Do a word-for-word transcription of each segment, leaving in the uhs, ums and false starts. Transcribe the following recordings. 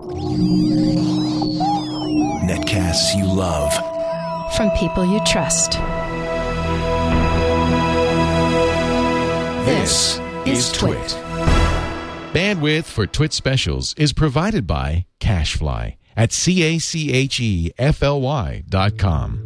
Netcasts you love. From people you trust. This is Twit. Bandwidth for Twit specials is provided by CacheFly at C A C H E F L Y dot com.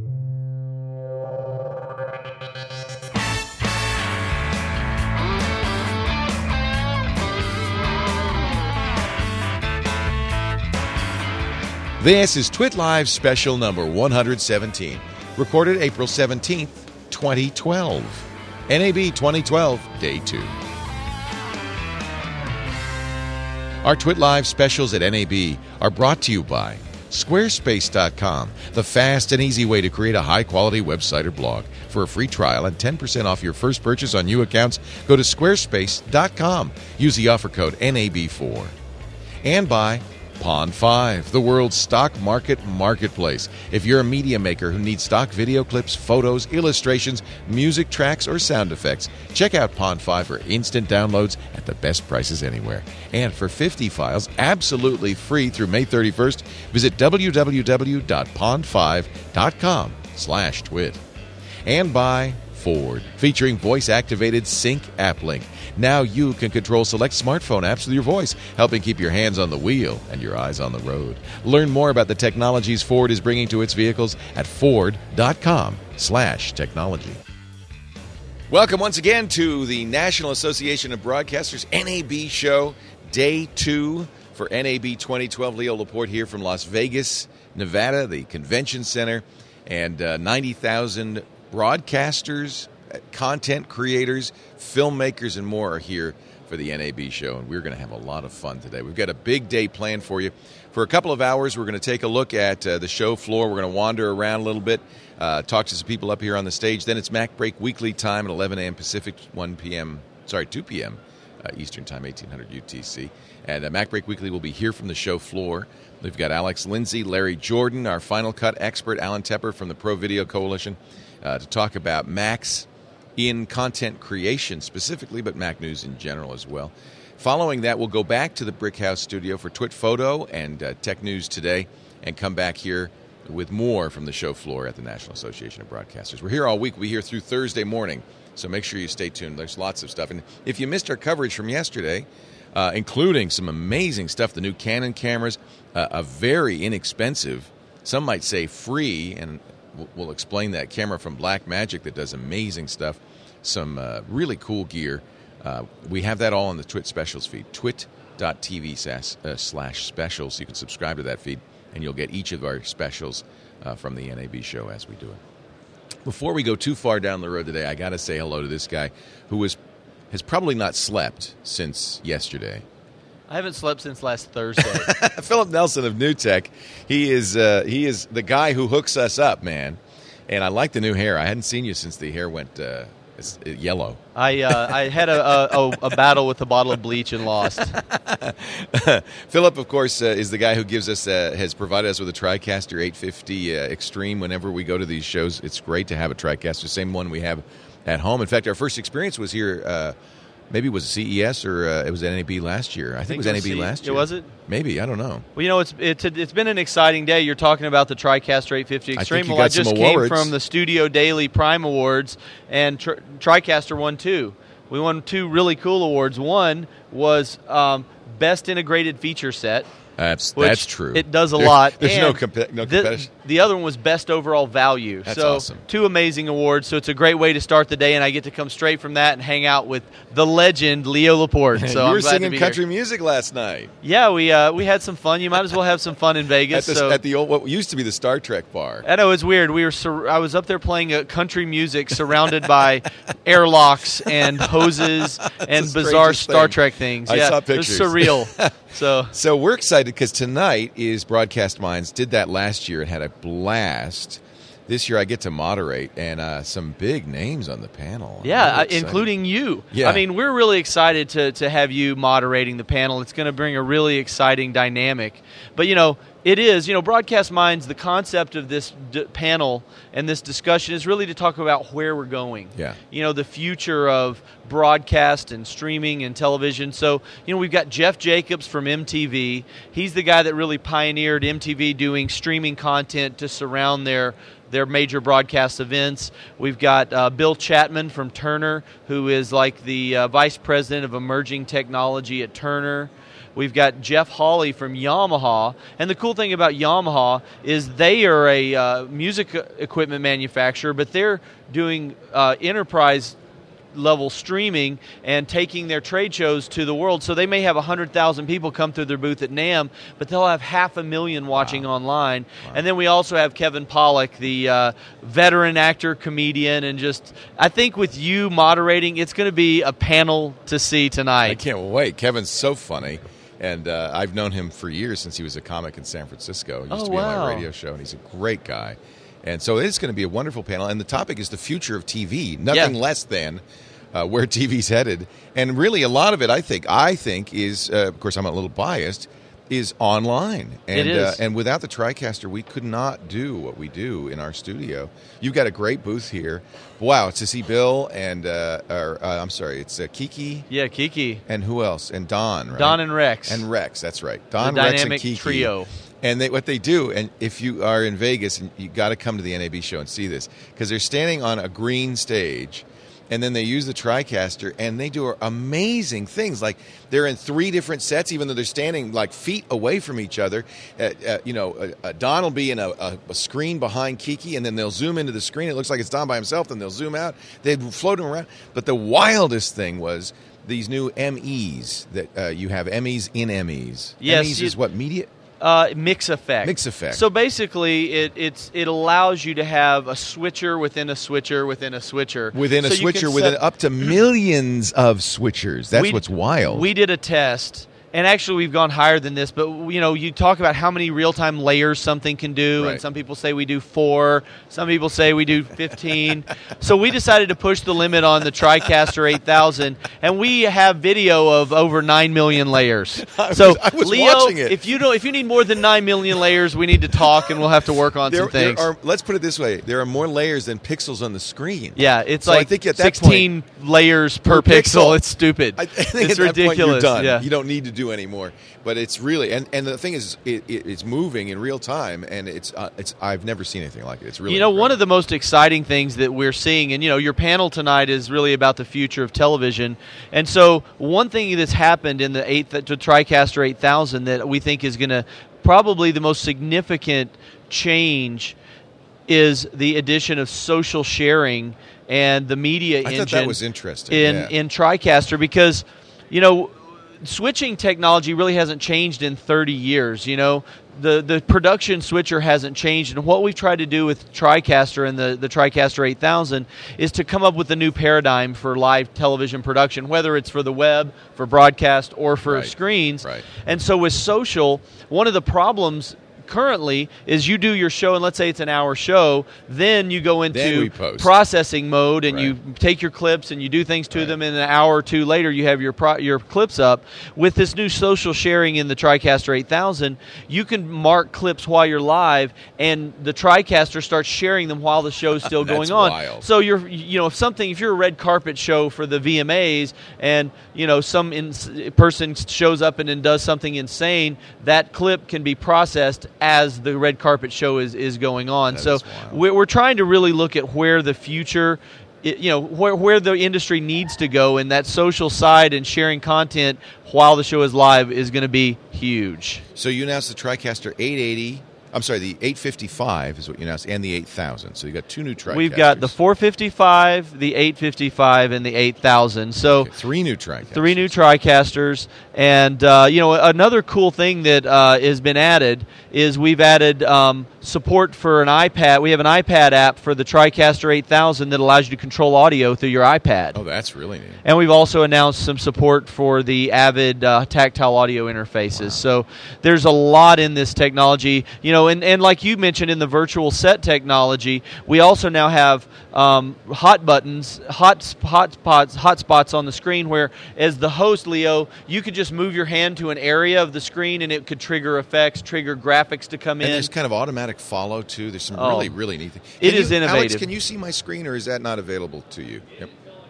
This is Twit Live special number one hundred seventeen, recorded April seventeenth, twenty twelve. N A B twenty twelve, Day two. Our Twit Live specials at N A B are brought to you by Squarespace dot com, the fast and easy way to create a high-quality website or blog. For a free trial and ten percent off your first purchase on new accounts, go to Squarespace dot com. Use the offer code N A B four. And by Pond five, the world's stock market marketplace. If you're a media maker who needs stock video clips, photos, illustrations, music tracks, or sound effects, check out Pond five for instant downloads at the best prices anywhere. And for fifty files, absolutely free through May thirty-first, visit w w w dot pond five dot com slash twit. And by Ford, featuring voice-activated Sync App Link. Now you can control select smartphone apps with your voice, helping keep your hands on the wheel and your eyes on the road. Learn more about the technologies Ford is bringing to its vehicles at ford dot com slash technology. Welcome once again to the National Association of Broadcasters N A B show, day two for N A B twenty twelve. Leo Laporte here from Las Vegas, Nevada, the convention center, and uh, ninety thousand broadcasters, content creators, filmmakers, and more are here for the N A B show, and we're going to have a lot of fun today. We've got a big day planned for you. For a couple of hours, we're going to take a look at uh, the show floor. We're going to wander around a little bit, uh, talk to some people up here on the stage. Then it's Mac Break Weekly time at eleven a.m. Pacific, one p.m., sorry, two p.m. Uh, Eastern Time, eighteen hundred U T C. And uh, Mac Break Weekly will be here from the show floor. We've got Alex Lindsay, Larry Jordan, our Final Cut expert, Alan Tepper from the Pro Video Coalition, uh, to talk about Macs in content creation specifically, but Mac news in general as well. Following that, we'll go back to the Brick House studio for Twit Photo and uh, Tech News Today, and come back here with more from the show floor at the National Association of Broadcasters. We're here all week. We're here through Thursday morning, so make sure you stay tuned. There's lots of stuff. And if you missed our coverage from yesterday, uh, including some amazing stuff, the new Canon cameras, uh, a very inexpensive, some might say free, and we'll explain that, camera from Blackmagic that does amazing stuff, some uh, really cool gear. Uh, we have that all on the Twit Specials feed, twit dot t v slash specials. You can subscribe to that feed, and you'll get each of our specials uh, from the N A B show as we do it. Before we go too far down the road today, I got to say hello to this guy who was, has probably not slept since yesterday. I haven't slept since last Thursday. Philip Nelson of New Tech. He is uh, he is the guy who hooks us up, man. And I like the new hair. I hadn't seen you since the hair went uh, yellow. I uh, I had a, a, a battle with a bottle of bleach and lost. Philip, of course, uh, is the guy who gives us uh, has provided us with a TriCaster eight fifty uh, Extreme. Whenever we go to these shows, it's great to have a TriCaster, same one we have at home. In fact, our first experience was here. Uh, Maybe it was C E S or uh, it was N A B last year. I, I think, think it was N A B C- last year. It was it? Maybe, I don't know. Well, you know, it's it's a, it's been an exciting day. You're talking about the TriCaster eight fifty Extreme. I think you well, got I just some came awards. from the Studio Daily Prime Awards, and tri- TriCaster won two. We won two really cool awards. One was um, Best Integrated Feature Set. That's that's true. It does a There, lot. There's and no, compa- no competition. The, the other one was Best Overall Value. That's so awesome. Two amazing awards. So it's a great way to start the day, and I get to come straight from that and hang out with the legend Leo Laporte. So you I'm were glad singing to be country here. music last night. Yeah, we uh, we had some fun. You might as well have some fun in Vegas. At the, so. at the old what used to be the Star Trek bar. I know, it's weird. We were sur- I was up there playing uh, country music, surrounded by airlocks and hoses and the bizarre strangest Star thing. Trek things. I yeah, saw it was pictures. surreal. So So we're excited because tonight is Broadcast Minds. Did that last year and had a blast. This year I get to moderate, and uh, some big names on the panel. I'm yeah, really uh, excited. including you. Yeah. I mean, we're really excited to to have you moderating the panel. It's going to bring a really exciting dynamic. But you know, It is. You know, Broadcast Minds, the concept of this d- panel and this discussion is really to talk about where we're going. Yeah. You know, the future of broadcast and streaming and television. So, you know, we've got Jeff Jacobs from M T V. He's the guy that really pioneered M T V doing streaming content to surround their their major broadcast events. We've got uh, Bill Chapman from Turner, who is like the uh, vice president of emerging technology at Turner. We've got Jeff Hawley from Yamaha. And the cool thing about Yamaha is they are a uh, music equipment manufacturer, but they're doing uh, enterprise level streaming and taking their trade shows to the world. So they may have one hundred thousand people come through their booth at NAMM, but they'll have half a million watching wow. online. Wow. And then we also have Kevin Pollak, the uh, veteran actor, comedian, and just, I think with you moderating, it's going to be a panel to see tonight. I can't wait. Kevin's so funny. And uh, I've known him for years since he was a comic in San Francisco. He used oh, to be wow. on my radio show, and he's a great guy. And so it's going to be a wonderful panel. And the topic is the future of T V, nothing yeah. less than uh, where T V's headed. And really a lot of it, I think, I think is, uh, of course, I'm a little biased, is online. And, it is. Uh, and without the TriCaster, we could not do what we do in our studio. You've got a great booth here. Wow, to see Bill and, uh, or, uh, I'm sorry, it's uh, Kiki. Yeah, Kiki. And who else? And Don, right? Don and Rex. And Rex, that's right. Don, the Rex, and dynamic Kiki. trio. And they, what they do, and if you are in Vegas, and you got to come to the N A B show and see this, because they're standing on a green stage, and then they use the TriCaster, and they do amazing things. Like they're in three different sets, even though they're standing like feet away from each other. Uh, uh, you know, uh, uh, Don will be in a, a, a screen behind Kiki, and then they'll zoom into the screen. It looks like it's Don by himself. Then they'll zoom out. They'd float him around. But the wildest thing was these new M Es that uh, you have. M Es in M Es. Yes, M Es you- is what media. Uh, mix effect. Mix effect. So basically, it it's it allows you to have a switcher within a switcher within a switcher. Within a So you switcher, can within set- up to millions of switchers. That's We- what's wild. We did a test, and actually we've gone higher than this, but you know, you talk about how many real-time layers something can do, Right. and some people say we do four, some people say we do fifteen. So we decided to push the limit on the TriCaster eight thousand, and we have video of over nine million layers. I was- So I was Leo, watching it. if you don't, if you need more than nine million layers, we need to talk, and we'll have to work on there, some things. there are, let's put it this way: there are more layers than pixels on the screen. Yeah, it's So I like think at that sixteen layers per, per pixel. pixel. It's stupid. I, I think it's at that ridiculous. point you're done. Yeah. You don't need to do any more. But it's really, and, and the thing is, it, it, it's moving in real time, and it's uh, it's. I've never seen anything like it. It's really, You know, one incredible. of the most exciting things that we're seeing, and you know, your panel tonight is really about the future of television. And so, one thing that's happened in the eight, the TriCaster eight thousand that we think is going to probably the most significant change is the addition of social sharing and the media I engine. thought that was interesting. in yeah. in TriCaster, because you know, switching technology really hasn't changed in thirty years. You know, the the production switcher hasn't changed, and what we've tried to do with TriCaster and the the TriCaster eight thousand is to come up with a new paradigm for live television production, whether it's for the web, for broadcast, or for Right. screens. Right. And so with social, one of the problems currently is you do your show, and let's say it's an hour show, then you go Then into we post. processing mode, and Right. you take your clips and you do things to Right. them, and an hour or two later you have your pro- your clips up. With this new social sharing in the TriCaster eight thousand, you can mark clips while you're live, and the TriCaster starts sharing them while the show's still That's going on. wild. So you're, you know, if something, if you're a red carpet show for the V M As, and you know some ins- person shows up and then does something insane, that clip can be processed as the red carpet show is, is going on. That so is wild. we're, we're trying to really look at where the future, it- you know, where where the industry needs to go, and that social side and sharing content while the show is live is going to be huge. So you announced the TriCaster eight eighty. I'm sorry, the eight fifty-five is what you announced, and the eight thousand. So you got two new TriCasters. We've got the four fifty-five, the eight fifty-five, and the eight thousand. So Okay, three new TriCasters. three new TriCasters, and uh, you know, another cool thing that uh, has been added is we've added um, support for an iPad. We have an iPad app for the TriCaster eight thousand that allows you to control audio through your iPad. Oh, that's really neat. And we've also announced some support for the Avid uh, tactile audio interfaces. Wow. So there's a lot in this technology. You know, and, and like you mentioned in the virtual set technology, we also now have um, hot buttons, hot hot spots, hot spots on the screen where, as the host, Leo, you could just move your hand to an area of the screen and it could trigger effects, trigger graphics to come and in. There's kind of automatic follow, too. There's some oh, really, really neat things. It can is you, innovative. Alex, can you see my screen, or is that not available to you? Yep.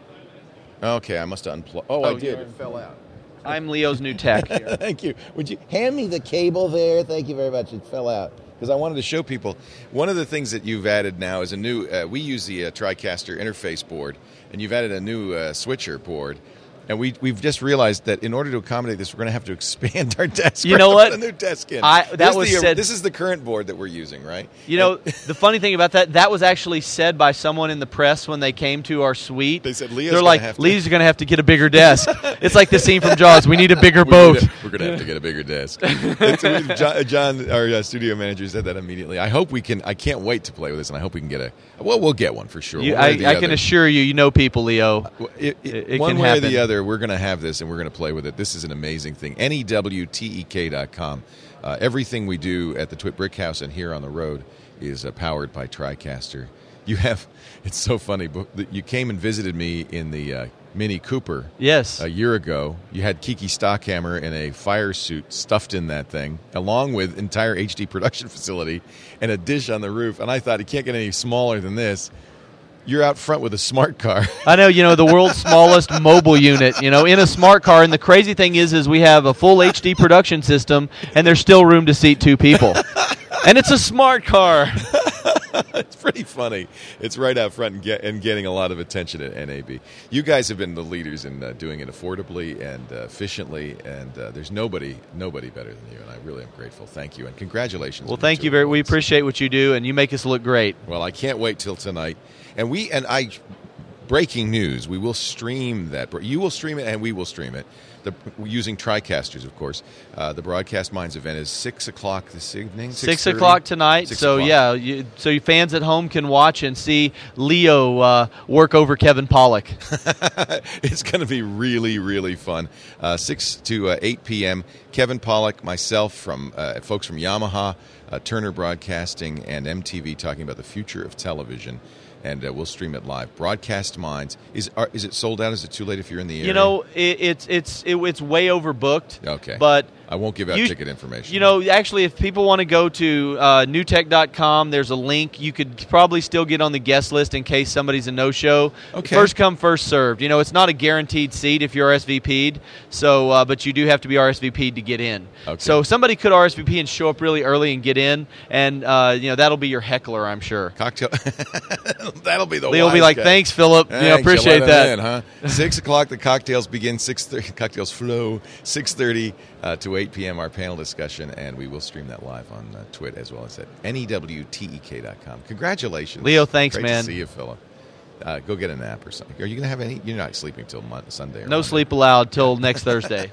Okay, I must have unplugged. Oh, oh, I did. It fell out. I'm Leo's new tech here. Thank you. Would you hand me the cable there? Thank you very much. It fell out. Because I wanted to show people, one of the things that you've added now is a new, uh, we use the uh, TriCaster interface board, and you've added a new uh, switcher board. And we, we've just realized that in order to accommodate this, we're going to have to expand our desk. You know what? A new desk in. I, that this was the, said, this is the current board that we're using, right? You know, the funny thing about that, that was actually said by someone in the press when they came to our suite. They said, Leo's They're gonna like, have to- Leo's going to have to get a bigger desk. It's like the scene from Jaws. We need a bigger we boat. To, we're going to have to get a bigger desk. John, John, our uh, studio manager, said that immediately. I hope we can, I can't wait to play with this, and I hope we can get a, well, we'll get one for sure. You, one I, I can assure you, you know people, Leo. It, it, it, it one can way happen. or the other, we're going to have this, and we're going to play with it. This is an amazing thing. N E W T E K dot com. Uh, everything we do at the Twit Brick House and here on the road is uh, powered by TriCaster. You have, it's so funny, but you came and visited me in the uh, Mini Cooper yes. a year ago. You had Kiki Stockhammer in a fire suit stuffed in that thing, along with entire H D production facility and a dish on the roof. And I thought, it can't get any smaller than this. You're out front with a smart car. I know, you know, the world's smallest mobile unit, you know, in a smart car. And the crazy thing is, is we have a full H D production system, and there's still room to seat two people. And it's a smart car. It's pretty funny. It's right out front and, get, and getting a lot of attention at N A B. You guys have been the leaders in uh, doing it affordably and uh, efficiently, and uh, there's nobody nobody better than you, and I really am grateful. Thank you, and congratulations. Well, thank you very. We appreciate what you do, and you make us look great. Well, I can't wait till tonight. And we and I, breaking news, we will stream that. You will stream it, and we will stream it. The, using TriCasters, of course. Uh, the Broadcast Minds event is six o'clock this evening. Six o'clock tonight. Six so o'clock. yeah, you, so your fans at home can watch and see Leo uh, work over Kevin Pollak. It's going to be really, really fun. Uh, six to uh, eight p.m. Kevin Pollak, myself, from uh, folks from Yamaha, uh, Turner Broadcasting, and M T V talking about the future of television. And uh, we'll stream it live. Broadcast Minds. Is are, is it sold out? Is it too late if you're in the area? You know, it, it's it's it, it's way overbooked. Okay. But I won't give out you, ticket information. You know, actually, if people want to go to uh, new tech dot com, there's a link. You could probably still get on the guest list in case somebody's a no-show. Okay. First come, first served. You know, it's not a guaranteed seat if you're R S V P'd, so, uh, but you do have to be R S V P'd to get in. Okay. So somebody could R S V P and show up really early and get in, and, uh, you know, that'll be your heckler, I'm sure. Cocktail. That'll be the Leo will be like, guy. thanks, Philip. Thanks, you know, appreciate you let that. him in, huh? Six o'clock, the cocktails begin. Six thirty, cocktails flow. Six thirty uh, to eight p.m. Our panel discussion, and we will stream that live on uh, Twit as well as at N E W T E K dot com. Congratulations, Leo. Thanks, Great man. to see you, Philip. Uh, go get a nap or something. Are you going to have any? You're not sleeping till Monday, Sunday. Or No Monday. sleep allowed till next Thursday.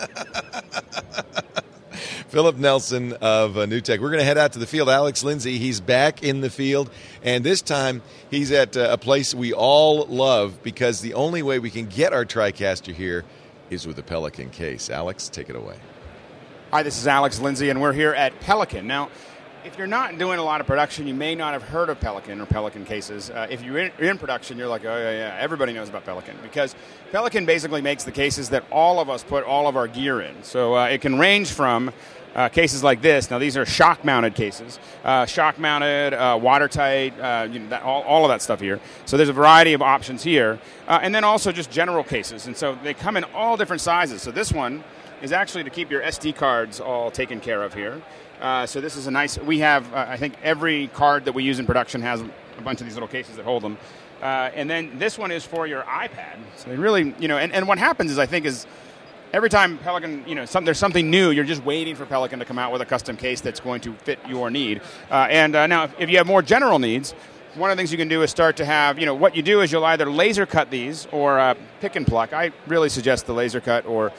Philip Nelson of uh, New Tech. We're going to head out to the field. Alex Lindsay, he's back in the field, and this time he's at uh, a place we all love because the only way we can get our TriCaster here is with a Pelican case. Alex, take it away. Hi, this is Alex Lindsay, and we're here at Pelican. Now, if you're not doing a lot of production, you may not have heard of Pelican or Pelican cases. Uh, if you're in, in production, you're like, oh, yeah, yeah, everybody knows about Pelican. Because Pelican basically makes the cases that all of us put all of our gear in. So uh, it can range from uh, cases like this. Now, these are shock-mounted cases. Uh, shock-mounted, uh, watertight, uh, you know, that, all, all of that stuff here. So there's a variety of options here. Uh, and then also just general cases. And so they come in all different sizes. So this one is actually to keep your S D cards all taken care of here. Uh, so this is a nice, we have, uh, I think every card that we use in production has a bunch of these little cases that hold them. Uh, and then this one is for your iPad. So they really, you know, and, and what happens is I think is every time Pelican, you know, some, there's something new, you're just waiting for Pelican to come out with a custom case that's going to fit your need. Uh, and uh, now if, if you have more general needs, one of the things you can do is start to have, you know, what you do is you'll either laser cut these or uh, pick and pluck. I really suggest the laser cut or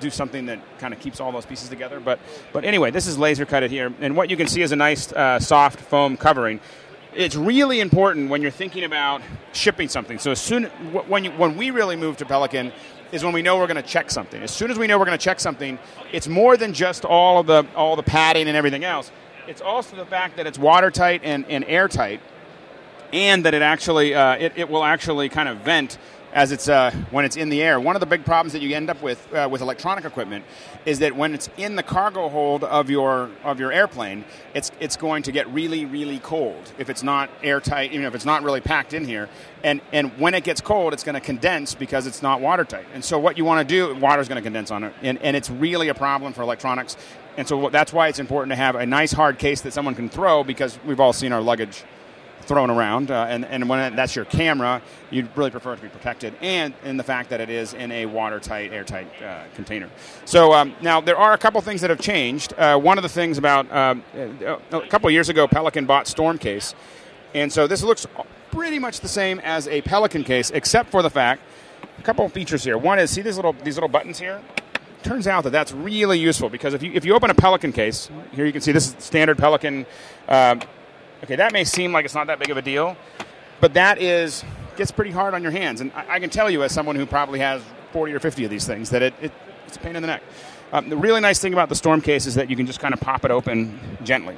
do something that kind of keeps all those pieces together. But but anyway, this is laser cut it here, and what you can see is a nice uh, soft foam covering. It's really important when you're thinking about shipping something. So as soon when you, when we really move to Pelican is when we know we're going to check something. As soon as we know we're going to check something, it's more than just all of the all the padding and everything else. It's also the fact that it's watertight and, and airtight, and that it actually uh, it, it will actually kind of vent as it's uh, when it's in the air. One of the big problems that you end up with uh, with electronic equipment is that when it's in the cargo hold of your of your airplane, it's it's going to get really really cold if it's not airtight, even if it's not really packed in here. And and when it gets cold, it's going to condense because it's not watertight. And so what you want to do, water's going to condense on it, and and it's really a problem for electronics. And so that's why it's important to have a nice hard case that someone can throw, because we've all seen our luggage thrown around, uh, and, and when that's your camera, you'd really prefer it to be protected, and in the fact that it is in a watertight, airtight uh, container. So um, now there are a couple things that have changed. Uh, one of the things about um, a couple of years ago, Pelican bought Stormcase, and so this looks pretty much the same as a Pelican case, except for the fact, a couple of features here. One is, see these little these little buttons here? Turns out that that's really useful, because if you if you open a Pelican case, here you can see this is standard Pelican. Uh, Okay, that may seem like it's not that big of a deal, but that is gets pretty hard on your hands. And I, I can tell you, as someone who probably has forty or fifty of these things, that it, it it's a pain in the neck. Um, the really nice thing about the Stormcase is that you can just kind of pop it open gently.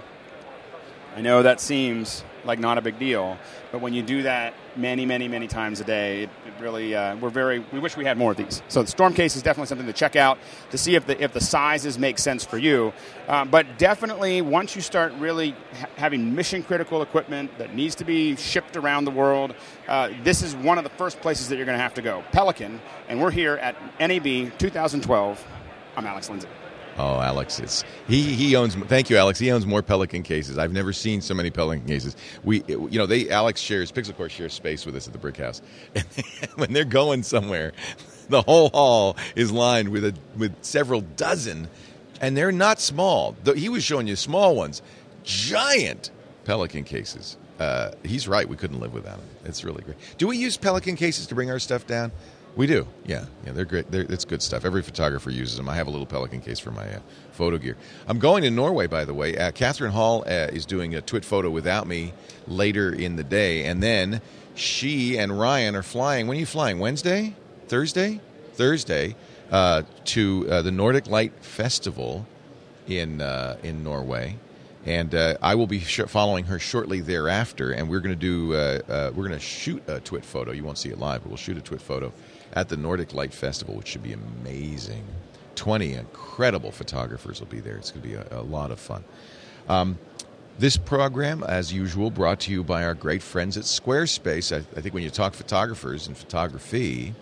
I know that seems like not a big deal, but when you do that many, many, many times a day, it, it really uh, we're very we wish we had more of these. So the Stormcase is definitely something to check out to see if the if the sizes make sense for you. Um, but definitely, once you start really ha- having mission critical equipment that needs to be shipped around the world, uh, this is one of the first places that you're going to have to go. Pelican, and we're here at N A B twenty twelve. I'm Alex Lindsay. Oh, Alex, it's he. He owns. Thank you, Alex. He owns more Pelican cases. I've never seen so many Pelican cases. We, you know, they. Alex shares Pixel Corps shares space with us at the Brick House, and when they're going somewhere, the whole hall is lined with a with several dozen, and they're not small. He was showing you small ones, giant Pelican cases. Uh, he's right. We couldn't live without them. It's really great. Do we use Pelican cases to bring our stuff down? We do, yeah, yeah. They're great. They're, it's good stuff. Every photographer uses them. I have a little Pelican case for my uh, photo gear. I'm going to Norway, by the way. Uh, Catherine Hall uh, is doing a Twit photo without me later in the day, and then she and Ryan are flying. When are you flying? Wednesday, Thursday, Thursday uh, to uh, the Nordic Light Festival in uh, in Norway. And uh, I will be sh- following her shortly thereafter, and we're going to do uh, uh, we're going to shoot a Twit photo. You won't see it live, but we'll shoot a Twit photo at the Nordic Light Festival, which should be amazing. Twenty incredible photographers will be there. It's going to be a, a lot of fun. Um, this program, as usual, brought to you by our great friends at Squarespace. I, I think when you talk photographers and photography,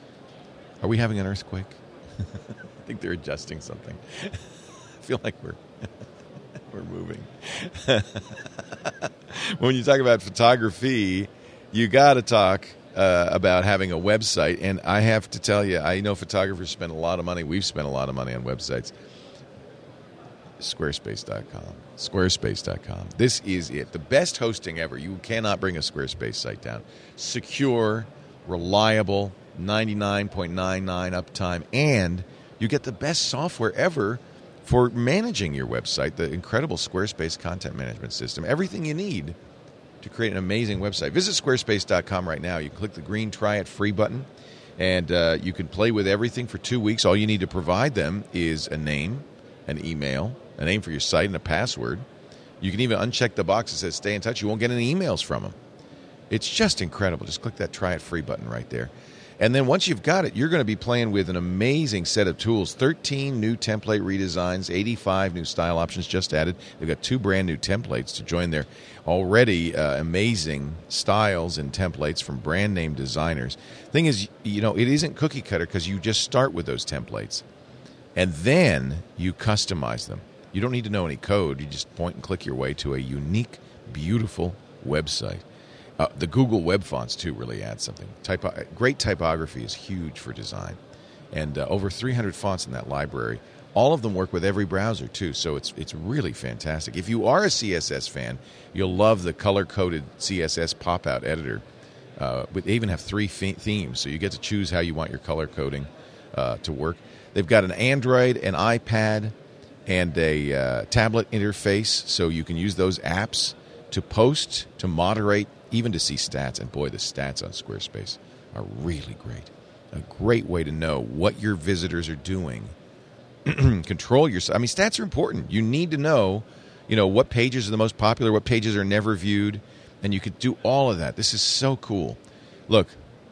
are we having an earthquake? I think they're adjusting something. I feel like we're. We're moving. When you talk about photography, you got to talk uh, about having a website. And I have to tell you, I know photographers spend a lot of money. We've spent a lot of money on websites. Squarespace dot com. Squarespace dot com. This is it. The best hosting ever. You cannot bring a Squarespace site down. Secure, reliable, ninety-nine point nine nine uptime, and you get the best software ever for managing your website, the incredible Squarespace content management system. Everything you need to create an amazing website. Visit Squarespace dot com right now. You click the green Try It Free button, and uh, you can play with everything for two weeks. All you need to provide them is a name, an email, a name for your site, and a password. You can even uncheck the box that says stay in touch. You won't get any emails from them. It's just incredible. Just click that Try It Free button right there. And then once you've got it, you're going to be playing with an amazing set of tools. thirteen new template redesigns, eighty-five new style options just added. They've got two brand new templates to join their already uh, amazing styles and templates from brand name designers. Thing is, you know, it isn't cookie cutter because you just start with those templates. And then you customize them. You don't need to know any code. You just point and click your way to a unique, beautiful website. Uh, the Google web fonts, too, really add something. Typo- great typography is huge for design. And uh, over three hundred fonts in that library. All of them work with every browser, too, so it's it's really fantastic. If you are a C S S fan, you'll love the color-coded C S S pop-out editor. Uh, but they even have three fe- themes, so you get to choose how you want your color coding uh, to work. They've got an Android, an iPad, and a uh, tablet interface, so you can use those apps to post, to moderate, even to see stats. And boy, the stats on Squarespace are really great. A great way to know what your visitors are doing. Control your... I mean, stats are important. You need to know, you know, what pages are the most popular, what pages are never viewed, and you could do all of that. This is so cool. Look,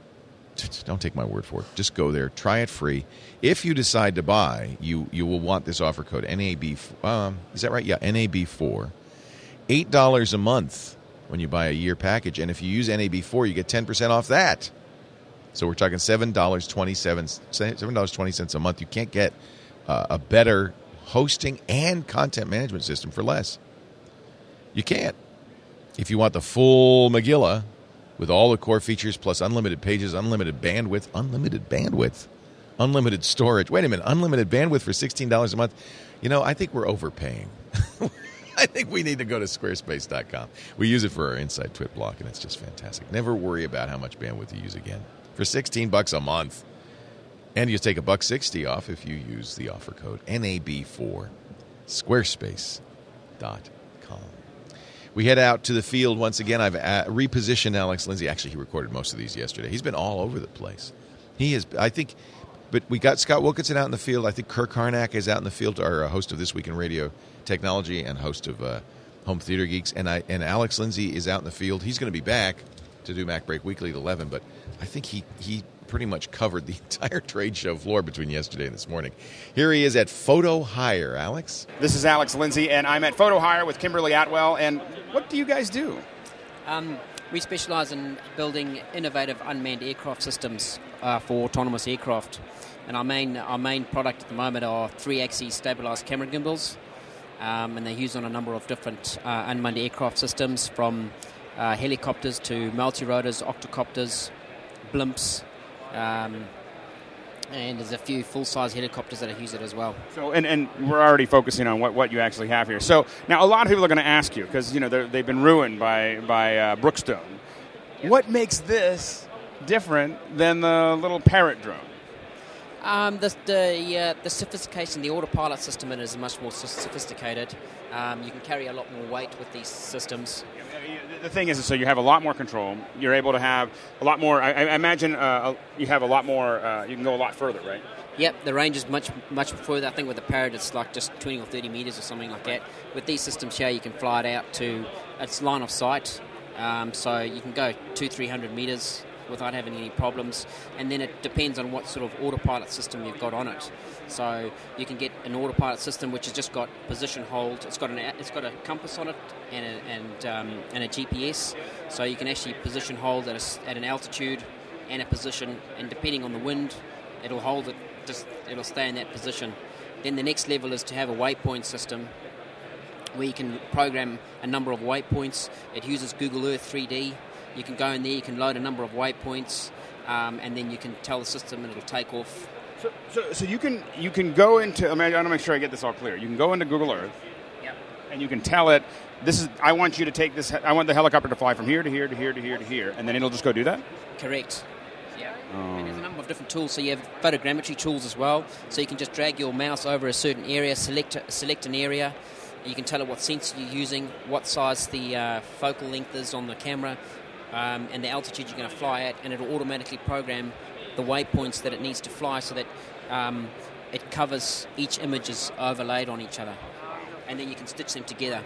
don't take my word for it. Just go there. Try it free. If you decide to buy, you, you will want this offer code, N A B. Um, is that right? Yeah, N A B four. eight dollars a month when you buy a year package. And if you use N A B four, you get ten percent off that. So we're talking seven dollars and twenty-seven cents seven dollars and twenty cents a month. You can't get uh, a better hosting and content management system for less. You can't. If you want the full Megillah with all the core features plus unlimited pages, unlimited bandwidth, unlimited bandwidth, unlimited storage. Wait a minute, unlimited bandwidth for sixteen dollars a month. You know, I think we're overpaying. I think we need to go to squarespace dot com. We use it for our Inside Twit block, and it's just fantastic. Never worry about how much bandwidth you use again. For sixteen bucks a month. And you take a buck sixty off if you use the offer code N A B four. squarespace dot com. We head out to the field once again. I've uh, repositioned Alex Lindsay. Actually, he recorded most of these yesterday. He's been all over the place. He is, I think, but we got Scott Wilkinson out in the field. I think Kirk Harnack is out in the field, our uh, host of This Week in Radio Technology and host of uh, Home Theater Geeks. And I and Alex Lindsay is out in the field. He's going to be back to do Mac Break Weekly at eleven, but I think he, he pretty much covered the entire trade show floor between yesterday and this morning. Here he is at Photo Hire. Alex? This is Alex Lindsay, and I'm at Photo Hire with Kimberly Atwell. And what do you guys do? Um, we specialize in building innovative unmanned aircraft systems uh, for autonomous aircraft. And our main our main product at the moment are three-axis stabilized camera gimbals. Um, and they're used on a number of different uh, unmanned aircraft systems, from uh, helicopters to multi-rotors, octocopters, blimps, um, and there's a few full-size helicopters that use it as well. So, and, and we're already focusing on what, what you actually have here. So now a lot of people are going to ask you, because you know they've been ruined by by uh, Brookstone. Yep. What makes this different than the little Parrot drone? Um, the the, uh, the sophistication, the autopilot system in it is much more sophisticated. Um, you can carry a lot more weight with these systems. The thing is, so you have a lot more control. You're able to have a lot more. I, I imagine uh, you have a lot more. Uh, you can go a lot further, right? Yep, the range is much much further. I think with the Parrot, it's like just twenty or thirty meters or something like that. With these systems here, you can fly it out to its line of sight, um, so you can go two, three hundred meters without having any problems. And then it depends on what sort of autopilot system you've got on it. So you can get an autopilot system which has just got position hold. It's got an it's got a compass on it and a, and um, and a G P S. So you can actually position hold at a, at an altitude and a position, and depending on the wind, it'll hold it. Just it'll stay in that position. Then the next level is to have a waypoint system where you can program a number of waypoints. It uses Google Earth three D. You can go in there, you can load a number of waypoints, um, and then you can tell the system and it'll take off. So, so, so you can you can go into. I mean, I want to make sure I get this all clear. You can go into Google Earth, yep, and you can tell it, "This is. I want you to take this. I want the helicopter to fly from here to here to here to here to here," and then it'll just go do that. Correct. Yeah. Oh. And there's a number of different tools. So you have photogrammetry tools as well. So you can just drag your mouse over a certain area, select a, select an area. You can tell it what sensor you're using, what size the uh, focal length is on the camera, um, and the altitude you're going to fly at, and it'll automatically program the waypoints that it needs to fly so that um, it covers each image is overlaid on each other, and then you can stitch them together.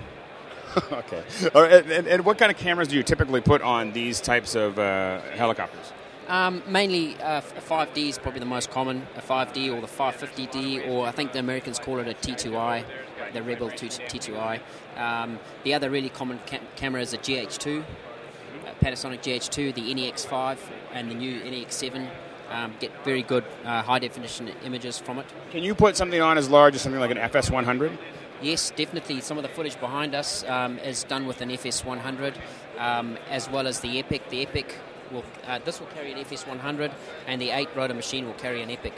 Okay. All right, and, and what kind of cameras do you typically put on these types of uh, helicopters? Um, mainly uh, a five D is probably the most common, a five D or the five fifty D, or I think the Americans call it a T two I, the Rebel T two I. Um, the other really common ca- camera is a G H two, uh, Panasonic G H two, the N E X five, and the new N E X seven. Um, get very good uh, high-definition images from it. Can you put something on as large as something like an F S one hundred? Yes, definitely. Some of the footage behind us um, is done with an F S one hundred, um, as well as the Epic. The Epic will uh, this will carry an F S one hundred, and the eight-rotor machine will carry an Epic.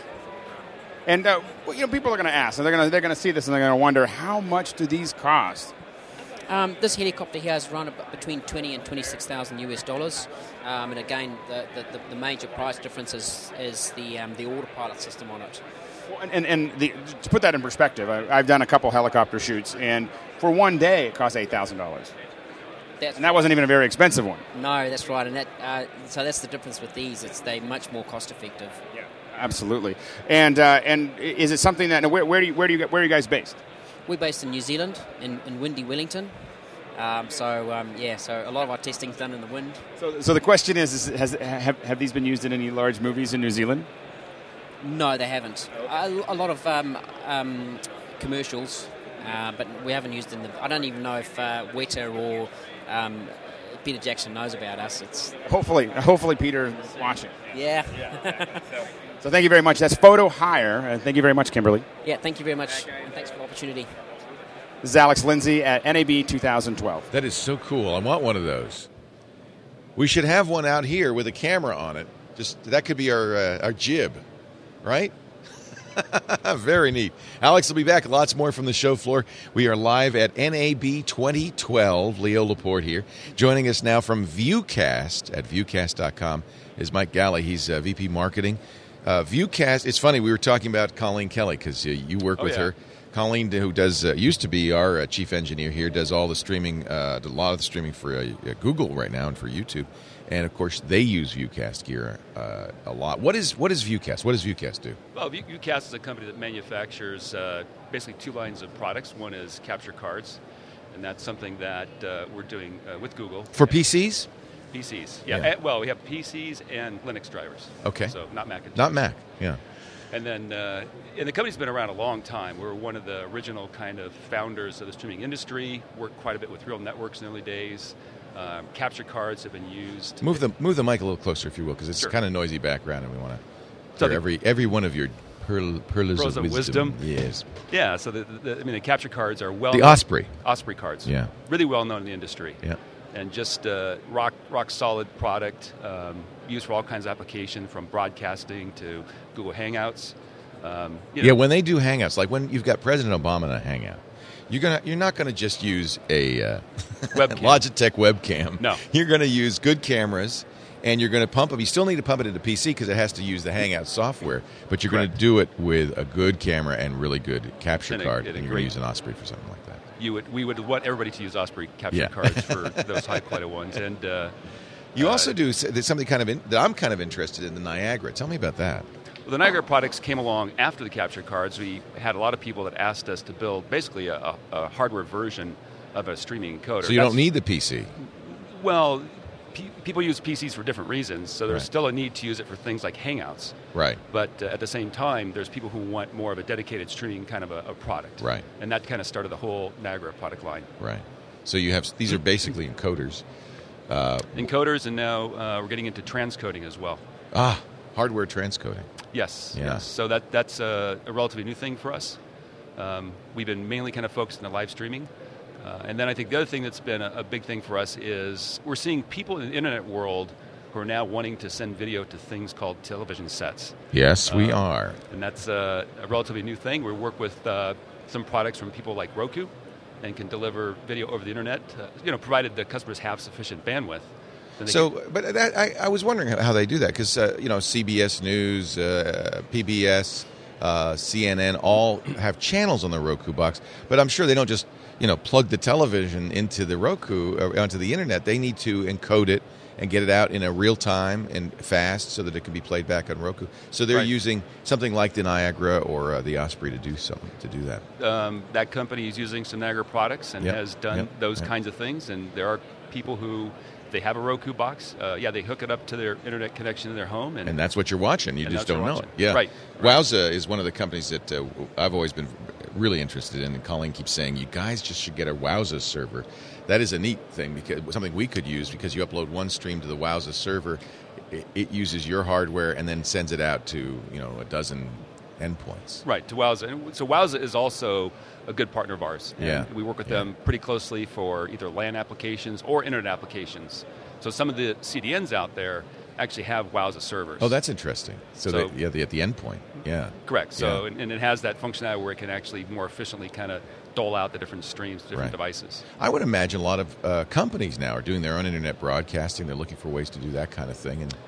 And uh, you know, people are going to ask, and they're going to they're going to see this, and they're going to wonder, how much do these cost? Um, this helicopter here is run between twenty and twenty-six thousand U S dollars, um, and again, the, the, the major price difference is, is the um, the autopilot system on it. And, and, and the, to put that in perspective, I, I've done a couple helicopter shoots, and for one day it cost eight thousand dollars. That's And that wasn't even a very expensive one. No, that's right, and that uh, so that's the difference with these. It's they much more cost effective. Yeah, absolutely. And uh, and is it something that where, where do you where do you where are you guys based? We're based in New Zealand, in, in windy Wellington. Um, so um, yeah, so a lot of our testing's done in the wind. So, so the question is, is has have, have these been used in any large movies in New Zealand? No, they haven't. A, a lot of um, um, commercials, uh, but we haven't used in the. I don't even know if uh, Weta or um, Peter Jackson knows about us. It's Hopefully, hopefully Peter is watching. yeah. so, so thank you very much. That's Photo Hire. Uh, thank you very much, Kimberly. Yeah, thank you very much, and thanks for the opportunity. This is Alex Lindsay at N A B twenty twelve. That is so cool. I want one of those. We should have one out here with a camera on it. Just that could be our uh, our jib, right? Very neat. Alex will be back. Lots more from the show floor. We are live at N A B twenty twelve. Leo Laporte here. Joining us now from Viewcast at viewcast dot com is Mike Galley. He's uh, V P Marketing. Uh, Viewcast, it's funny, we were talking about Colleen Kelly because uh, you work Oh, with yeah. her. Colleen, who does uh, used to be our uh, chief engineer here, does all the streaming, uh, a lot of the streaming for uh, Google right now and for YouTube. And, of course, they use Viewcast gear uh, a lot. What is what is Viewcast? What does Viewcast do? Well, View- Viewcast is a company that manufactures uh, basically two lines of products. One is capture cards, and that's something that uh, we're doing uh, with Google. For P Cs? P Cs, yeah. Yeah. Uh, well, we have P Cs and Linux drivers. Okay. So not Macintosh. Not Mac, yeah. And then, uh, and the company's been around a long time. We're one of the original kind of founders of the streaming industry. Worked quite a bit with real networks in the early days. Um, capture cards have been used. Move the move the mic a little closer, if you will, because it's Sure. kind of noisy background, and we want to So hear the- every every one of your pearl, pearls Pearls of of wisdom. wisdom. Yes. Yeah. So the, the, I mean, the capture cards are well. The Osprey. Osprey cards. Yeah. Really well known in the industry. Yeah. And just uh, rock rock solid product um, used for all kinds of application, from broadcasting to Google Hangouts. Um, you know, Yeah, when they do hangouts, like when you've got President Obama in a hangout, you're gonna you're not gonna just use a uh, Webcam. Logitech webcam. No. You're gonna use good cameras, and you're gonna pump them. You still need to pump it into P C because it has to use the Hangout software, but you're Correct. gonna do it with a good camera and really good capture And a- card, and and a you're great- gonna use an Osprey for something like that. you would we would want everybody to use Osprey capture Yeah. cards for those high quality ones. And uh, You uh, also do s- there's something kind of in, that I'm kind of interested in, the Niagara. Tell me about that. Well, the Niagara products came along after the capture cards. We had a lot of people that asked us to build basically a, a, a hardware version of a streaming encoder. So you don't That's- need the P C. Well, pe- people use P Cs for different reasons, so there's Right. still a need to use it for things like Hangouts. Right. But uh, at the same time, there's people who want more of a dedicated streaming kind of a, a product. Right. And that kind of started the whole Niagara product line. Right. So you have these are basically encoders. Uh, Encoders, and now uh, we're getting into transcoding as well. ah, hardware transcoding. Yes. Yeah. Yes. So that that's a, a relatively new thing for us. Um, we've been mainly kind of focused on the live streaming. Uh, and then I think the other thing that's been a, a big thing for us is we're seeing people in the internet world who are now wanting to send video to things called television sets. Yes, we Uh, are. And that's uh, a relatively new thing. We work with uh, some products from people like Roku and can deliver video over the internet, uh, you know, provided the customers have sufficient bandwidth. Then they So, can- but that, I, I was wondering how they do that because uh, you know C B S News, uh, P B S, uh, C N N all have channels on the Roku box, but I'm sure they don't just you know plug the television into the Roku or onto the internet. They need to encode it and get it out in a real time and fast so that it can be played back on Roku. So they're Right. using something like the Niagara or uh, the Osprey to do something to do that. um, that company is using some Niagara products and Yep. has done Yep. those Yep. kinds of things. And there are people who, if they have a Roku box, uh, yeah, they hook it up to their internet connection in their home. And, And that's what you're watching. You And just that's don't what know you're it. watching. Yeah. Right. Wowza is one of the companies that uh, I've always been really interested in, and Colleen keeps saying, you guys just should get a Wowza server. That is a neat thing, because something we could use, because you upload one stream to the Wowza server, it, it uses your hardware and then sends it out to, you know, a dozen endpoints. Right, to Wowza. And so Wowza is also a good partner of ours. And Yeah. we work with Yeah. them pretty closely for either LAN applications or internet applications. So some of the C D Ns out there actually have Wowza servers. Oh, that's interesting. So, So- that, yeah, the, at the endpoint. Yeah. correct. So Yeah. and, and it has that functionality where it can actually more efficiently kind of dole out the different streams to different Right. devices. I would imagine a lot of uh, companies now are doing their own internet broadcasting. They're looking for ways to do that kind of thing. And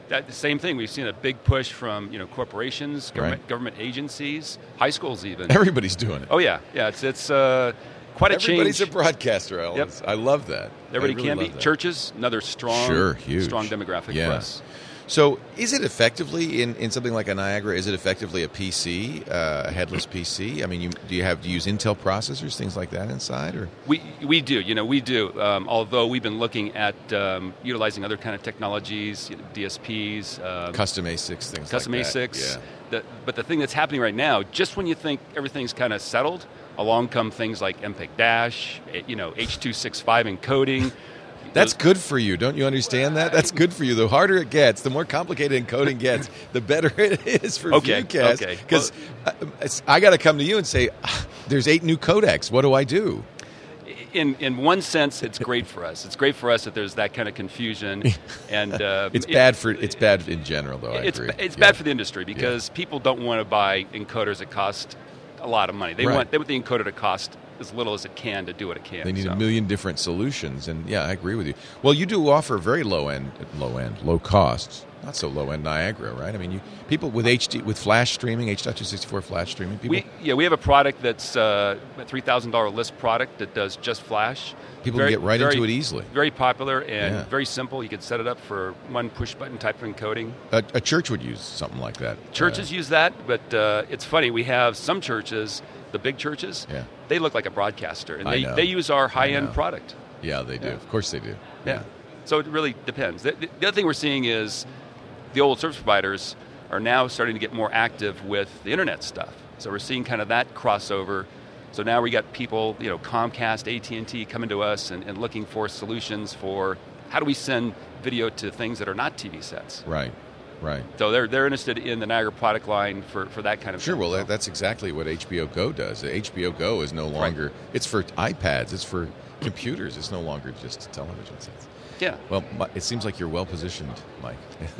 That, the same thing. We've seen a big push from you know corporations, government, Right. government agencies, high schools even. Everybody's doing it. Oh yeah, yeah. It's it's uh, quite a Everybody's change. a broadcaster, Ellen. Yep. I love that. Everybody I really can love be. that. Churches, another strong, Sure, huge. strong demographic Yeah. for us. So, is it effectively in, in something like a Niagara? Is it effectively a P C, uh, a headless P C? I mean, you, do you have do you use Intel processors, things like that inside, or We we do, you know, we do. Um, although we've been looking at um, utilizing other kind of technologies, you know, D S Ps, um, custom A six things? custom like A that? six. Yeah. The, but the thing that's happening right now, just when you think everything's kind of settled, along come things like M P E G Dash, eh, you know, H two sixty-five encoding. That's Those- good for you. Don't you understand that? That's good for you. The harder it gets, the more complicated encoding gets, the better it is for Okay, Viewcast. okay. Because I, I got to come to you and say, "Ah, there's eight new codecs. What do I do? In in one sense, it's great for us. It's great for us that there's that kind of confusion, and uh, It's it- bad for it's bad in general, though. I it's agree. it's Yeah. bad for the industry because people don't want to buy encoders that cost a lot of money. They Right. want they want the encoder to cost as little as it can to do what it can. They need so. a million different solutions, and yeah, I agree with you. Well, you do offer very low end, low end, low costs. Not so low end Niagara, right? I mean, you people with H D with flash streaming, H two sixty-four flash streaming. People, We yeah we have a product that's uh, a three thousand dollar list product that does just flash. People Very- can get right very- into it easily. Very popular and Yeah. very simple. You can set it up for one push button type of encoding. A, a church would use something like that. Churches Uh, use that, but uh, it's funny. We have some churches, the big churches, Yeah. they look like a broadcaster, and I they, know. they use our high know. end product. yeah, they do. Yeah. Of course, they do. Yeah. So it really depends. The, the other thing we're seeing is the old service providers are now starting to get more active with the internet stuff. So we're seeing kind of that crossover. So now we got people, you know, Comcast, A T and T coming to us and, and looking for solutions for how do we send video to things that are not T V sets. Right. Right. So they're they're interested in the Niagara product line for, for that kind of Sure. thing. Well, So- that, that's exactly what H B O Go does. H B O Go is no longer. It's for iPads. It's for computers. It's no longer just television sets. yeah. Well, Mi- it seems like you're well positioned, Mike.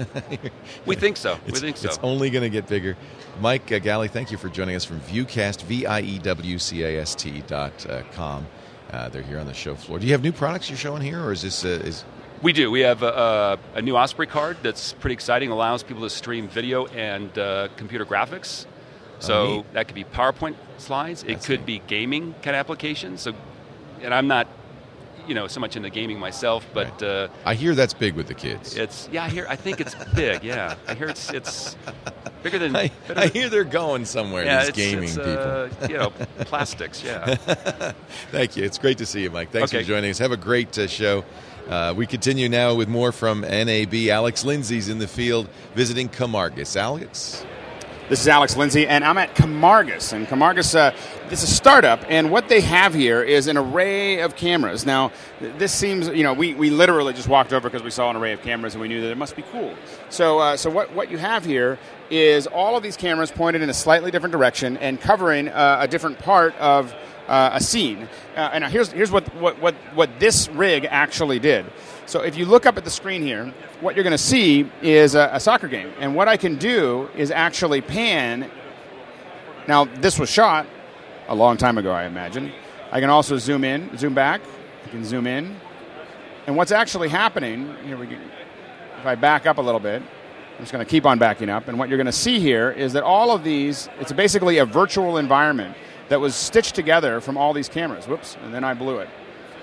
We think so. We It's, think so. It's only going to get bigger. Mike uh, Galley, thank you for joining us from Viewcast, V I E W C A S T dot com. Uh, they're here on the show floor. Do you have new products you're showing here, or is this uh, is We do. We have a, a, a new Osprey card that's pretty exciting. Allows people to stream video and uh, computer graphics. So Oh, neat. that could be PowerPoint slides. It That's could neat. be gaming kind of applications. So, and I'm not, you know, so much into gaming myself, but Right. uh, I hear that's big with the kids. it's yeah. I hear. I think it's big. Yeah, I hear it's it's bigger than. I, better I than- hear they're going somewhere. yeah, these it's, gaming it's, people. uh, you know, plastics. Yeah. Thank you. It's great to see you, Mike. Thanks Okay. for joining us. Have a great uh, show. Uh, we continue now with more from N A B. Alex Lindsay's in the field visiting Camargus. Alex? This is Alex Lindsay, and I'm at Camargus. And Camargus, uh, this is a startup, and what they have here is an array of cameras. Now, th- this seems, you know, we, we literally just walked over because we saw an array of cameras and we knew that it must be cool. So, uh, so what, what you have here is all of these cameras pointed in a slightly different direction and covering uh, a different part of uh, a scene. Uh, and now here's, here's what, what, what, what this rig actually did. So if you look up at the screen here, what you're going to see is a, a soccer game. And what I can do is actually pan. Now, this was shot a long time ago, I imagine. I can also zoom in, zoom back. I can zoom in. And what's actually happening, here we go. If I back up a little bit, I'm just going to keep on backing up. And what you're going to see here is that all of these, it's basically a virtual environment that was stitched together from all these cameras. Whoops, and then I blew it.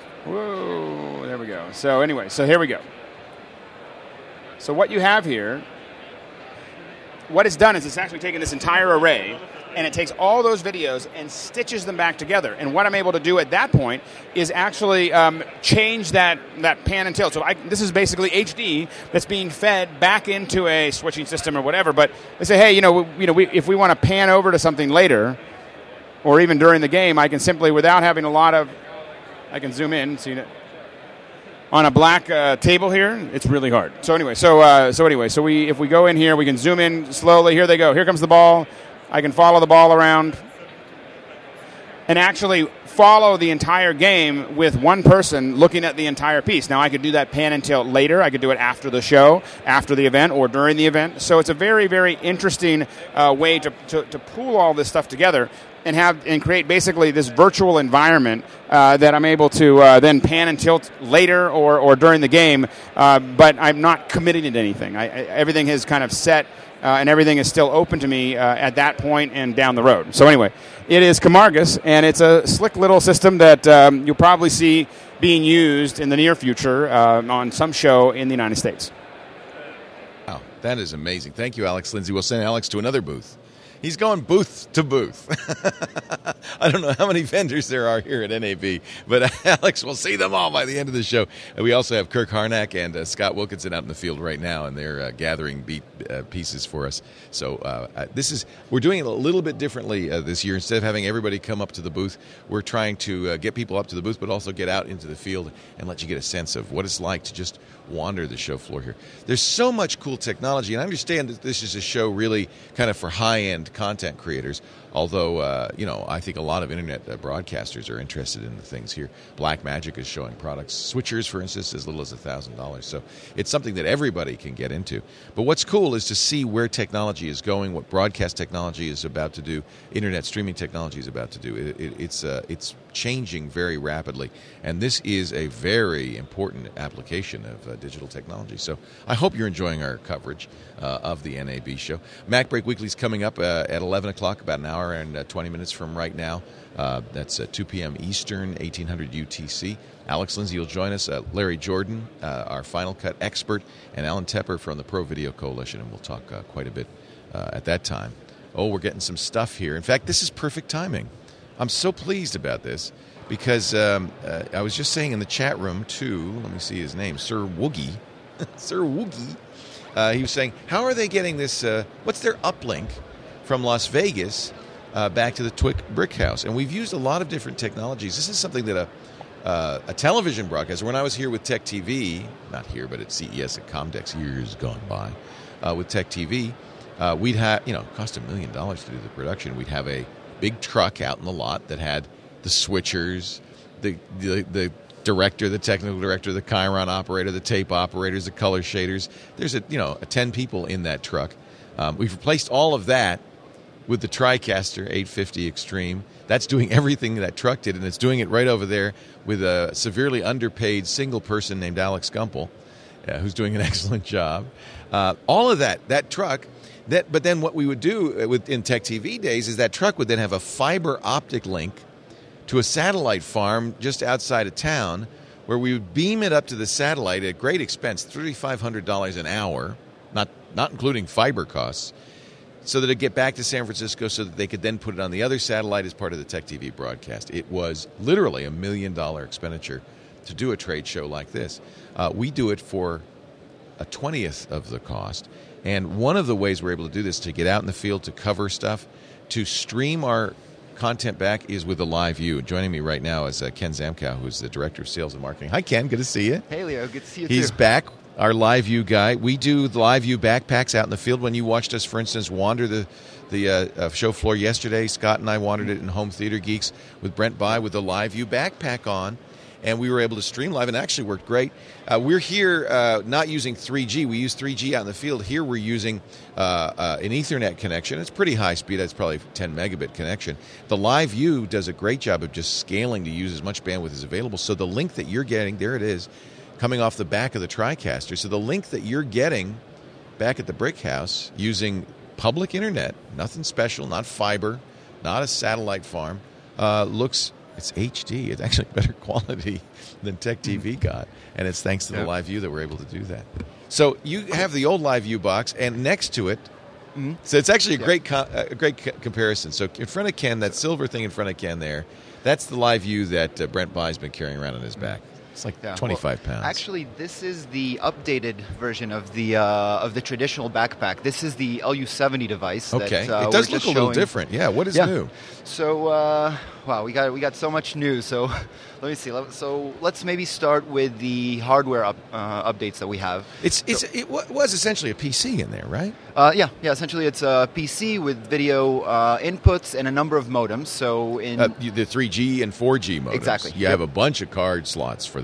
Whoa, there we go. So anyway, so here we go. So what you have here, what it's done is it's actually taken this entire array and it takes all those videos and stitches them back together. And what I'm able to do at that point is actually um, change that, that pan and tilt. So I, this is basically H D that's being fed back into a switching system or whatever. But they say, hey, you know, we, you know, we, if we want to pan over to something later, or even during the game, I can simply, without having a lot of, I can zoom in, see it. On a black uh, table here, it's really hard. So anyway, so uh, so anyway, so we if we go in here, we can zoom in slowly. Here they go. Here comes the ball. I can follow the ball around and actually follow the entire game with one person looking at the entire piece. Now, I could do that pan and tilt later. I could do it after the show, after the event, or during the event. So it's a very, very interesting uh, way to, to, to pool all this stuff together. and have and create basically this virtual environment uh, that I'm able to uh, then pan and tilt later or, or during the game, uh, but I'm not committing to anything. I, I, everything is kind of set, uh, and everything is still open to me uh, at that point and down the road. So anyway, it is Camargus, and it's a slick little system that um, you'll probably see being used in the near future uh, on some show in the United States. Wow, that is amazing. Thank you, Alex Lindsay. We'll send Alex to another booth. He's going booth to booth. I don't know how many vendors there are here at N A B, but Alex, we'll see them all by the end of the show. And we also have Kirk Harnack and uh, Scott Wilkinson out in the field right now, and they're uh, gathering beat uh, pieces for us. So uh, this is we're doing it a little bit differently uh, this year. Instead of having everybody come up to the booth, we're trying to uh, get people up to the booth, but also get out into the field and let you get a sense of what it's like to just wander the show floor here. There's so much cool technology, and I understand that this is a show really kind of for high-end content creators, although, uh, you know, I think a lot of internet uh, broadcasters are interested in the things here. Blackmagic is showing products. Switchers, for instance, as little as one thousand dollars. So it's something that everybody can get into. But what's cool is to see where technology is going, what broadcast technology is about to do, internet streaming technology is about to do. It, it, it's, uh, it's changing very rapidly, and this is a very important application of uh, digital technology. So I hope you're enjoying our coverage uh, of the N A B show. MacBreak Weekly is coming up uh, at eleven o'clock, about an hour and uh, twenty minutes from right now. Uh, that's uh, two p.m. Eastern, eighteen hundred U T C. Alex Lindsay will join us, uh, Larry Jordan, uh, our Final Cut expert, and Alan Tepper from the Pro Video Coalition, and we'll talk uh, quite a bit uh, at that time. Oh, we're getting some stuff here. In fact, this is perfect timing. I'm so pleased about this because um, uh, I was just saying in the chat room to, let me see his name, Sir Woogie, Sir Woogie, uh, he was saying, how are they getting this, uh, what's their uplink from Las Vegas uh, back to the Twick Brick House? And we've used a lot of different technologies. This is something that a, uh, a television broadcaster, when I was here with Tech T V, not here, but at C E S at Comdex years gone by, uh, with Tech T V, uh, we'd have, you know, it cost a million dollars to do the production. We'd have a big truck out in the lot that had the switchers, the, the the director, the technical director, the Chiron operator, the tape operators, the color shaders. There's a you know a ten people in that truck. Um, we've replaced all of that with the TriCaster eight fifty Extreme. That's doing everything that truck did, and it's doing it right over there with a severely underpaid single person named Alex Gumpel, uh, who's doing an excellent job. Uh, all of that, that truck. That, but then what we would do with, in Tech T V days is that truck would then have a fiber optic link to a satellite farm just outside of town where we would beam it up to the satellite at great expense, three thousand five hundred dollars an hour, not, not including fiber costs, so that it'd get back to San Francisco so that they could then put it on the other satellite as part of the Tech T V broadcast. It was literally a million dollar expenditure to do a trade show like this. Uh, we do it for a twentieth of the cost. And one of the ways we're able to do this, to get out in the field, to cover stuff, to stream our content back, is with the Live View. Joining me right now is uh, Ken Zamkow, who's the Director of Sales and Marketing. Hi, Ken. Good to see you. Hey, Leo. Good to see you, He's too. He's back, our Live View guy. We do the Live View backpacks out in the field. When you watched us, for instance, wander the, the uh, uh, show floor yesterday, Scott and I wandered it in Home Theater Geeks with Brent By with the Live View backpack on. And we were able to stream live, and it actually worked great. Uh, we're here uh, not using three G. We use three G out in the field. Here we're using uh, uh, an Ethernet connection. It's pretty high speed. It's probably a ten megabit connection. The Live View does a great job of just scaling to use as much bandwidth as available. So the link that you're getting, there it is, coming off the back of the TriCaster. So the link that you're getting back at the Brick House using public internet, nothing special, not fiber, not a satellite farm, uh, looks... It's H D. It's actually better quality than Tech T V got. And it's thanks to the yep. Live View that we're able to do that. So you have the old Live View box, and next to it, mm-hmm. so it's actually a great co- a great co- comparison. So in front of Ken, that silver thing in front of Ken there, that's the Live View that uh, Brent By's been carrying around on his back. It's like yeah. twenty-five well, pounds. Actually, this is the updated version of the uh, of the traditional backpack. This is the L U seventy device. Okay, that, uh, it does we're look just a little showing. different. Yeah, what is yeah. new? So, uh, wow, we got we got so much new. So, let me see. So, let's maybe start with the hardware up, uh, updates that we have. It's it's so, it was essentially a P C in there, right? Uh, yeah, yeah. Essentially, it's a P C with video uh, inputs and a number of modems. So, in uh, the three G and four G modems. Exactly. You yep. have a bunch of card slots for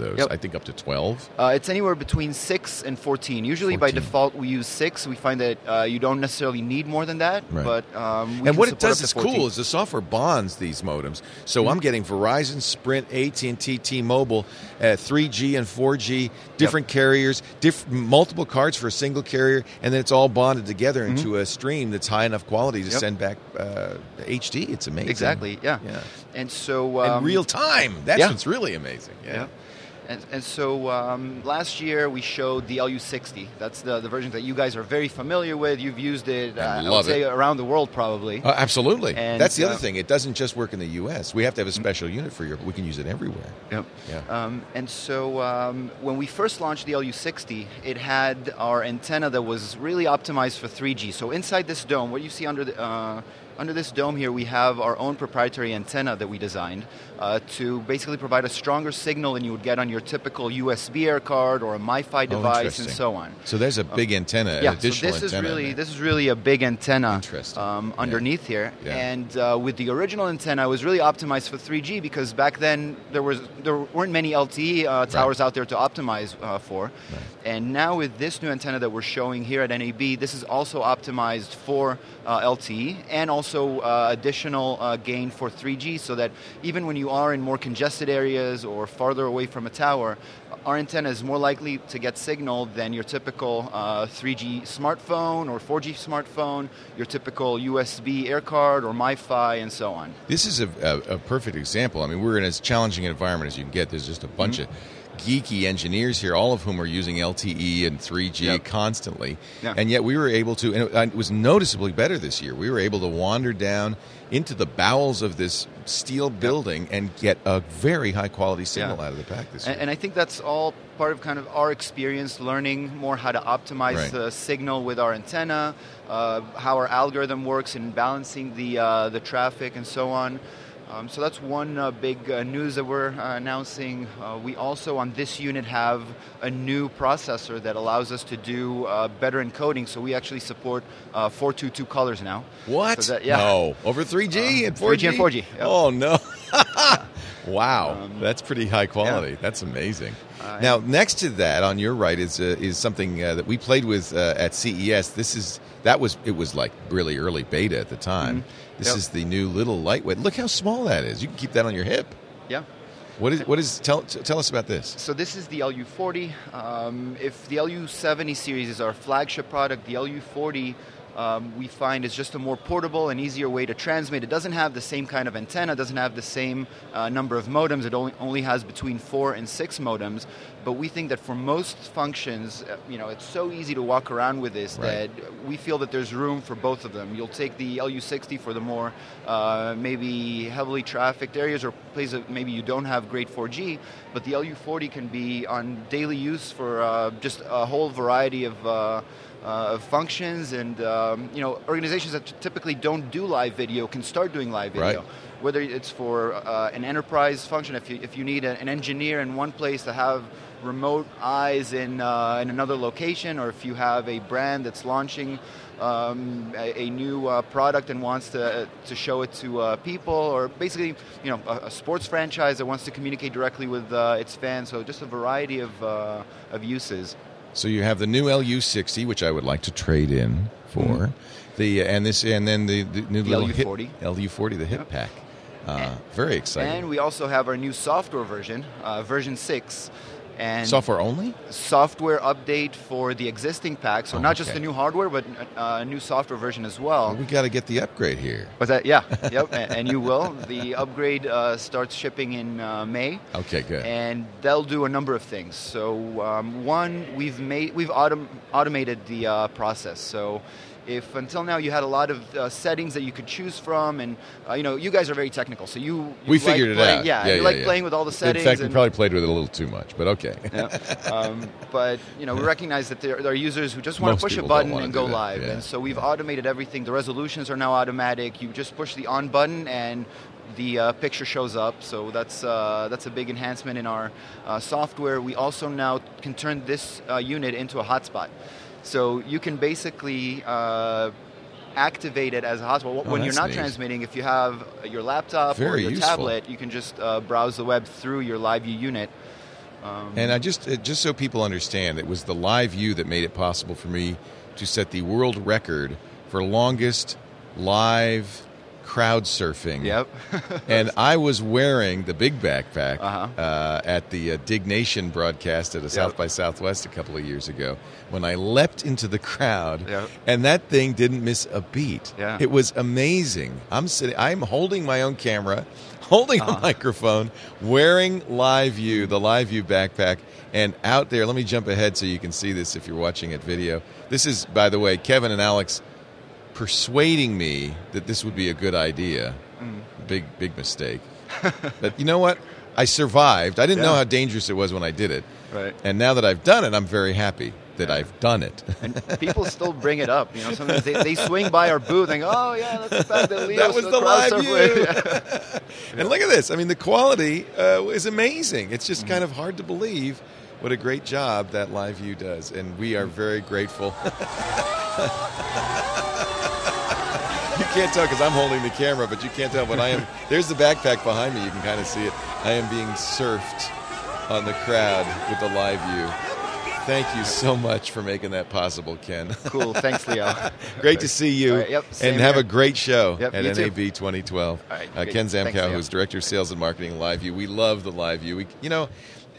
those? Yep. I think up to twelve. Uh, it's anywhere between six and fourteen. Usually by fourteen. default we use six. We find that uh, you don't necessarily need more than that. Right. But um, we and can what it support does up to is fourteen. cool is the software bonds these modems. So Mm-hmm. I'm getting Verizon, Sprint, A T and T, T-Mobile, uh, three G and four G, different carriers, diff- multiple cards for a single carrier, and then it's all bonded together into Mm-hmm. a stream that's high enough quality to Yep. send back uh, H D. It's amazing. Exactly, yeah. Yeah. And so... Um, In real time. That's yeah. what's really amazing. Yeah. Yeah. And, and so um, last year we showed the L U sixty. That's the, the version that you guys are very familiar with. You've used it, uh, I I love would say, it. around the world probably. Uh, absolutely. And, That's the other uh, thing. It doesn't just work in the U S. We have to have a special unit for Europe, but we can use it everywhere. Yep. Yeah. Um, and so um, when we first launched the L U sixty, it had our antenna that was really optimized for three G. So inside this dome, what you see under the... Uh, Under this dome here, we have our own proprietary antenna that we designed uh, to basically provide a stronger signal than you would get on your typical U S B air card or a MiFi device and interesting. so on. So there's a big antenna, Yeah, an so additional this is antenna. in really there. this is really a big antenna Interesting. um, underneath here, Yeah. and uh, with the original antenna, it was really optimized for three G because back then there was there weren't many L T E uh, towers out there to optimize uh, for, and now with this new antenna that we're showing here at N A B, this is also optimized for uh, L T E and also uh, additional uh, gain for three G, so that even when you are in more congested areas or farther away from a tower, our antenna is more likely to get signal than your typical uh, three G smartphone or four G smartphone, your typical U S B air card or MiFi, and so on. This is a, a, a perfect example. I mean, we're in as challenging an environment as you can get. There's just a bunch Mm-hmm. of geeky engineers here, all of whom are using L T E and three G Yep. constantly. Yeah. And yet we were able to, and it, it was noticeably better this year, we were able to wander down into the bowels of this steel building and get a very high-quality signal Yeah. out of the pack this year. And, and I think that's all part of kind of our experience learning more how to optimize Right. the signal with our antenna, uh, how our algorithm works in balancing the uh, the traffic and so on. Um, so that's one uh, big uh, news that we're uh, announcing. Uh, we also on this unit have a new processor that allows us to do uh, better encoding. So we actually support uh, four two two colors now. What? So that- yeah. No. Over three G Uh, and four G? three G and four G, yep. Oh, no. Wow. Um, That's pretty high quality. yeah. That's amazing. Uh, now, next to that, on your right, is uh, is something uh, that we played with uh, at C E S. This is that was it was like really early beta at the time. Mhm. This Yep. is the new little lightweight. Look how small that is. You can keep that on your hip. Yeah. What is what is tell tell us about this? So this is the L U forty. Um, if the L U seventy series is our flagship product, the L U forty um, we find is just a more portable and easier way to transmit. It doesn't have the same kind of antenna, doesn't have the same uh, number of modems. It only, only has between four and six modems. But we think that for most functions, uh, you know, it's so easy to walk around with this Right. that we feel that there's room for both of them. You'll take the L U sixty for the more uh, maybe heavily trafficked areas or places that maybe you don't have great four G, but the L U forty can be on daily use for uh, just a whole variety of uh, uh, of functions, and um, you know, organizations that typically don't do live video can start doing live video. Right. Whether it's for uh, an enterprise function, if you if you need a, an engineer in one place to have remote eyes in uh, in another location, or if you have a brand that's launching um, a, a new uh, product and wants to to show it to uh, people, or basically, you know, a, a sports franchise that wants to communicate directly with uh, its fans. So just a variety of uh, of uses. So you have the new L U sixty, which I would like to trade in for Mhm. the and this and then the, the new The little L U hip- forty. L U forty, the hip Yep. pack. Uh, very exciting. And we also have our new software version, uh, version six. And Software only? software update for the existing pack. So Oh, not just okay. the new hardware, but uh, a new software version as well. Well, we got to get the upgrade here. Was that? Yeah. Yep. and, and you will. The upgrade uh, starts shipping in uh, May. Okay, good. And they'll do a number of things. So um, one, we've made we've autom- automated the uh, process. So if until now you had a lot of uh, settings that you could choose from, and uh, you know, you guys are very technical, so you, you We like figured it playing- out. Yeah, Yeah, you yeah, like yeah. playing with all the settings. In fact, we and, probably played with it a little too much, but okay. yeah. um, but you know, we recognize that there, there are users who just want Most to push a people don't button wanna and do go that, live, yeah. and so we've automated everything. The resolutions are now automatic. You just push the on button and the uh, picture shows up. So that's uh, that's a big enhancement in our uh, software. We also now can turn this uh, unit into a hotspot. So you can basically uh, activate it as a hotspot. Oh, When you're that's not neat. transmitting, if you have your laptop or Very your useful. tablet, you can just uh, browse the web through your LiveView unit. Um, And I just uh, just so people understand, it was the live view that made it possible for me to set the world record for longest live crowd surfing. Yep. And I was wearing the big backpack Uh-huh. uh, at the uh, Dig Nation broadcast at a South Yep. by Southwest a couple of years ago when I leapt into the crowd, Yep. and that thing didn't miss a beat. Yeah. It was amazing. I'm sitting. I'm holding my own camera, holding Uh-huh. a microphone, wearing Live View, the Live View backpack, and out there. Let me jump ahead so you can see this if you're watching it video. This is, by the way, Kevin and Alex persuading me that this would be a good idea. Mm. Big, big mistake. But you know what? I survived. I didn't Yeah. know how dangerous it was when I did it. Right. And now that I've done it, I'm very happy that I've done it. And people still bring it up. You know, sometimes they, they swing by our booth and go, "Oh yeah, that's the fact that Leo That was the crowd live surf view. And look at this. I mean, the quality uh, is amazing. It's just kind of hard to believe what a great job that Live View does. And we are very grateful. You can't tell because I'm holding the camera, but you can't tell when I am. There's the backpack behind me. You can kind of see it. I am being surfed on the crowd with the Live View. Thank you so much for making that possible, Ken. Cool. Thanks, Leo. Great to see you. All right, yep, same and have here. a great show Yep, at you N too. A B twenty twelve. All right, uh, great. Ken Thanks, Zamkow, Leo. who's Director of Sales and Marketing, Live View. We love the Live View. We, you know,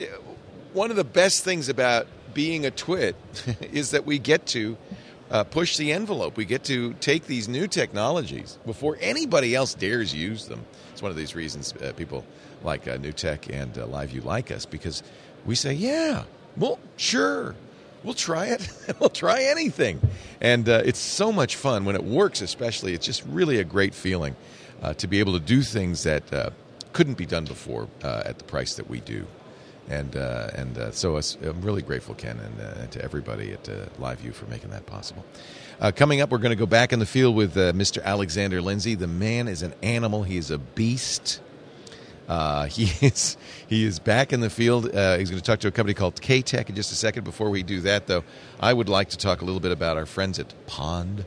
one of the best things about being a twit is that we get to uh, push the envelope. We get to take these new technologies before anybody else dares use them. It's one of these reasons uh, people like uh, New Tech and uh, Live View like us, because we say, yeah, well, sure. We'll try it. We'll try anything. And uh, it's so much fun when it works, especially. It's just really a great feeling uh, to be able to do things that uh, couldn't be done before uh, at the price that we do. And uh, and uh, so I'm really grateful, Ken, and, uh, and to everybody at uh, Live View for making that possible. Uh, coming up, we're going to go back in the field with uh, Mister Alexander Lindsay. The man is an animal. He is a beast. Uh, he is he is back in the field. Uh, he's going to talk to a company called K-Tech in just a second. Before we do that, though, I would like to talk a little bit about our friends at Pond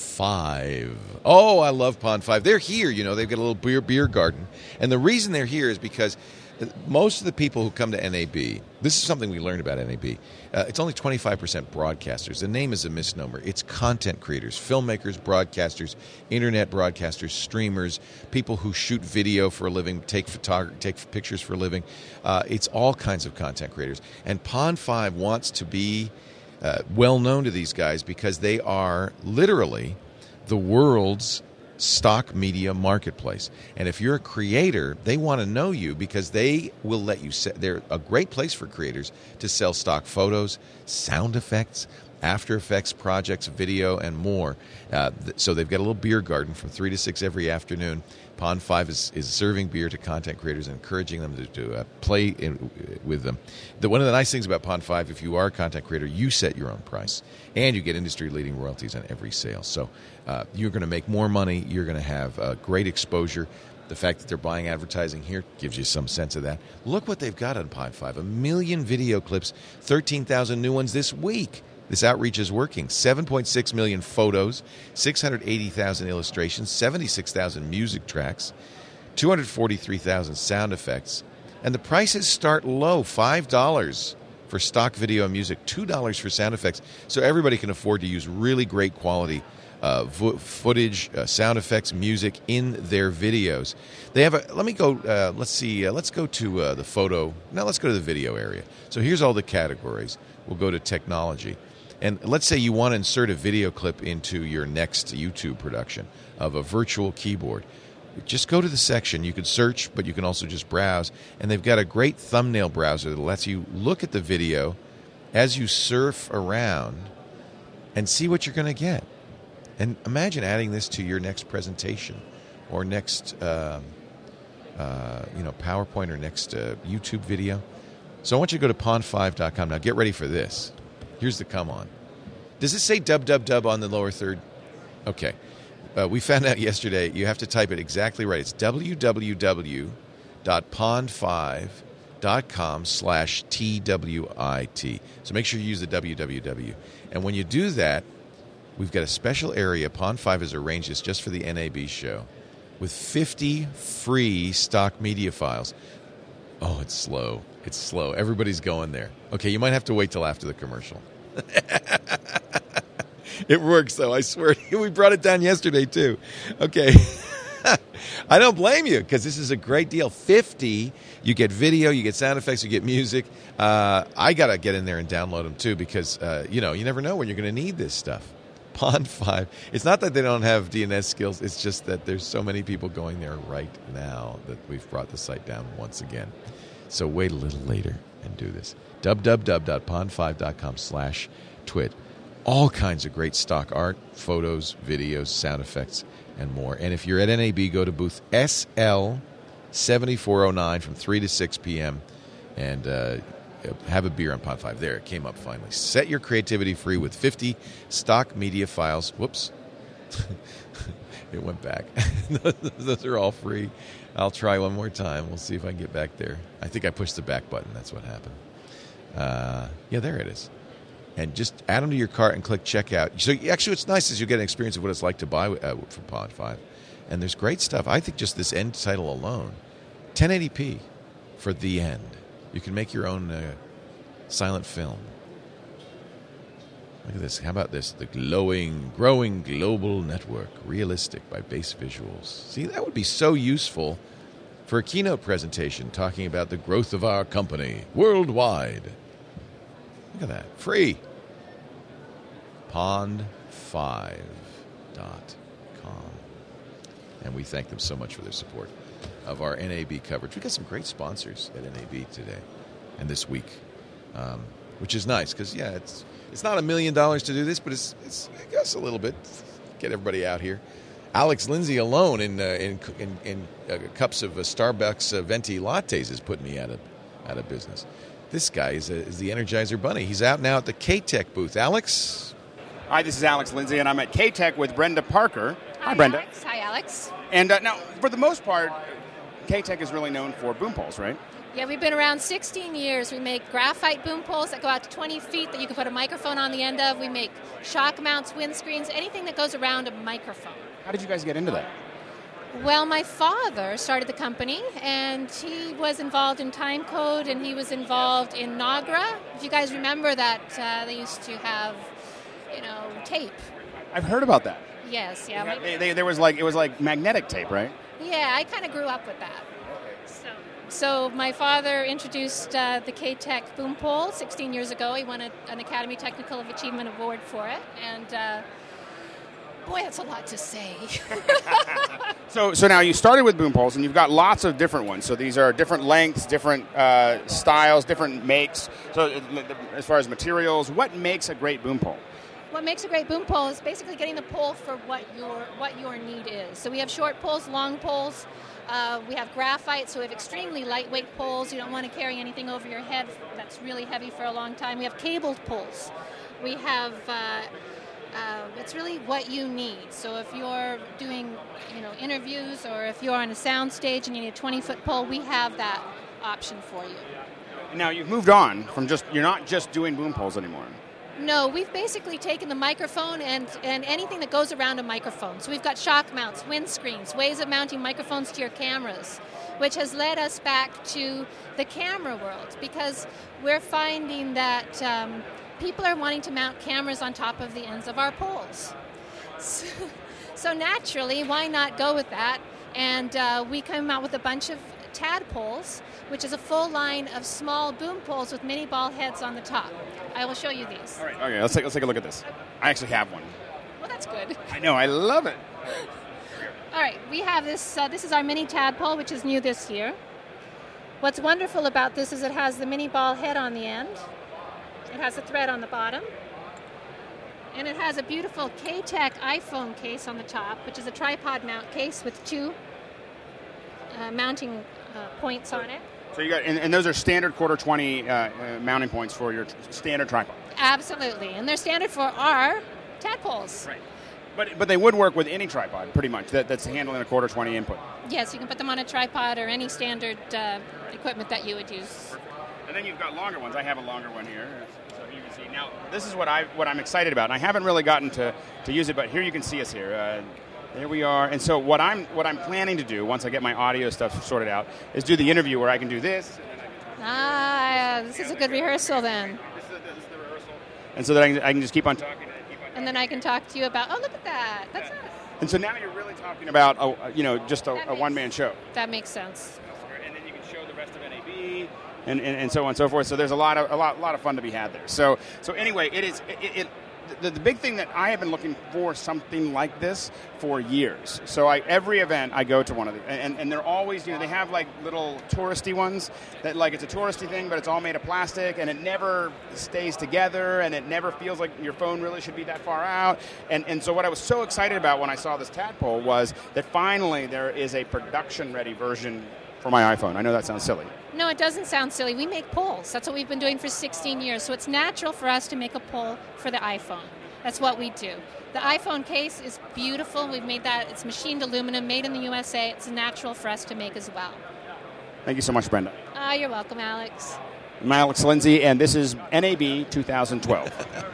Five. Oh, I love Pond Five. They're here. You know, they've got a little beer beer garden, and the reason they're here is because most of the people who come to N A B, this is something we learned about N A B, uh, it's only twenty-five percent broadcasters. The name is a misnomer. It's content creators, filmmakers, broadcasters, internet broadcasters, streamers, people who shoot video for a living, take photography, take pictures for a living. Uh, it's all kinds of content creators. And Pond five wants to be uh, well known to these guys because they are literally the world's stock media marketplace. And if you're a creator, they want to know you because they will let you set, they're a great place for creators to sell stock photos, sound effects, After Effects projects, video, and more. Uh, th- so they've got a little beer garden from three to six every afternoon. Pond five is, is serving beer to content creators and encouraging them to, to uh, play in, with them. The, one of the nice things about Pond five, if you are a content creator, you set your own price, and you get industry-leading royalties on every sale. So uh, you're going to make more money. You're going to have uh, great exposure. The fact that they're buying advertising here gives you some sense of that. Look what they've got on Pond five. A million video clips, thirteen thousand new ones this week. This outreach is working. seven point six million photos, six hundred eighty thousand illustrations, seventy-six thousand music tracks, two hundred forty-three thousand sound effects. And the prices start low, five dollars for stock video and music, two dollars for sound effects. So everybody can afford to use really great quality uh, vo- footage, uh, sound effects, music in their videos. They have a, let me go, uh, let's see, uh, let's go to uh, the photo. Now let's go to the video area. So here's all the categories. We'll go to technology. And let's say you want to insert a video clip into your next YouTube production of a virtual keyboard. Just go to the section. You can search, but you can also just browse. And they've got a great thumbnail browser that lets you look at the video as you surf around and see what you're going to get. And imagine adding this to your next presentation or next uh, uh, you know, PowerPoint or next uh, YouTube video. So I want you to go to pond five dot com. Now get ready for this. Here's the come on. Does it say dub dub dub on the lower third? Okay. Uh, we found out yesterday you have to type it exactly right. It's w w w dot pond five dot com slash T W I T. So make sure you use the W W W. And when you do that, we've got a special area. Pond five has arranged this just for the N A B show with fifty free stock media files. Oh, it's slow. It's slow. Everybody's going there. Okay, you might have to wait till after the commercial. It works, though. I swear. We brought it down yesterday, too. Okay. I don't blame you, because this is a great deal. fifty, you get video, you get sound effects, you get music. Uh, I got to get in there and download them, too, because, uh, you know, you never know when you're going to need this stuff. Pond five. It's not that they don't have D N S skills. It's just that there's so many people going there right now that we've brought the site down once again. So wait a little later and do this. www.pond five dot com slash twit. All kinds of great stock art, photos, videos, sound effects, and more. And if you're at N A B, go to booth S L seventy-four oh nine from three to six p.m. and uh, have a beer on Pond five. There, it came up finally. Set your creativity free with fifty stock media files. Whoops. It went back. Those are all free. I'll try one more time. We'll see if I can get back there. I think I pushed the back button. That's what happened. Uh, yeah, there it is. And just add them to your cart and click checkout. So actually what's nice is you get an experience of what it's like to buy uh, for Pond five. And there's great stuff. I think just this end title alone, ten eighty p for The End. You can make your own uh, silent film. Look at this. How about this? The glowing, growing global network. Realistic by Base Visuals. See, that would be so useful for a keynote presentation talking about the growth of our company worldwide. Look at that. Free. pond five dot com. And we thank them so much for their support of our N A B coverage. We've got some great sponsors at N A B today and this week, um, which is nice because, yeah, it's it's not a million dollars to do this, but it's, it's I guess, a little bit. Get everybody out here. Alex Lindsay alone in uh, in in, in uh, cups of uh, Starbucks uh, venti lattes is putting me out of out of business. This guy is, a, is the Energizer Bunny. He's out now at the K-Tech booth. Alex? Hi, this is Alex Lindsay, and I'm at K-Tech with Brenda Parker. Hi, Hi Brenda. Alex. Hi, Alex. And uh, now, for the most part, K-Tech is really known for boom poles, right? Yeah, we've been around sixteen years. We make graphite boom poles that go out to twenty feet that you can put a microphone on the end of. We make shock mounts, windscreens, anything that goes around a microphone. How did you guys get into that? Well, my father started the company, and he was involved in time code, and he was involved in Nagra. If you guys remember that, uh, they used to have, you know, tape. I've heard about that. Yes, yeah. yeah they, they, there was like it was like magnetic tape, right? Yeah, I kind of grew up with that. So, so my father introduced uh, the K-Tech boom pole sixteen years ago. He won a, an Academy Technical Achievement Award for it, and uh, boy, that's a lot to say. so, so now you started with boom poles, and you've got lots of different ones. So these are different lengths, different uh, styles, different makes. So, as far as materials, what makes a great boom pole? What makes a great boom pole is basically getting the pole for what your what your need is. So we have short poles, long poles. Uh, we have graphite, so we have extremely lightweight poles. You don't want to carry anything over your head that's really heavy for a long time. We have cabled poles. We have. Uh, Uh, it's really what you need. So if you're doing, you know, interviews, or if you're on a sound stage and you need a twenty-foot pole, we have that option for you. Now you've moved on from just, you're not just doing boom poles anymore. No, we've basically taken the microphone and, and anything that goes around a microphone. So we've got shock mounts, windscreens, ways of mounting microphones to your cameras, which has led us back to the camera world, because we're finding that um, people are wanting to mount cameras on top of the ends of our poles. So, so naturally, why not go with that? And uh, we came out with a bunch of tadpoles, which is a full line of small boom poles with mini ball heads on the top. I will show you these. All right. Okay, let's take, let's take a look at this. I actually have one. Well, that's good. I know. I love it. All right. We have this. Uh, this is our mini tadpole, which is new this year. What's wonderful about this is it has the mini ball head on the end. It has a thread on the bottom. And it has a beautiful K-Tech iPhone case on the top, which is a tripod mount case with two uh, mounting uh, points on it. So you got, and, and those are standard quarter twenty uh, uh, mounting points for your t- standard tripod. Absolutely, and they're standard for our tadpoles. Right, but but they would work with any tripod, pretty much. That, that's handling a quarter twenty input. Yes, you can put them on a tripod or any standard uh, equipment that you would use. And then you've got longer ones. I have a longer one here, so you can see. Now, this is what I what I'm excited about, and I haven't really gotten to, to use it, but here you can see us here. Uh, There we are. And so what I'm what I'm planning to do once I get my audio stuff sorted out is do the interview where I can do this. Ah, Yeah, this is a good rehearsal then. This is, this is the rehearsal. And so that I can, I can just keep on talking. And, keep on and then I can talk to you about, oh, look at that. That's yeah. nice. And so now you're really talking about, a, you know, just a, a one-man show. That makes sense. And then you can show the rest of N A B and, and, and so on and so forth. So there's a lot of a lot, a lot of fun to be had there. So so anyway, it is it. it The, the big thing that I have been looking for something like this for years. So I, every event I go to one of them, and, and they're always, you know, they have like little touristy ones that like it's a touristy thing, but it's all made of plastic, and it never stays together, and it never feels like your phone really should be that far out. And and so what I was so excited about when I saw this tadpole was that finally there is a production-ready version for my iPhone. I know that sounds silly. No, it doesn't sound silly. We make poles. That's what we've been doing for sixteen years. So it's natural for us to make a pole for the iPhone. That's what we do. The iPhone case is beautiful. We've made that. It's machined aluminum, made in the U S A. It's natural for us to make as well. Thank you so much, Brenda. Ah, you're welcome, Alex. I'm Alex Lindsay, and this is N A B twenty twelve.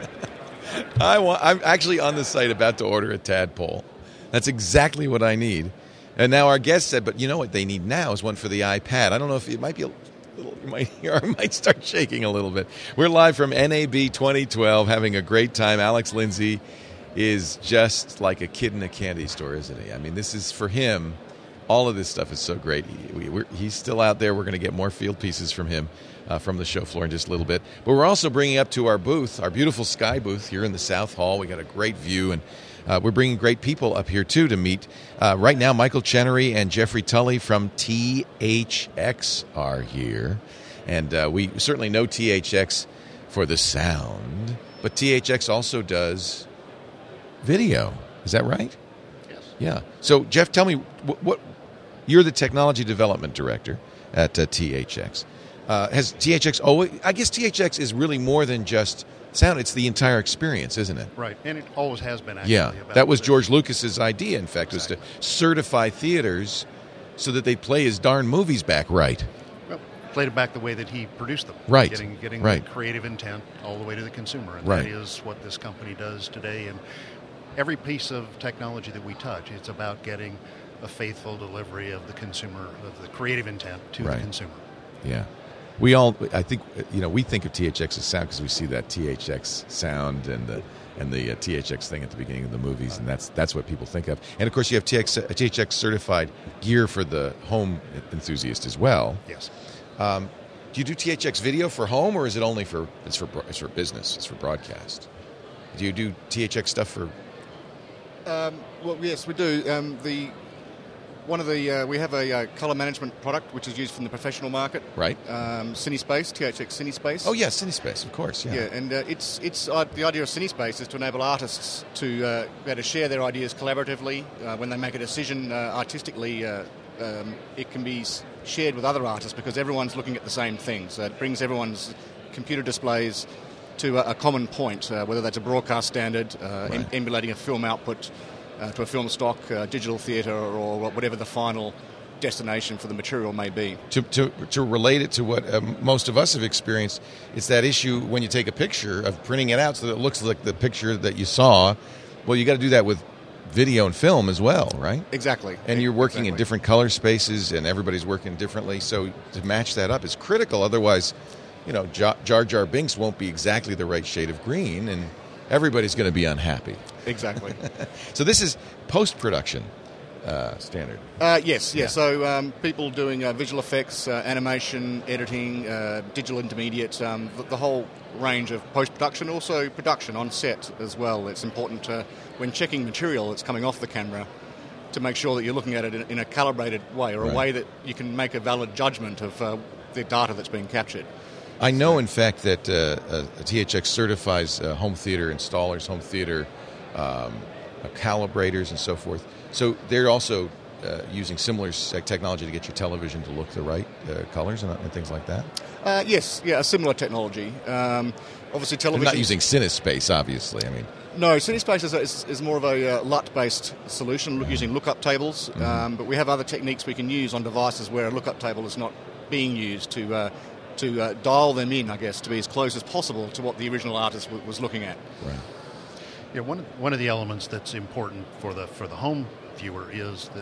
I want, I'm actually on the site about to order a tadpole. That's exactly what I need. And now our guest said, but you know what they need now is one for the iPad. I don't know if it might be a little, you might, your arm might start shaking a little bit. We're live from N A B twenty twelve, having a great time. Alex Lindsay is just like a kid in a candy store, isn't he? I mean, this is for him. All of this stuff is so great. He, we, we're, he's still out there. We're going to get more field pieces from him uh, from the show floor in just a little bit. But we're also bringing up to our booth, our beautiful Sky booth here in the South Hall. We got a great view, and Uh, we're bringing great people up here, too, to meet. Uh, right now, Michael Chenery and Jeffrey Tully from T H X are here. And uh, we certainly know T H X for the sound, but T H X also does video. Is that right? Yes. Yeah. So, Jeff, tell me, what, what you're the technology development director at uh, T H X. Uh, has T H X always, I guess T H X is really more than just sound, it's the entire experience, isn't it? Right, and it always has been, actually. Yeah, about that was the, George Lucas's idea, in fact, exactly. was to certify theaters so that they'd play his darn movies back right. Well, played it back the way that he produced them. Right. Getting, getting right. the creative intent all the way to the consumer, and right. that is what this company does today. And every piece of technology that we touch, it's about getting a faithful delivery of the consumer, of the creative intent to right. the consumer. Yeah. We all, I think, you know, we think of T H X as sound because we see that T H X sound and the and the uh, T H X thing at the beginning of the movies, and that's that's what people think of. And of course, you have T H X, T H X certified gear for the home enthusiast as well. Yes. Um, do you do T H X video for home, or is it only for it's for it's for business? It's for broadcast. Do you do T H X stuff for? Um, well, yes, we do. Um, the One of the uh, we have a uh, color management product which is used from the professional market, right? Um, CineSpace, T H X CineSpace. Oh yeah, CineSpace, of course. Yeah, yeah, and uh, it's it's uh, the idea of CineSpace is to enable artists to uh, be able to share their ideas collaboratively. Uh, when they make a decision uh, artistically, uh, um, it can be shared with other artists because everyone's looking at the same thing. So it brings everyone's computer displays to a, a common point, uh, whether that's a broadcast standard, uh, right. em- emulating a film output. Uh, to a film stock, uh, digital theatre, or whatever the final destination for the material may be. To to, to relate it to what um, most of us have experienced, it's that issue when you take a picture of printing it out so that it looks like the picture that you saw. Well, you got to do that with video and film as well, right? Exactly. And you're working exactly. in different color spaces, and everybody's working differently. So to match that up is critical. Otherwise, you know, Jar Jar Binks won't be exactly the right shade of green, and everybody's going to be unhappy. Exactly. So this is post-production uh, standard. Uh, yes, yes. Yeah. So um, people doing uh, visual effects, uh, animation, editing, uh, digital intermediate, um, the, the whole range of post-production, also production on set as well. It's important to, when checking material that's coming off the camera, to make sure that you're looking at it in, in a calibrated way, or right. a way that you can make a valid judgment of uh, the data that's being captured. I know, in fact, that uh, uh, T H X certifies uh, home theater installers, home theater um, uh, calibrators, and so forth. So they're also uh, using similar technology to get your television to look the right uh, colors and, and things like that? Uh, yes, yeah, a similar technology. Um, obviously, television. They're not using CineSpace, obviously. I mean, no, CineSpace is, is, is more of a uh, L U T-based solution, mm-hmm. using lookup tables. Mm-hmm. Um, but we have other techniques we can use on devices where a lookup table is not being used to. Uh, to uh, dial them in, I guess, to be as close as possible to what the original artist w- was looking at. Right. Yeah, one one of the elements that's important for the for the home viewer is that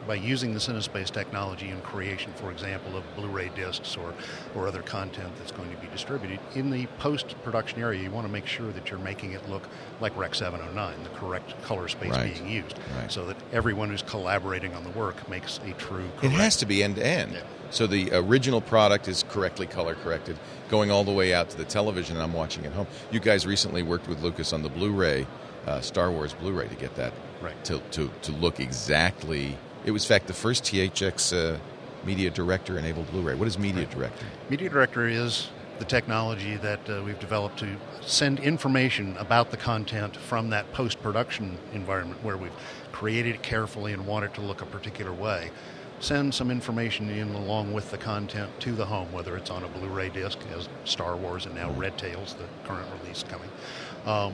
by using the CineSpace technology in creation, for example, of Blu-ray discs or, or other content that's going to be distributed, in the post-production area, you want to make sure that you're making it look like Rec seven oh nine, the correct color space Right. being used, Right. so that everyone who's collaborating on the work makes a true correct. It has to be end-to-end. Yeah. So the original product is correctly color-corrected, going all the way out to the television, and I'm watching at home. You guys recently worked with Lucas on the Blu-ray, uh, Star Wars Blu-ray, to get that right. to, to, to look exactly... It was, in fact, the first T H X uh, Media Director-enabled Blu-ray. What is Media Right. Director? Media Director is the technology that uh, we've developed to send information about the content from that post-production environment where we've created it carefully and want it to look a particular way. Send some information in along with the content to the home, whether it's on a Blu-ray disc, as Star Wars and now Red Tails, the current release coming. Um,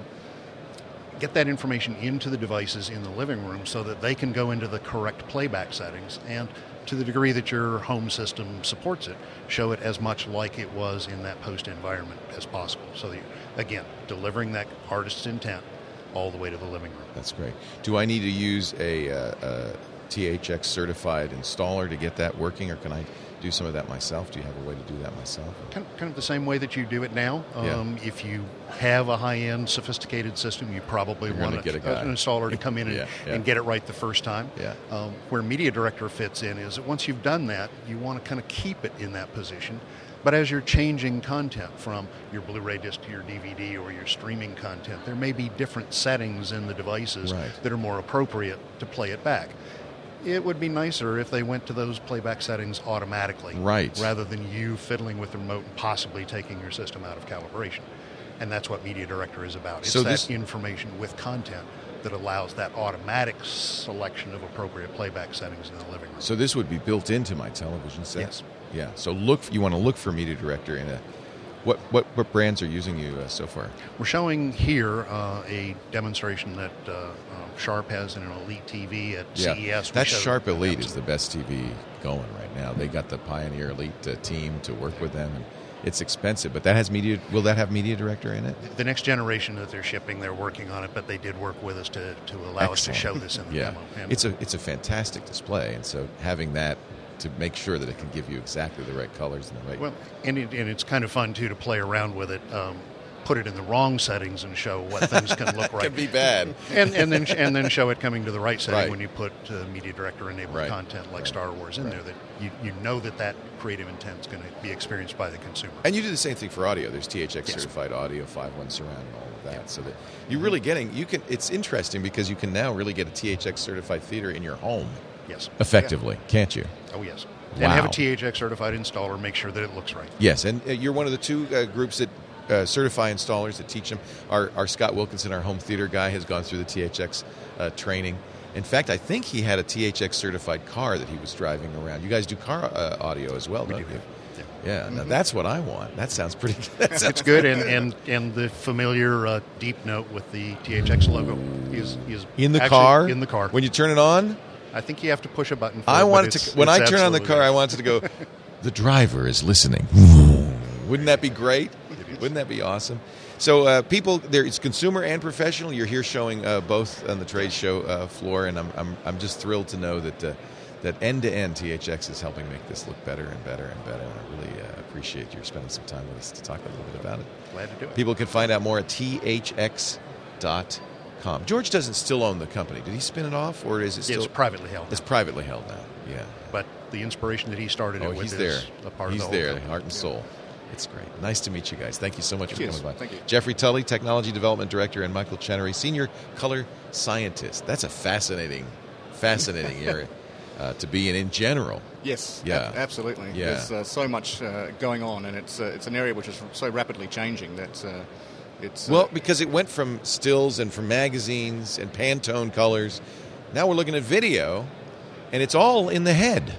get that information into the devices in the living room so that they can go into the correct playback settings, and to the degree that your home system supports it, show it as much like it was in that post environment as possible. So that, again, delivering that artist's intent all the way to the living room. That's great. Do I need to use a, uh, a T H X certified installer to get that working, or can I do some of that myself? Do you have a way to do that myself? Kind of, kind of the same way that you do it now. Um, Yeah. If you have a high-end, sophisticated system, you probably You're want gonna get a a, guy. an installer to come in and, Yeah, yeah. and get it right the first time. Yeah. Um, where Media Director fits in is that once you've done that, you want to kind of keep it in that position. But as you're changing content from your Blu-ray disc to your D V D or your streaming content, there may be different settings in the devices Right. that are more appropriate to play it back. It would be nicer if they went to those playback settings automatically, Right. rather than you fiddling with the remote and possibly taking your system out of calibration. And that's what Media Director is about. It's So that this- information with content that allows that automatic selection of appropriate playback settings in the living room. So this would be built into my television set? Yes. Yeah. So look, you want to look for Media Director in a... What, what, what brands are using you uh, so far? We're showing here uh, a demonstration that uh, uh, Sharp has in an Elite T V at Yeah. C E S. We That showed Sharp an Elite episode. is the best T V going right now. They got the Pioneer Elite uh, team to work with them, and it's expensive. But that has media. Will that have Media Director in it? The next generation that they're shipping, they're working on it, but they did work with us to, to allow us to Excellent. show this in the yeah. demo. And It's a it's a fantastic display, and so having that to make sure that it can give you exactly the right colors and the right. Well, and, it, and it's kind of fun, too, to play around with it, um, put it in the wrong settings and show what things can look right. Can be bad. and, and, then, and then show it coming to the right setting Right. when you put uh, Media Director-enabled Right. content like Right. Star Wars in Right. there, that you, you know that that creative intent is going to be experienced by the consumer. And you do the same thing for audio. There's T H X Yes. certified audio, five one surround, and all of that. So that you're really getting. You can. It's interesting because you can now really get a T H X certified theater in your home. Yes. Effectively, can't you? Oh, yes. Wow. And have a T H X certified installer, make sure that it looks right. Yes, and uh, you're one of the two uh, groups that uh, certify installers that teach them. Our, our Scott Wilkinson, our home theater guy, has gone through the T H X uh, training. In fact, I think he had a T H X certified car that he was driving around. You guys do car uh, audio as well, We don't do. you? Yeah. Yeah, now that's what I want. That sounds pretty good. That sounds That's good, and, and, and the familiar uh, deep note with the T H X logo is, is in the actually car? In the car. When you turn it on? I think you have to push a button for I it, want but it to. it's- When I it's turn on the absolutely car, there. I want it to go. The driver is listening. Wouldn't that be great? Wouldn't that be awesome? So, uh, people, there it's consumer and professional. You're here showing uh, both on the trade show uh, floor, and I'm, I'm I'm just thrilled to know that uh, that end to end T H X is helping make this look better and better and better. And I really uh, appreciate you spending some time with us to talk a little bit about it. Glad to do it. People can find out more at T H X dot com. George doesn't still own the company. Did he spin it off, or is it still? It's privately held. It's privately held now. Yeah. But the inspiration that he started Oh, it with he's is there. a part He's of the whole there, company. heart and soul. It's great. Nice to meet you guys. Thank you so much Cheers. for coming by. Thank you. Jeffrey Tully, Technology Development Director, and Michael Chenery, Senior Color Scientist. That's a fascinating, fascinating area uh, to be in in general. Yes, Yeah. ab- absolutely. Yeah. There's uh, so much uh, going on, and it's uh, it's an area which is so rapidly changing that uh, it's uh, Well, because it went from stills and from magazines and Pantone colors. Now we're looking at video, and it's all in the head.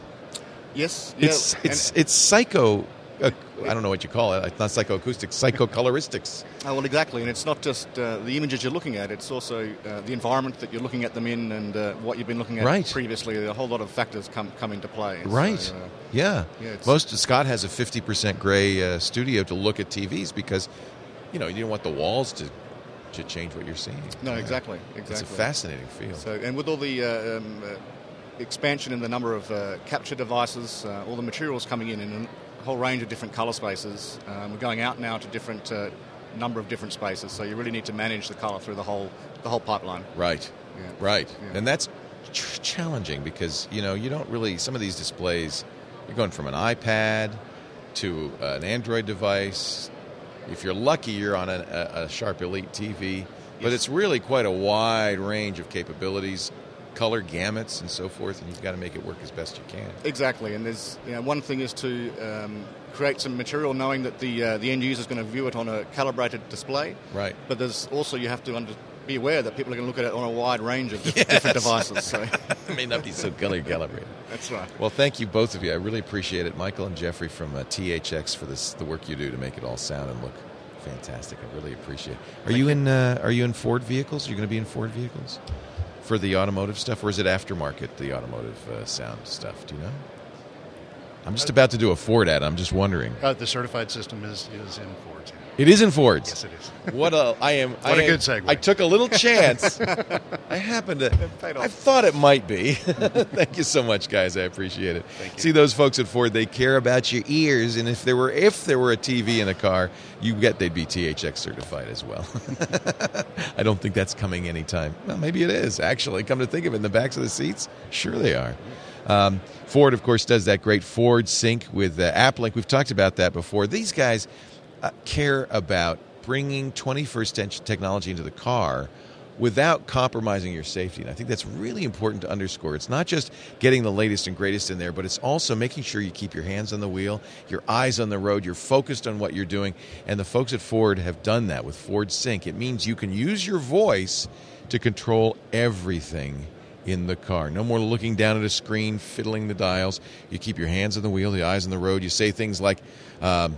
yes, yeah, It's and- it's it's psycho. Uh, I don't know what you call it. It's not psychoacoustics. Psychocoloristics. Oh, well, exactly, and it's not just uh, the images you're looking at; it's also uh, the environment that you're looking at them in, and uh, what you've been looking at Right. previously. A whole lot of factors come come into play. Right. So, uh, yeah. yeah, it's- Most Scott has a fifty percent gray uh, studio to look at T Vs because, you know, you don't want the walls to to change what you're seeing. no, Uh, exactly, exactly. It's a fascinating field. So, and with all the uh, um, uh, expansion in the number of uh, capture devices, uh, all the materials coming in in a whole range of different colour spaces. Um, we're going out now to different uh, number of different spaces, so you really need to manage the colour through the whole the whole pipeline. Right, yeah. right, yeah. and that's ch- challenging because you know you don't really some of these displays. You're going from an iPad to an Android device. If you're lucky, you're on a, a Sharp Elite T V, but yes. it's really quite a wide range of capabilities, color gamuts, and so forth, and you've got to make it work as best you can. Exactly, and there's you know, one thing is to um, create some material knowing that the uh, the end user is going to view it on a calibrated display. Right. But there's also you have to under, be aware that people are going to look at it on a wide range of diff- yes. different devices. So. It may not be so color calibrated. That's right. Well, thank you both of you. I really appreciate it, Michael and Jeffrey from uh, T H X, for this the work you do to make it all sound and look fantastic. I really appreciate it. Are you in uh, Are you in Ford vehicles? Are you going to be in Ford vehicles for the automotive stuff, or is it aftermarket, the automotive uh, sound stuff? Do you know? I'm just about to do a Ford ad. I'm just wondering. Uh, the certified system is, is in Ford. It is in Fords. Yes, it is. What a I am. What I a am, good segue. I took a little chance. I happened to. I thought it might be. Thank you so much, guys. I appreciate it. Thank you. See, those folks at Ford, they care about your ears, and if there were if there were a T V in a car, you get they'd be T H X certified as well. I don't think that's coming anytime. Well, maybe it is actually. Come to think of it, in the backs of the seats, sure they are. Um, Ford, of course, does that great Ford Sync with uh, AppLink. We've talked about that before. These guys uh, care about bringing twenty-first century technology into the car without compromising your safety. And I think that's really important to underscore. It's not just getting the latest and greatest in there, but it's also making sure you keep your hands on the wheel, your eyes on the road, you're focused on what you're doing. And the folks at Ford have done that with Ford Sync. It means you can use your voice to control everything in the car. No more looking down at a screen, fiddling the dials. You keep your hands on the wheel, the eyes on the road. You say things like, um,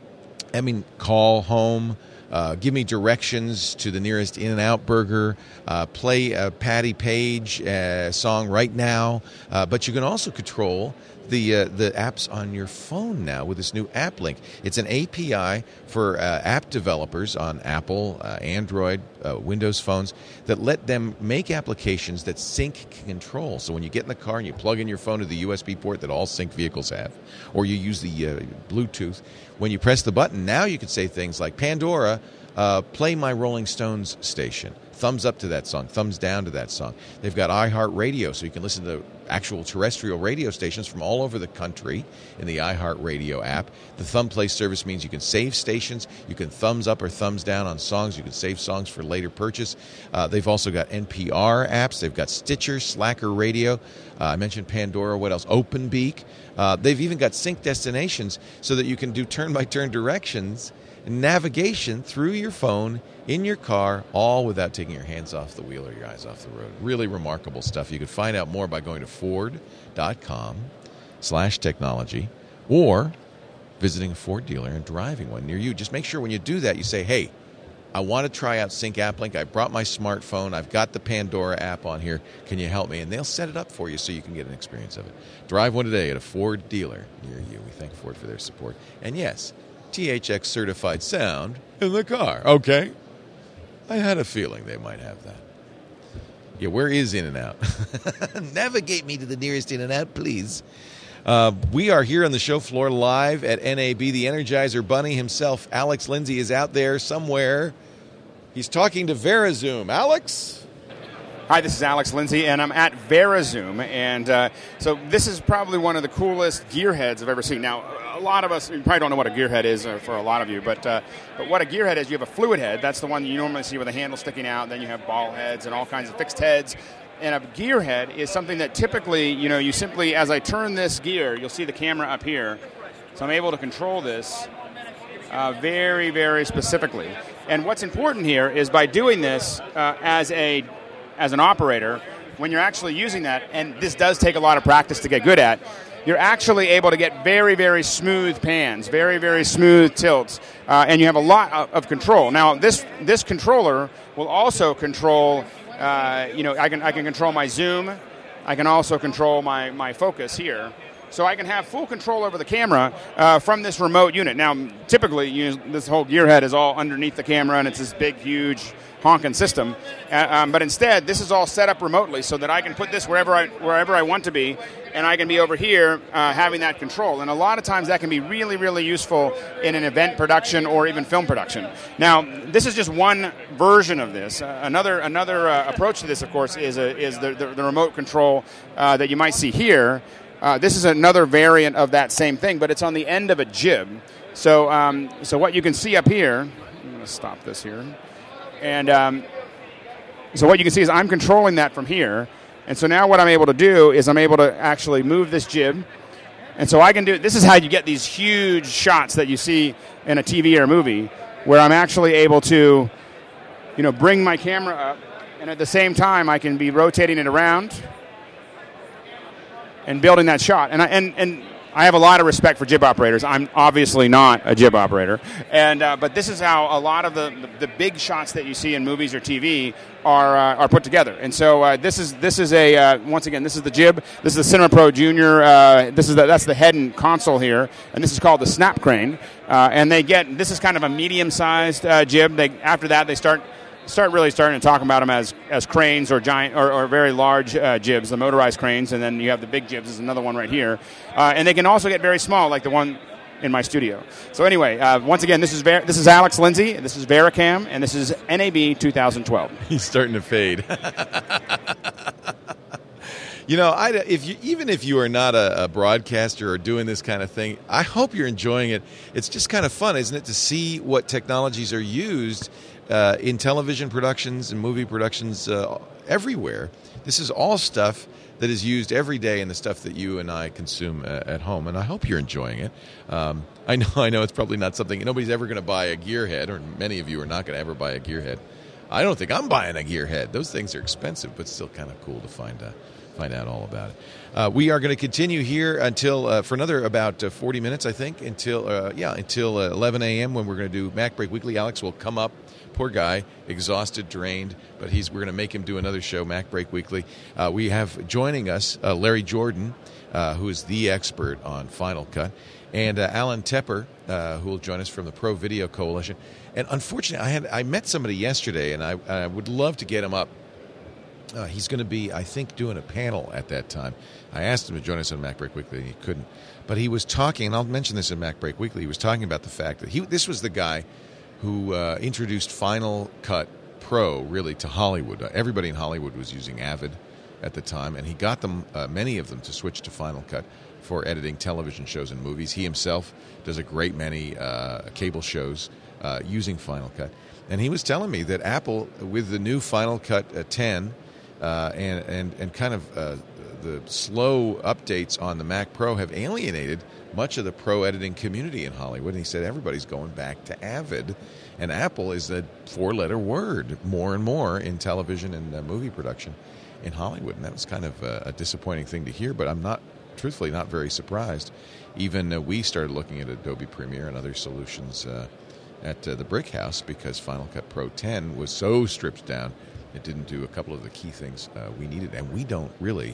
I mean, call home, uh, give me directions to the nearest In-N-Out burger, uh, play a Patty Page uh, song right now. Uh, but you can also control the uh, the apps on your phone now with this new AppLink. It's an A P I for uh, app developers on Apple, uh, Android, uh, Windows phones that let them make applications that sync can control. So when you get in the car and you plug in your phone to the U S B port that all sync vehicles have, or you use the uh, Bluetooth, when you press the button, now you can say things like, Pandora, uh, play my Rolling Stones station. Thumbs up to that song, thumbs down to that song. They've got iHeartRadio, so you can listen to actual terrestrial radio stations from all over the country in the iHeartRadio app. The Thumb Play service means you can save stations, you can thumbs up or thumbs down on songs, you can save songs for later purchase. Uh, they've also got N P R apps, they've got Stitcher, Slacker Radio. Uh, I mentioned Pandora, what else? OpenBeak. Uh, they've even got sync destinations so that you can do turn-by-turn directions and navigation through your phone in your car, all without taking your hands off the wheel or your eyes off the road. Really remarkable stuff. You can find out more by going to Ford.com slash technology or visiting a Ford dealer and driving one near you. Just make sure when you do that, you say, hey, I want to try out Sync AppLink. I brought my smartphone. I've got the Pandora app on here. Can you help me? And they'll set it up for you so you can get an experience of it. Drive one today at a Ford dealer near you. We thank Ford for their support. And yes, T H X certified sound in the car. Okay. I had a feeling they might have that. Yeah, where is In-N-Out? Navigate me to the nearest In-N-Out, please. Uh, we are here on the show floor live at N A B. The Energizer Bunny himself, Alex Lindsay, is out there somewhere. He's talking to VeraZoom. Alex? Hi, this is Alex Lindsay, and I'm at VeraZoom. And uh, so this is probably one of the coolest gearheads I've ever seen. Now, a lot of us, you probably don't know what a gearhead is uh, for a lot of you, but uh, but what a gearhead is, you have a fluid head. That's the one you normally see with a handle sticking out. Then you have ball heads and all kinds of fixed heads. And a gearhead is something that typically, you know, you simply, as I turn this gear, you'll see the camera up here. So I'm able to control this uh, very, very specifically. And what's important here is by doing this uh, as a as an operator, when you're actually using that, and this does take a lot of practice to get good at, you're actually able to get very, very smooth pans, very, very smooth tilts, uh, and you have a lot of, of control. Now, this this controller will also control, uh, you know, I can I can control my zoom, I can also control my, my focus here, So I can have full control over the camera uh, from this remote unit. Now, typically, you, this whole gear head is all underneath the camera, and it's this big, huge honking system. Uh, um, but instead, this is all set up remotely so that I can put this wherever I wherever I want to be, and I can be over here uh, having that control. And a lot of times that can be really, really useful in an event production or even film production. Now, this is just one version of this. Uh, another another uh, approach to this, of course, is a, is the, the, the remote control uh, that you might see here. Uh, this is another variant of that same thing, but it's on the end of a jib. So, um, so what you can see up here, I'm going to stop this here. And um, so what you can see is I'm controlling that from here. And so now what I'm able to do is I'm able to actually move this jib. And so I can do, this is how you get these huge shots that you see in a T V or a movie, where I'm actually able to, you know, bring my camera up. And at the same time, I can be rotating it around and building that shot. And I, and, and I have a lot of respect for jib operators. I'm obviously not a jib operator. And uh, but this is how a lot of the, the, the big shots that you see in movies or T V are uh, are put together. And so uh, this is this is a uh, once again this is the jib. This is the Cinema Pro Junior. Uh, this is the, that's the head and console here, and this is called the Snap Crane. Uh, and they get this is kind of a medium-sized uh, jib. They after that they start. Start really starting to talk about them as, as cranes or giant or, or very large uh, jibs, the motorized cranes, and then you have the big jibs. There's another one right here, uh, and they can also get very small, like the one in my studio. So anyway, uh, once again, this is Ver- this is Alex Lindsay, this is Vericam, and this is N A B twenty twelve. He's starting to fade. You know, I, if you, even if you are not a, a broadcaster or doing this kind of thing, I hope you're enjoying it. It's just kind of fun, isn't it, to see what technologies are used uh, in television productions and movie productions uh, everywhere. This is all stuff that is used every day in the stuff that you and I consume uh, at home, and I hope you're enjoying it. Um, I know, I know, it's probably not something nobody's ever going to buy a gearhead, or many of you are not going to ever buy a gearhead. I don't think I'm buying a gearhead. Those things are expensive, but still kind of cool to find out. Find out all about it. Uh, we are going to continue here until uh, for another about uh, forty minutes, I think, until uh, yeah, until uh, eleven a.m. when we're going to do Mac Break Weekly. Alex will come up. Poor guy, exhausted, drained, but he's. We're going to make him do another show, Mac Break Weekly. Uh, we have joining us uh, Larry Jordan, uh, who is the expert on Final Cut, and uh, Alan Tepper, uh, who will join us from the Pro Video Coalition. And unfortunately, I had I met somebody yesterday, and I, I would love to get him up. Uh, he's going to be, I think, doing a panel at that time. I asked him to join us on Mac Break Weekly, and he couldn't. But he was talking, and I'll mention this in Mac Break Weekly, he was talking about the fact that he this was the guy who uh, introduced Final Cut Pro, really, to Hollywood. Uh, everybody in Hollywood was using Avid at the time, and he got them, uh, many of them, to switch to Final Cut for editing television shows and movies. He himself does a great many uh, cable shows uh, using Final Cut. And he was telling me that Apple, with the new Final Cut uh, ten, Uh, and, and, and kind of uh, the slow updates on the Mac Pro have alienated much of the pro editing community in Hollywood. And he said everybody's going back to Avid. And Apple is a four-letter word more and more in television and uh, movie production in Hollywood. And that was kind of a, a disappointing thing to hear, but I'm not, truthfully, not very surprised. Even uh, we started looking at Adobe Premiere and other solutions uh, at uh, the Brick House because Final Cut Pro ten was so stripped down. It didn't do a couple of the key things uh, we needed, and we don't really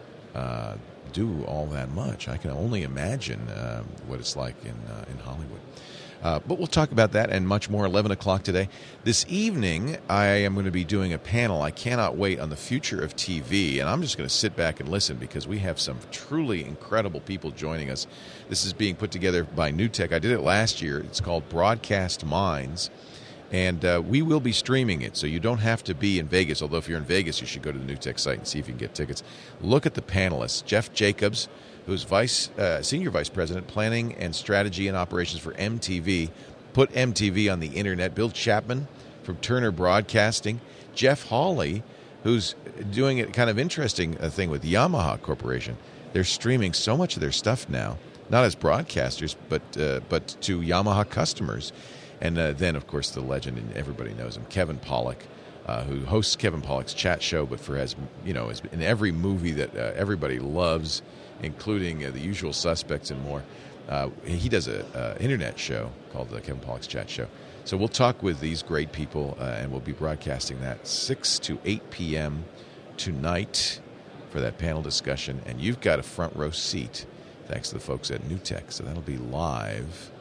uh, do all that much. I can only imagine uh, what it's like in uh, in Hollywood. Uh, but we'll talk about that and much more, eleven o'clock today. This evening, I am going to be doing a panel. I cannot wait on the future of T V, and I'm just going to sit back and listen because we have some truly incredible people joining us. This is being put together by NewTek. I did it last year. It's called Broadcast Minds. And uh, we will be streaming it, so you don't have to be in Vegas. Although if you're in Vegas, you should go to the NewTek site and see if you can get tickets. Look at the panelists. Jeff Jacobs, who's vice, uh, Senior Vice President, Planning and Strategy and Operations for M T V. Put M T V on the Internet. Bill Chapman from Turner Broadcasting. Jeff Hawley, who's doing a kind of interesting uh, thing with Yamaha Corporation. They're streaming so much of their stuff now, not as broadcasters, but uh, but to Yamaha customers. And uh, then, of course, the legend, and everybody knows him, Kevin Pollak, uh, who hosts Kevin Pollak's chat show, but for as you know, as in every movie that uh, everybody loves, including uh, The Usual Suspects and more. Uh, he does an uh, internet show called the Kevin Pollak's Chat Show. So we'll talk with these great people, uh, and we'll be broadcasting that six to eight p.m. tonight for that panel discussion. And you've got a front row seat thanks to the folks at NewTek. So that'll be live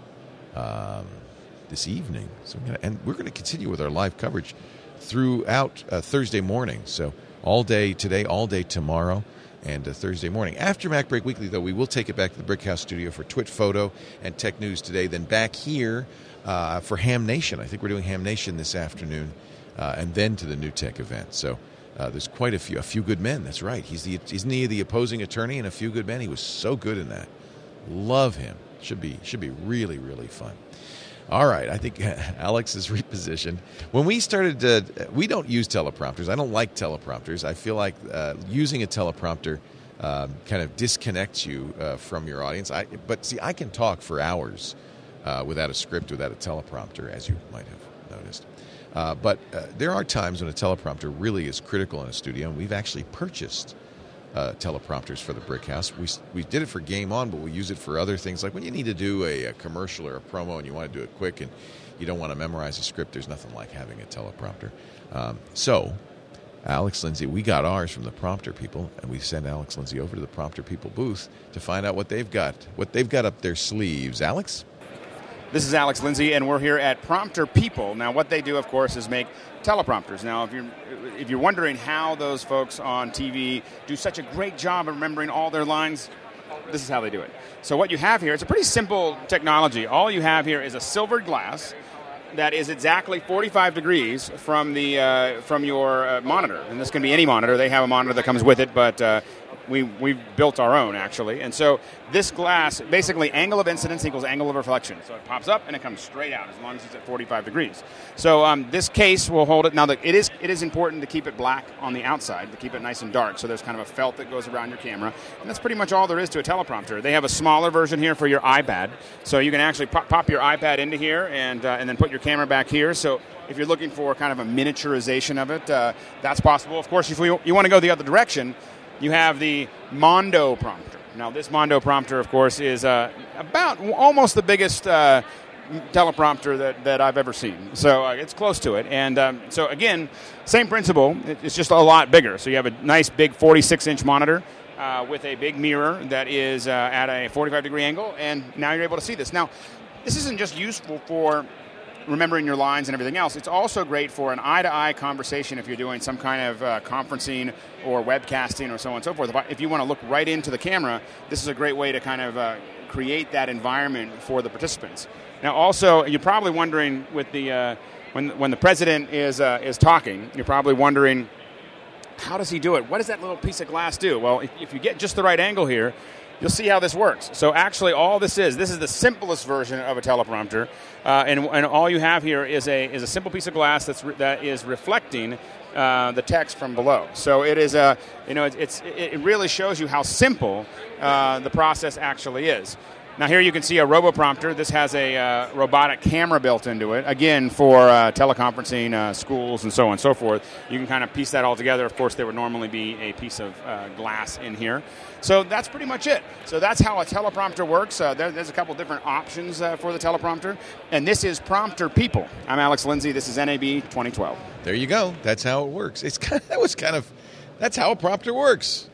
um, this evening. So we're gonna, and we're going to continue with our live coverage throughout uh, Thursday morning. So all day today, all day tomorrow, and uh, Thursday morning. After Mac Break Weekly, though, we will take it back to the Brickhouse studio for Twit Photo and Tech News today. Then back here uh, for Ham Nation. I think we're doing Ham Nation this afternoon, uh, and then to the NewTek event. So uh, there's quite a few, a few good men. That's right. He's the isn't he the opposing attorney in A Few Good Men? He was so good in that. Love him. Should be should be really really fun. All right, I think Alex is repositioned. When we started, uh, we don't use teleprompters. I don't like teleprompters. I feel like uh, using a teleprompter uh, kind of disconnects you uh, from your audience. I, but see, I can talk for hours uh, without a script, without a teleprompter, as you might have noticed. Uh, but uh, there are times when a teleprompter really is critical in a studio, and we've actually purchased Uh, teleprompters for the Brick House. We we did it for Game On, but we use it for other things. Like when you need to do a, a commercial or a promo and you want to do it quick and you don't want to memorize a script, there's nothing like having a teleprompter. Um, so, Alex Lindsay, we got ours from the Prompter People, and we sent Alex Lindsay over to the Prompter People booth to find out what they've got, what they've got up their sleeves. Alex? This is Alex Lindsay, and we're here at Prompter People. Now, what they do, of course, is make teleprompters. Now, if you're if you're wondering how those folks on T V do such a great job of remembering all their lines, this is how they do it. So what you have here, it's a pretty simple technology. All you have here is a silvered glass that is exactly forty-five degrees from the uh, from your uh, monitor. And this can be any monitor. They have a monitor that comes with it, but uh, we, we've built our own, actually. And so this glass, basically angle of incidence equals angle of reflection. So it pops up and it comes straight out as long as it's at forty-five degrees. So um, this case will hold it. Now, the, it is it is important to keep it black on the outside, to keep it nice and dark. So there's kind of a felt that goes around your camera. And that's pretty much all there is to a teleprompter. They have a smaller version here for your iPad. So you can actually pop, pop your iPad into here and, uh, and then put your camera back here. So if you're looking for kind of a miniaturization of it, uh, that's possible. Of course, if you, you want to go the other direction, you have the Mondo prompter. Now, this Mondo prompter, of course, is uh, about almost the biggest uh, teleprompter that, that I've ever seen. So uh, it's close to it. And um, so, again, same principle. It's just a lot bigger. So you have a nice big forty-six inch monitor uh, with a big mirror that is uh, at a forty-five degree angle. And now you're able to see this. Now, this isn't just useful for remembering your lines and everything else. It's also great for an eye-to-eye conversation if you're doing some kind of uh, conferencing or webcasting or so on and so forth. If you want to look right into the camera, this is a great way to kind of uh, create that environment for the participants. Now, also, you're probably wondering with the uh, when when the president is uh, is talking, you're probably wondering, how does he do it? What does that little piece of glass do? Well, if, if you get just the right angle here, you'll see how this works. So actually all this is, this is the simplest version of a teleprompter, uh, and, and all you have here is a is a simple piece of glass that's re- that is reflecting uh, the text from below. So it is a, you know, it's, it's it really shows you how simple uh, the process actually is. Now here you can see a RoboPrompter. This has a uh, robotic camera built into it, again for uh, teleconferencing, uh, schools, and so on and so forth. You can kind of piece that all together. Of course, there would normally be a piece of uh, glass in here. So that's pretty much it. So that's how a teleprompter works. Uh, there, there's a couple different options uh, for the teleprompter. And this is Prompter People. I'm Alex Lindsay. This is N A B twenty twelve. There you go. That's how it works. It's kind of, that was kind of, that's how a prompter works.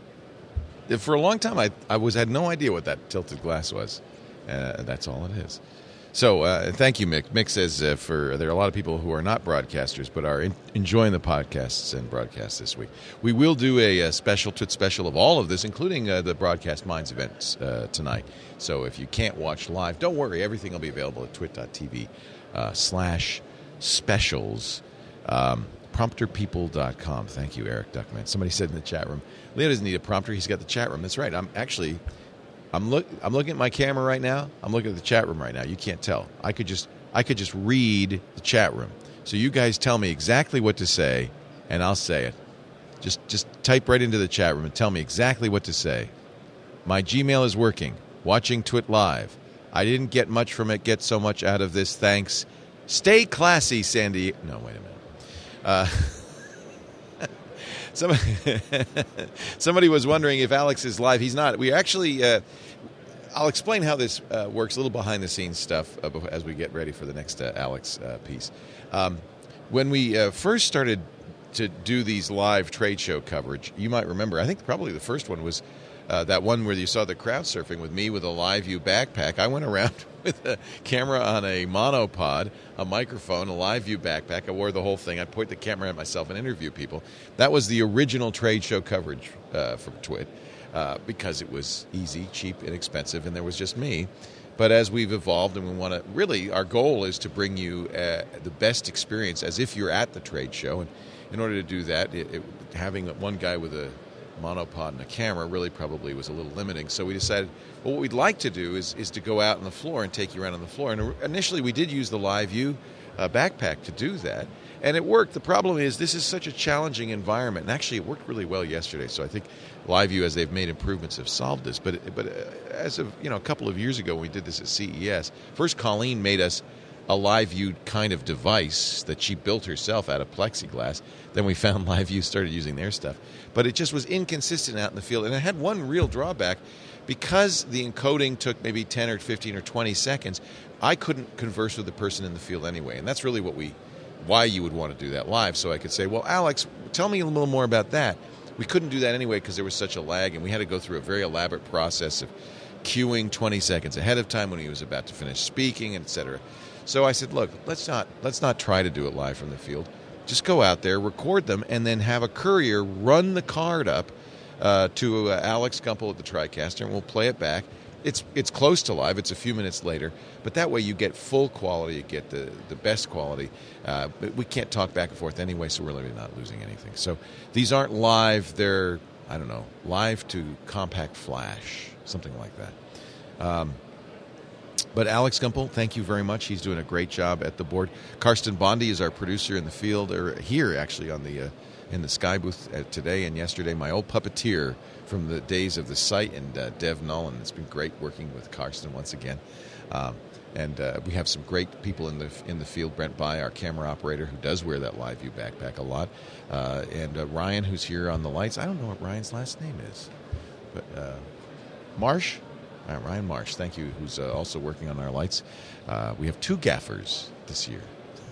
For a long time, I, I was had no idea what that tilted glass was. Uh, that's all it is. So uh, thank you, Mick. Mick says uh, for there are a lot of people who are not broadcasters but are in, enjoying the podcasts and broadcasts this week. We will do a, a special Twit special of all of this, including uh, the Broadcast Minds events uh, tonight. So if you can't watch live, don't worry. Everything will be available at twit.tv uh, slash specials. Um, prompter people dot com. Thank you, Eric Duckman. Somebody said in the chat room, Leo doesn't need a prompter. He's got the chat room. That's right. I'm actually... I'm look. I'm looking at my camera right now. I'm looking at the chat room right now. You can't tell. I could just. I could just read the chat room. So you guys tell me exactly what to say, and I'll say it. Just, just type right into the chat room and tell me exactly what to say. My Gmail is working. Watching Twit Live. I didn't get much from it. Get so much out of this. Thanks. Stay classy, Sandy. No, wait a minute. Uh, somebody, somebody was wondering if Alex is live. He's not. We actually. Uh, I'll explain how this uh, works, a little behind-the-scenes stuff uh, as we get ready for the next uh, Alex uh, piece. Um, when we uh, first started to do these live trade show coverage, you might remember, I think probably the first one was uh, that one where you saw the crowd surfing with me with a Live View backpack. I went around with a camera on a monopod, a microphone, a Live View backpack. I wore the whole thing. I'd point the camera at myself and interview people. That was the original trade show coverage uh, from Twit uh, because it was easy, cheap, inexpensive, and there was just me. But as we've evolved, and we want to really, our goal is to bring you uh, the best experience as if you're at the trade show. And in order to do that, it, it, having one guy with a monopod and a camera really probably was a little limiting. So we decided, well, what we'd like to do is, is to go out on the floor and take you around on the floor. And initially, we did use the Live View uh, backpack to do that. And it worked. The problem is this is such a challenging environment. And actually, it worked really well yesterday. So I think Live View, as they've made improvements, have solved this. But but as of you know, a couple of years ago, when we did this at C E S, first Colleen made us a Live View kind of device that she built herself out of plexiglass. Then we found Live View started using their stuff. But it just was inconsistent out in the field. And it had one real drawback. Because the encoding took maybe ten or fifteen or twenty seconds, I couldn't converse with the person in the field anyway. And that's really what we... why you would want to do that live, so I could say, well, Alex, tell me a little more about that. We couldn't do that anyway because there was such a lag, and we had to go through a very elaborate process of queuing twenty seconds ahead of time when he was about to finish speaking, et cetera. So I said, look, let's not let's not try to do it live from the field. Just go out there, record them, and then have a courier run the card up uh, to uh, Alex Gumpel at the TriCaster, and we'll play it back. It's it's close to live. It's a few minutes later. But that way you get full quality. You get the, the best quality. Uh, but we can't talk back and forth anyway, so we're really not losing anything. So these aren't live. They're, I don't know, live to compact flash, something like that. Um, but Alex Gumpel, thank you very much. He's doing a great job at the board. Karsten Bondi is our producer in the field, or here actually on the uh, in the Sky booth uh, today and yesterday. My old puppeteer from the days of the site, and uh, Dev Nolan. It's been great working with Karsten once again. Um, and uh, we have some great people in the in the field. Brent By, our camera operator, who does wear that Live View backpack a lot. Uh, and uh, Ryan, who's here on the lights. I don't know what Ryan's last name is. But uh, Marsh? Uh, Ryan Marsh, thank you, who's uh, also working on our lights. Uh, we have two gaffers this year.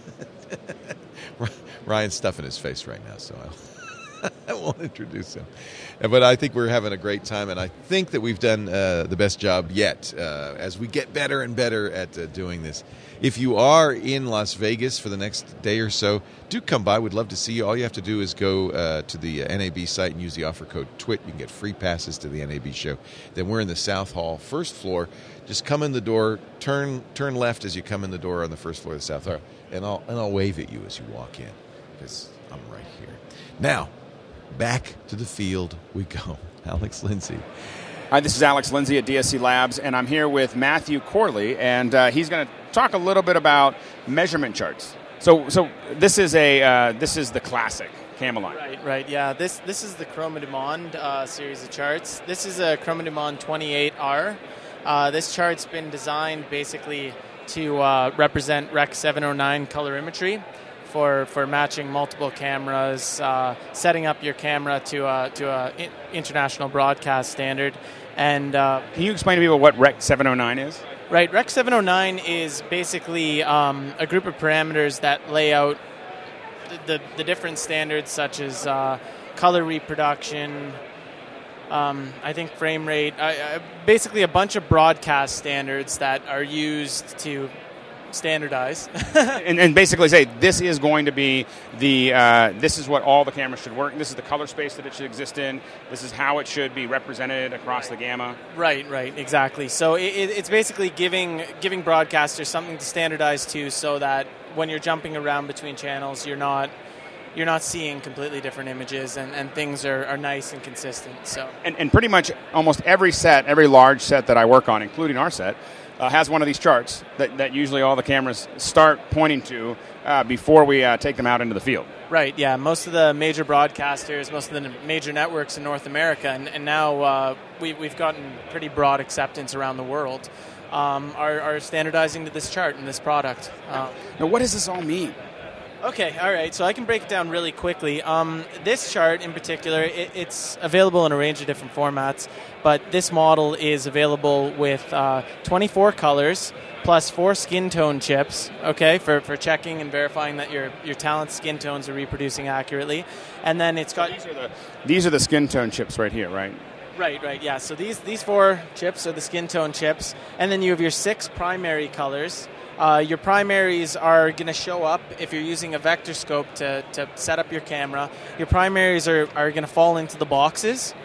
Ryan's stuffing his face right now, so I'll I won't introduce him. But I think we're having a great time, and I think that we've done uh, the best job yet uh, as we get better and better at uh, doing this. If you are in Las Vegas for the next day or so, do come by. We'd love to see you. All you have to do is go uh, to the N A B site and use the offer code TWIT. You can get free passes to the N A B show. Then we're in the South Hall, first floor. Just come in the door, turn turn left as you come in the door on the first floor of the South Hall, and I'll, and I'll wave at you as you walk in, because I'm right here. Now, back to the field we go. Alex Lindsay. Hi, this is Alex Lindsay at D S C Labs, and I'm here with Matthew Corley, and uh, he's going to talk a little bit about measurement charts. So, so this is a uh, this is the classic Camelot. Right, right, yeah. This this is the Chroma de Monde uh, series of charts. This is a Chroma de Monde twenty-eight R. Uh, this chart's been designed basically to uh, represent Rec seven oh nine colorimetry. For, for matching multiple cameras, uh, setting up your camera to a, to a in- international broadcast standard. And uh, can you explain to people what Rec seven oh nine is? Right, Rec seven oh nine is basically um, a group of parameters that lay out the, the, the different standards, such as uh, color reproduction, um, I think frame rate, uh, uh, basically a bunch of broadcast standards that are used to standardize and, and basically say this is going to be the uh, this is what all the cameras should work. This is the color space that it should exist in. This is how it should be represented across right. the gamma. Right, right, exactly. So it, it's basically giving giving broadcasters something to standardize to, so that when you're jumping around between channels, you're not you're not seeing completely different images, and, and things are, are nice and consistent. So and, and pretty much almost every set, every large set that I work on, including our set, Uh, has one of these charts that, that usually all the cameras start pointing to uh, before we uh, take them out into the field. Right, yeah. Most of the major broadcasters, most of the major networks in North America, and, and now uh, we, we've gotten pretty broad acceptance around the world, um, are, are standardizing to this chart and this product. Um, now, what does this all mean? Okay, all right, so I can break it down really quickly. Um, this chart in particular, it, it's available in a range of different formats, but this model is available with uh, twenty-four colors plus four skin tone chips, okay, for, for checking and verifying that your, your talent's skin tones are reproducing accurately. And then it's got... These are the, these are the skin tone chips right here, right? Right, right, yeah. So these, these four chips are the skin tone chips, and then you have your six primary colors. Uh, your primaries are going to show up if you're using a vector scope to, to set up your camera. Your primaries are, are going to fall into the boxes.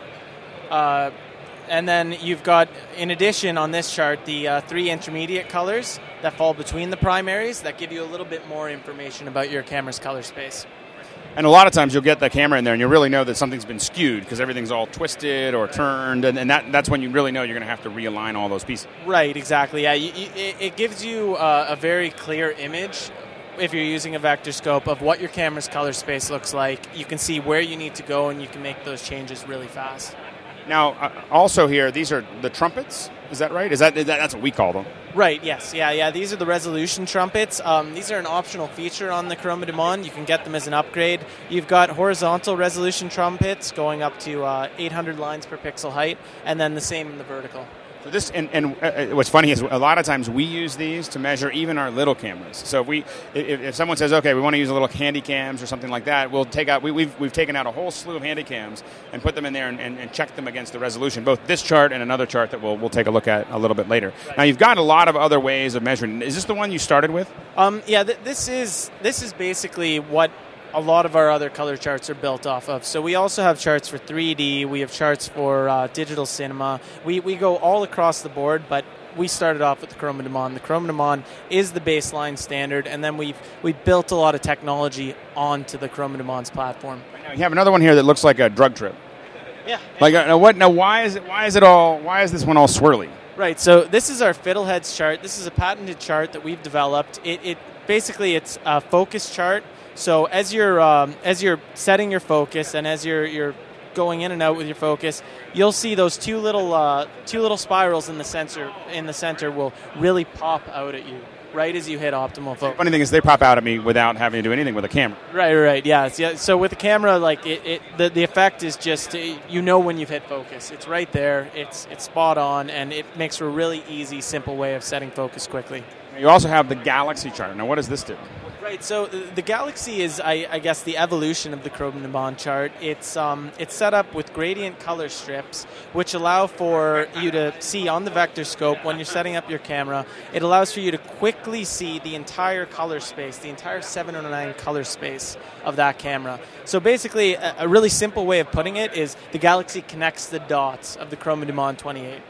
Uh, and then you've got, in addition on this chart, the uh, three intermediate colors that fall between the primaries that give you a little bit more information about your camera's color space. And a lot of times you'll get the camera in there and you really know that something's been skewed because everything's all twisted or turned, and, and that that's when you really know you're going to have to realign all those pieces. Right, exactly. Yeah, you, you, it, it gives you uh, a very clear image if you're using a vector scope of what your camera's color space looks like. You can see where you need to go and you can make those changes really fast. Now, uh, also here, these are the trumpets. Is that right? Is that, is that that's what we call them? Right. Yes. Yeah. Yeah. These are the resolution trumpets. Um, these are an optional feature on the Chroma de Monde. You can get them as an upgrade. You've got horizontal resolution trumpets going up to uh, eight hundred lines per pixel height, and then the same in the vertical. So this and, and uh, what's funny is a lot of times we use these to measure even our little cameras. So if we if, if someone says, okay, we want to use a little handy cams or something like that, we'll take out we, we've we've taken out a whole slew of handy cams and put them in there and, and, and check them against the resolution. Both this chart and another chart that we'll we'll take a look at a little bit later. Now you've got a lot of other ways of measuring. Is this the one you started with? Um, yeah, th- this is this is basically what a lot of our other color charts are built off of. So we also have charts for three D, we have charts for uh, digital cinema. We we go all across the board, but we started off with the Chroma de Monde. The Chroma de Monde is the baseline standard, and then we've we built a lot of technology onto the Chroma de Monde's platform. Now you have another one here that looks like a drug trip. Yeah. Like uh, what? Now why is it? Why is it all? Why is this one all swirly? Right. So this is our Fiddleheads chart. This is a patented chart that we've developed. It, it basically it's a focus chart. So as you're um, as you're setting your focus and as you're you're going in and out with your focus, you'll see those two little uh, two little spirals in the center in the center will really pop out at you right as you hit optimal focus. Funny thing is, they pop out at me without having to do anything with a camera. Right, right, yeah. yeah. So with the camera, like it, it the the effect is just you know when you've hit focus. It's right there. It's it's spot on, and it makes for a really easy, simple way of setting focus quickly. You also have the Galaxy chart. Now, what does this do? Right, so the Galaxy is, I, I guess, the evolution of the Chroma de Monde chart. It's um, it's set up with gradient color strips, which allow for you to see on the vector scope when you're setting up your camera. It allows for you to quickly see the entire color space, the entire seven oh nine color space of that camera. So basically, a, a really simple way of putting it is the Galaxy connects the dots of the Chroma de Monde twenty-eight.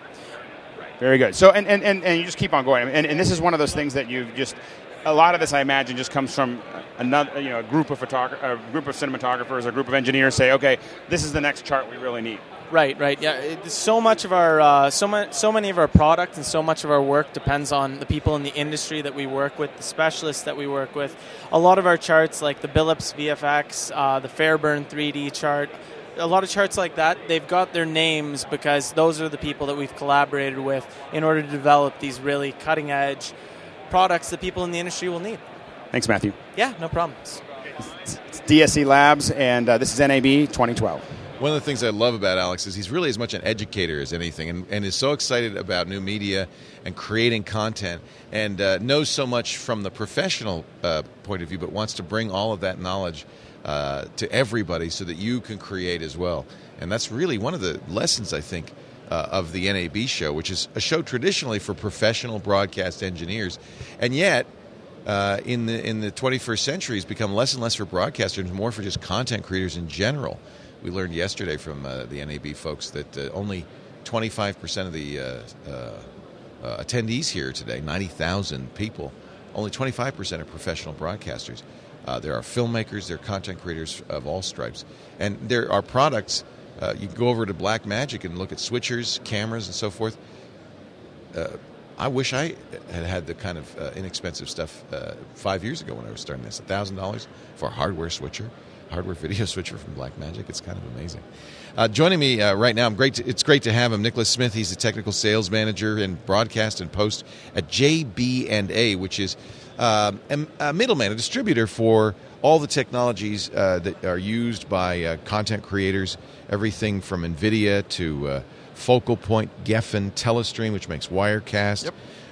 Very good. So, and, and, and, and you just keep on going. And, and this is one of those things that you've just... A lot of this, I imagine, just comes from another, you know, a group of photog- a group of cinematographers, a group of engineers say, okay, this is the next chart we really need. Right, right. Yeah, it, so much of our, uh, so much, so many of our product and so much of our work depends on the people in the industry that we work with, the specialists that we work with. A lot of our charts, like the Billups V F X, uh, the Fairburn three D chart, a lot of charts like that, they've got their names because those are the people that we've collaborated with in order to develop these really cutting-edge products that people in the industry will need. Thanks, Matthew. Yeah, no problem. It's, it's D S C Labs, and uh, this is N A B twenty twelve. One of the things I love about Alex is he's really as much an educator as anything, and, and is so excited about new media and creating content, and uh, knows so much from the professional uh, point of view, but wants to bring all of that knowledge uh, to everybody so that you can create as well. And that's really one of the lessons, I think, Uh, of the N A B show, which is a show traditionally for professional broadcast engineers, and yet uh, in the in the twenty-first century has become less and less for broadcasters and more for just content creators in general. We learned yesterday from uh, the N A B folks that uh, only twenty-five percent of the uh, uh, uh, attendees here today, ninety thousand people, only twenty-five percent are professional broadcasters. Uh, there are filmmakers, there are content creators of all stripes, and there are products. Uh, you can go over to Blackmagic and look at switchers, cameras, and so forth. Uh, I wish I had had the kind of uh, inexpensive stuff uh, five years ago when I was starting this. one thousand dollars for a hardware switcher, hardware video switcher from Blackmagic. It's kind of amazing. Uh, joining me uh, right now, I'm great. To, it's great to have him, Nicholas Smith. He's the technical sales manager in broadcast and post at J B and A, which is uh, a middleman, a distributor for all the technologies uh, that are used by uh, content creators, everything from NVIDIA to uh, Focal Point, Geffen, Telestream, which makes Wirecast, yep.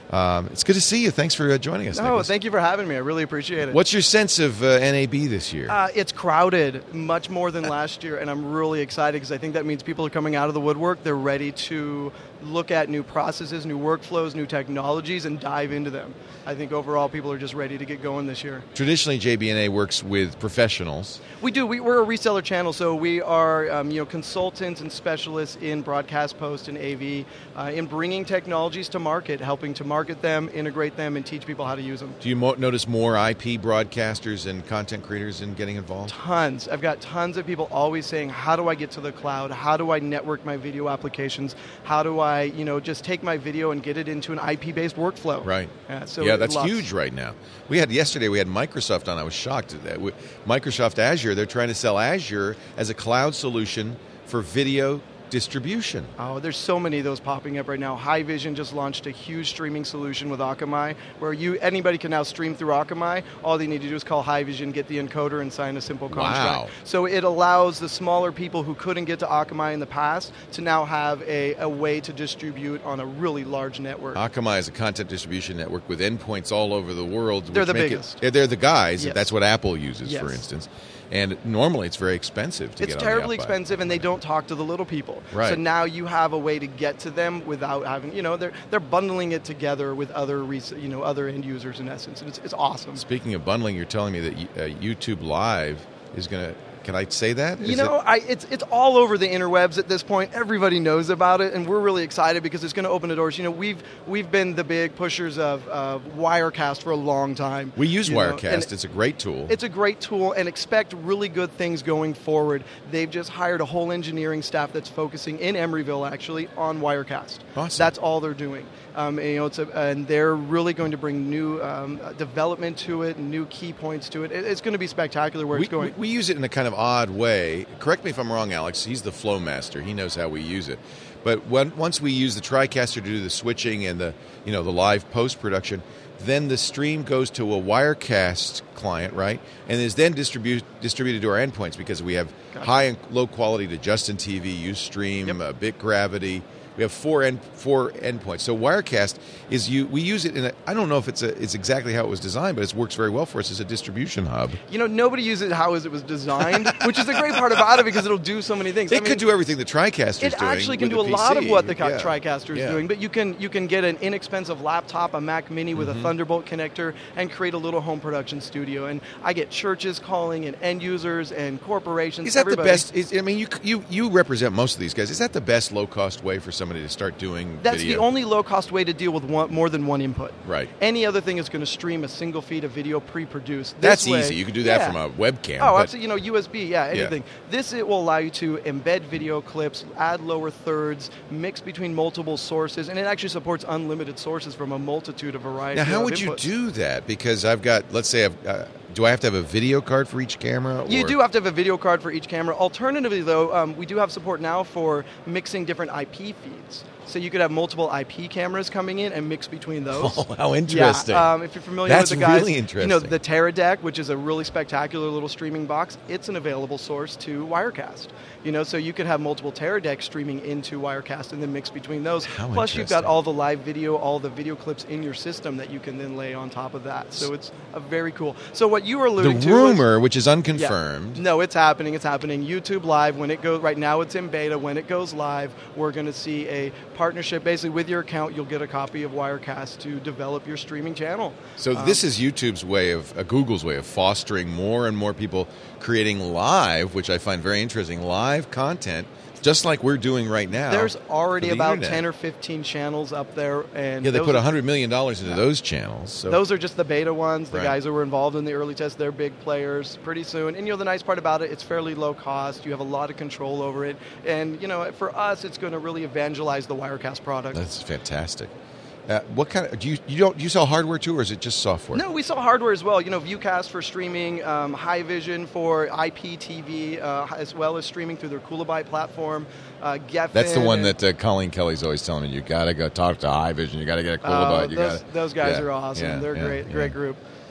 Um, it's good to see you. Thanks for uh, joining us, No, Nicholas. thank you for having me. I really appreciate it. What's your sense of uh, N A B this year? Uh, it's crowded, much more than last year, and I'm really excited because I think that means people are coming out of the woodwork. They're ready to look at new processes, new workflows, new technologies, and dive into them. I think overall people are just ready to get going this year. Traditionally, J B N A works with professionals. We do. We, we're a reseller channel, so we are um, you know consultants and specialists in broadcast, post, and A V, uh, in bringing technologies to market, helping to market them, integrate them, and teach people how to use them. Do you mo- notice more I P broadcasters and content creators in getting involved? Tons. I've got tons of people always saying, how do I get to the cloud? How do I network my video applications? How do I, you know, just take my video and get it into an I P-based workflow? Right. Yeah, so yeah that's lots. huge right now. We had yesterday, we had Microsoft on. I was shocked at that. We, Microsoft Azure, they're trying to sell Azure as a cloud solution for video distribution. Oh, there's so many of those popping up right now. Haivision just launched a huge streaming solution with Akamai, where you anybody can now stream through Akamai. All they need to do is call Haivision, get the encoder, and sign a simple contract. Wow. So it allows the smaller people who couldn't get to Akamai in the past to now have a, a way to distribute on a really large network. Akamai is a content distribution network with endpoints all over the world. They're which the make biggest. It, they're the guys. Yes. That's what Apple uses, Yes. for instance. And normally it's very expensive to It's get on terribly the App. expensive, and they don't talk to the little people. Right. So now you have a way to get to them without having, you know, they're they're bundling it together with other, res- you know, other end users in essence, and it's it's awesome. Speaking of bundling, you're telling me that uh, YouTube Live is going to. Can I say that? You Is know, it- I, it's it's all over the interwebs at this point. Everybody knows about it, and we're really excited because it's going to open the doors. You know, we've we've been the big pushers of uh, Wirecast for a long time. we use you know, Wirecast. and It's a great tool. It's a great tool, and expect really good things going forward. They've just hired a whole engineering staff that's focusing in Emeryville, actually, on Wirecast. Awesome. That's all they're doing. Um, and, you know, it's a, and they're really going to bring new um, development to it, new key points to it. it it's going to be spectacular where we, it's going. we, we use it in a kind of odd way. Correct me if I'm wrong, Alex. He's the flow master. He knows how we use it. But when, once we use the TriCaster to do the switching and the you know the live post production, then the stream goes to a Wirecast client, right, and is then distribu- distributed to our endpoints because we have Gotcha. high and low quality to Justin T V, Ustream, yep. uh, BitGravity. We have four end four endpoints. So Wirecast is you. We use it in a. I don't know if it's a. It's exactly how it was designed, but it works very well for us as a distribution hub. You know, nobody uses it how it was designed, which is the great part about it because it'll do so many things. It I mean, could do everything the TriCaster is It doing. actually can with do a the lot P C. of what the Yeah. TriCaster is Yeah. doing, but you can you can get an inexpensive laptop, a Mac Mini with Mhm. a Thunderbolt connector, and create a little home production studio. And I get churches calling, and end users, and corporations. Is that everybody. the best? Is, I mean, you you you represent most of these guys. Is that the best low cost way for somebody to start doing That's video? the only low-cost way to deal with one, more than one input. Right. Any other thing is going to stream a single feed of video pre-produced. This That's way- easy. You can do that Yeah. from a webcam. Oh, but- absolutely. You know, U S B, yeah, Yeah. anything. This it will allow you to embed video clips, add lower thirds, mix between multiple sources, and it actually supports unlimited sources from a multitude of variety. Now, how of would you inputs. do that? Because I've got, let's say, I've, uh, do I have to have a video card for each camera? You or- do have to have a video card for each camera. Alternatively, though, um, we do have support now for mixing different I P feeds. So you could have multiple I P cameras coming in and mix between those. Oh, how interesting. Yeah, um, if you're familiar That's with the guys, really interesting. you know, the Teradek, which is a really spectacular little streaming box, it's an available source to Wirecast. You know, so you could have multiple Teradek streaming into Wirecast and then mix between those. How Plus, you've got interesting. all the live video, all the video clips in your system that you can then lay on top of that. So it's a very cool. So what you were The alluding to was- rumor, which is yeah. unconfirmed. No, it's happening. It's happening. YouTube Live, when it goes, right now it's in beta. When it goes live, we're going to see a partnership. Basically, with your account, you'll get a copy of Wirecast to develop your streaming channel. So Um, this is YouTube's way of, uh, Google's way of fostering more and more people creating live, which I find very interesting, live content, just like we're doing right now. There's already for the about internet. ten or fifteen channels up there. and Yeah, they those put are- one hundred million dollars into those channels. So. Those are just the beta ones. The Right. guys who were involved in the early tests, they're big players pretty soon. And, you know, the nice part about it, it's fairly low cost. You have a lot of control over it. And, you know, for us, it's going to really evangelize the Wirecast product. That's fantastic. Uh, what kind of do you you don't do you sell hardware too, or is it just software? No, we sell hardware as well. You know, Viewcast for streaming, um, Haivision for I P T V, uh, as well as streaming through their Coolabyte platform. Uh, Geffen. That's the one and- that uh, Colleen Kelly's always telling me. You got to go talk to Haivision. You got to get a Oh, Coolabyte. You those, got those guys yeah, are awesome. yeah, They're yeah, great, yeah. great group.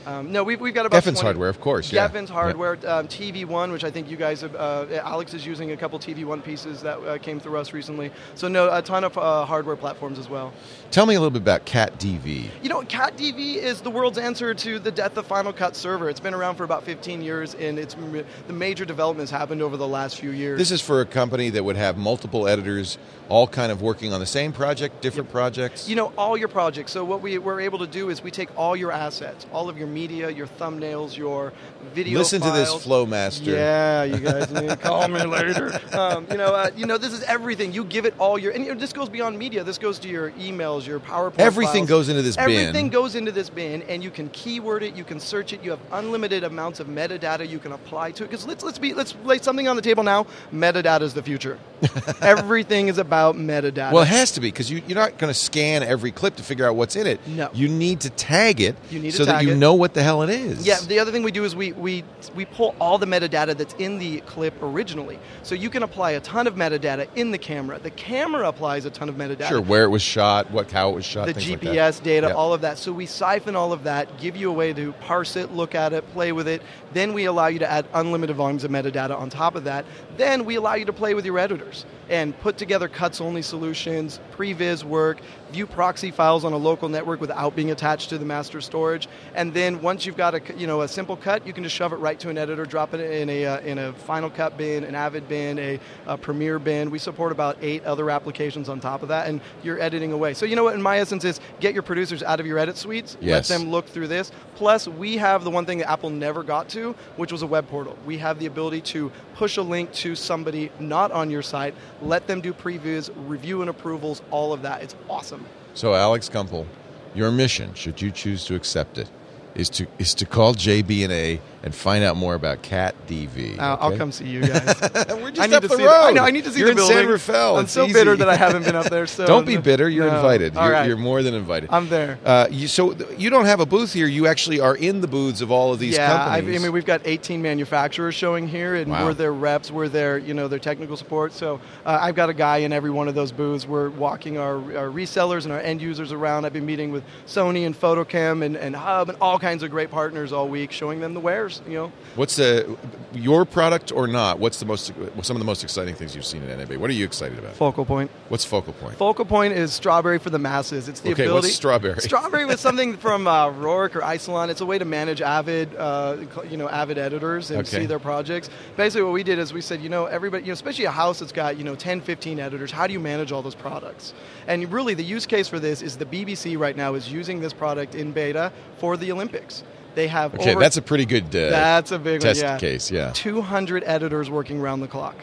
Um, no, we've, we've got about Geffin's twenty hardware, of course. Yeah. Geffin's hardware, yeah. um, T V One, which I think you guys, have, uh, Alex is using a couple T V One pieces that uh, came through us recently. So no, a ton of uh, hardware platforms as well. Tell me a little bit about Cat D V. You know, Cat D V is the world's answer to the death of Final Cut Server. It's been around for about fifteen years, and it's the major developments happened over the last few years. This is for a company that would have multiple editors, all kind of working on the same project, different yep. projects? You know, all your projects. So what we, we're able to do is we take all your assets, all of your media, your thumbnails, your video Listen files. to this, Flowmaster. Yeah, you guys need to call me later. Um, you know, uh, you know, this is everything. You give it all your, and you know, this goes beyond media. This goes to your emails, your PowerPoint Everything files. goes into this bin. Everything goes into this bin, and you can keyword it, you can search it, you have unlimited amounts of metadata you can apply to it. Because let's let's be let's lay something on the table now. Metadata is the future. Everything is about metadata. Well, it has to be, because you, you're not going to scan every clip to figure out what's in it. No. You need to tag it you need to so tag that you it. know what the hell it is. Yeah, the other thing we do is we, we, we pull all the metadata that's in the clip originally. So you can apply a ton of metadata in the camera. The camera applies a ton of metadata. Sure, where it was shot, what how it was shot, the things G P S like that. data, Yep. all of that. So we siphon all of that, give you a way to parse it, look at it, play with it. Then we allow you to add unlimited volumes of metadata on top of that. Then we allow you to play with your editors and put together cuts-only solutions, previs work, view proxy files on a local network without being attached to the master storage. And then once you've got a you know a simple cut, you can just shove it right to an editor, drop it in a uh, in a Final Cut bin, an Avid bin, a, a Premiere bin. We support about eight other applications on top of that, and you're editing away. So you know what, in my essence, is get your producers out of your edit suites, Yes. let them look through this. Plus, we have the one thing that Apple never got to, which was a web portal. We have the ability to push a link to somebody not on your site, let them do previews, review and approvals, all of that. It's awesome. So, Alex Gumpel, your mission, should you choose to accept it, is to is to call J B and A and find out more about Cat D V. Uh, okay? I'll come see you guys. We're just I need up to the see road. The, I know. I need to see You're the in building. San Rafael. I'm It's so easy. bitter that I haven't been up there. So Don't be bitter. You're no. invited. All You're, right. you're more than invited. I'm there. Uh, you, so th- you don't have a booth here. You actually are in the booths of all of these yeah, I, I companies. mean, we've got eighteen manufacturers showing here, and Wow. we're their reps, we're their, you know, their technical support. So uh, I've got a guy in every one of those booths. We're walking our, our resellers and our end users around. I've been meeting with Sony and Photocam and, and Hub and all kinds of great partners all week, showing them the wares. You know, What's the your product or not? What's the most some of the most exciting things you've seen at N A B? What are you excited about? Focal Point. What's Focal Point? Focal Point is strawberry for the masses. It's the Okay, ability. what's strawberry? Strawberry was something from uh, Rourke or Isilon. It's a way to manage Avid, uh, you know, Avid editors and Okay. see their projects. Basically, what we did is we said, you know, everybody, you know, especially a house that's got you know ten, fifteen editors. How do you manage all those products? And really, the use case for this is the B B C right now is using this product in beta for the Olympics. They have Okay, over, that's a pretty good uh, that's a big test one, yeah. case. Yeah. two hundred editors working around the clock.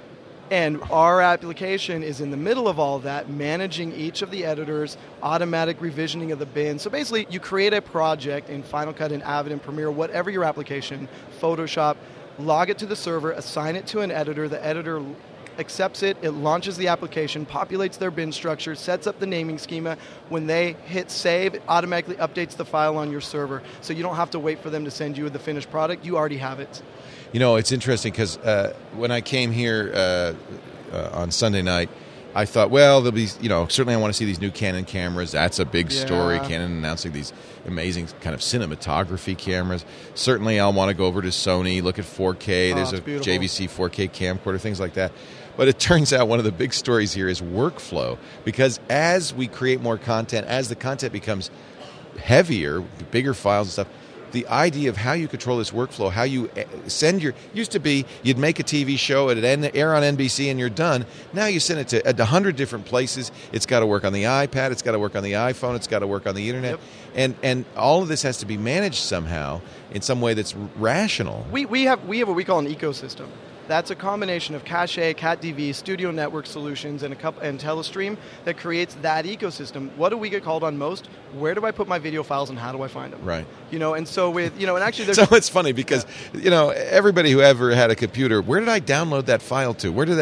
And our application is in the middle of all of that, managing each of the editors, automatic revisioning of the bin. So basically, you create a project in Final Cut, in Avid, in Premiere, whatever your application, Photoshop, log it to the server, assign it to an editor. The editor accepts it, it launches the application, populates their bin structure, sets up the naming schema. When they hit save, it automatically updates the file on your server. So you don't have to wait for them to send you the finished product. You already have it. You know, it's interesting because uh, when I came here uh, uh, on Sunday night, I thought, well, there'll be, you know, certainly I want to see these new Canon cameras. That's a big story. Yeah. Canon announcing these amazing kind of cinematography cameras. Certainly I'll want to go over to Sony, look at four K. Oh, There's it's a beautiful. J V C four K camcorder, things like that. But it turns out one of the big stories here is workflow. Because as we create more content, as the content becomes heavier, bigger files and stuff, the idea of how you control this workflow, how you send your... Used to be, you'd make a T V show, it'd air on N B C and you're done. Now you send it to a hundred different places. It's got to work on the iPad, it's got to work on the iPhone, it's got to work on the internet. Yep. And and all of this has to be managed somehow in some way that's rational. We, we have we have what we call an ecosystem. That's a combination of Cache, Cat D V, Studio Network Solutions, and a couple, and Telestream that creates that ecosystem. What do we get called on most? Where do I put my video files and how do I find them? Right. You know, and so with, you know, and actually there's... So it's funny because, you know, everybody who ever had a computer, where did I download that file to? Where did that...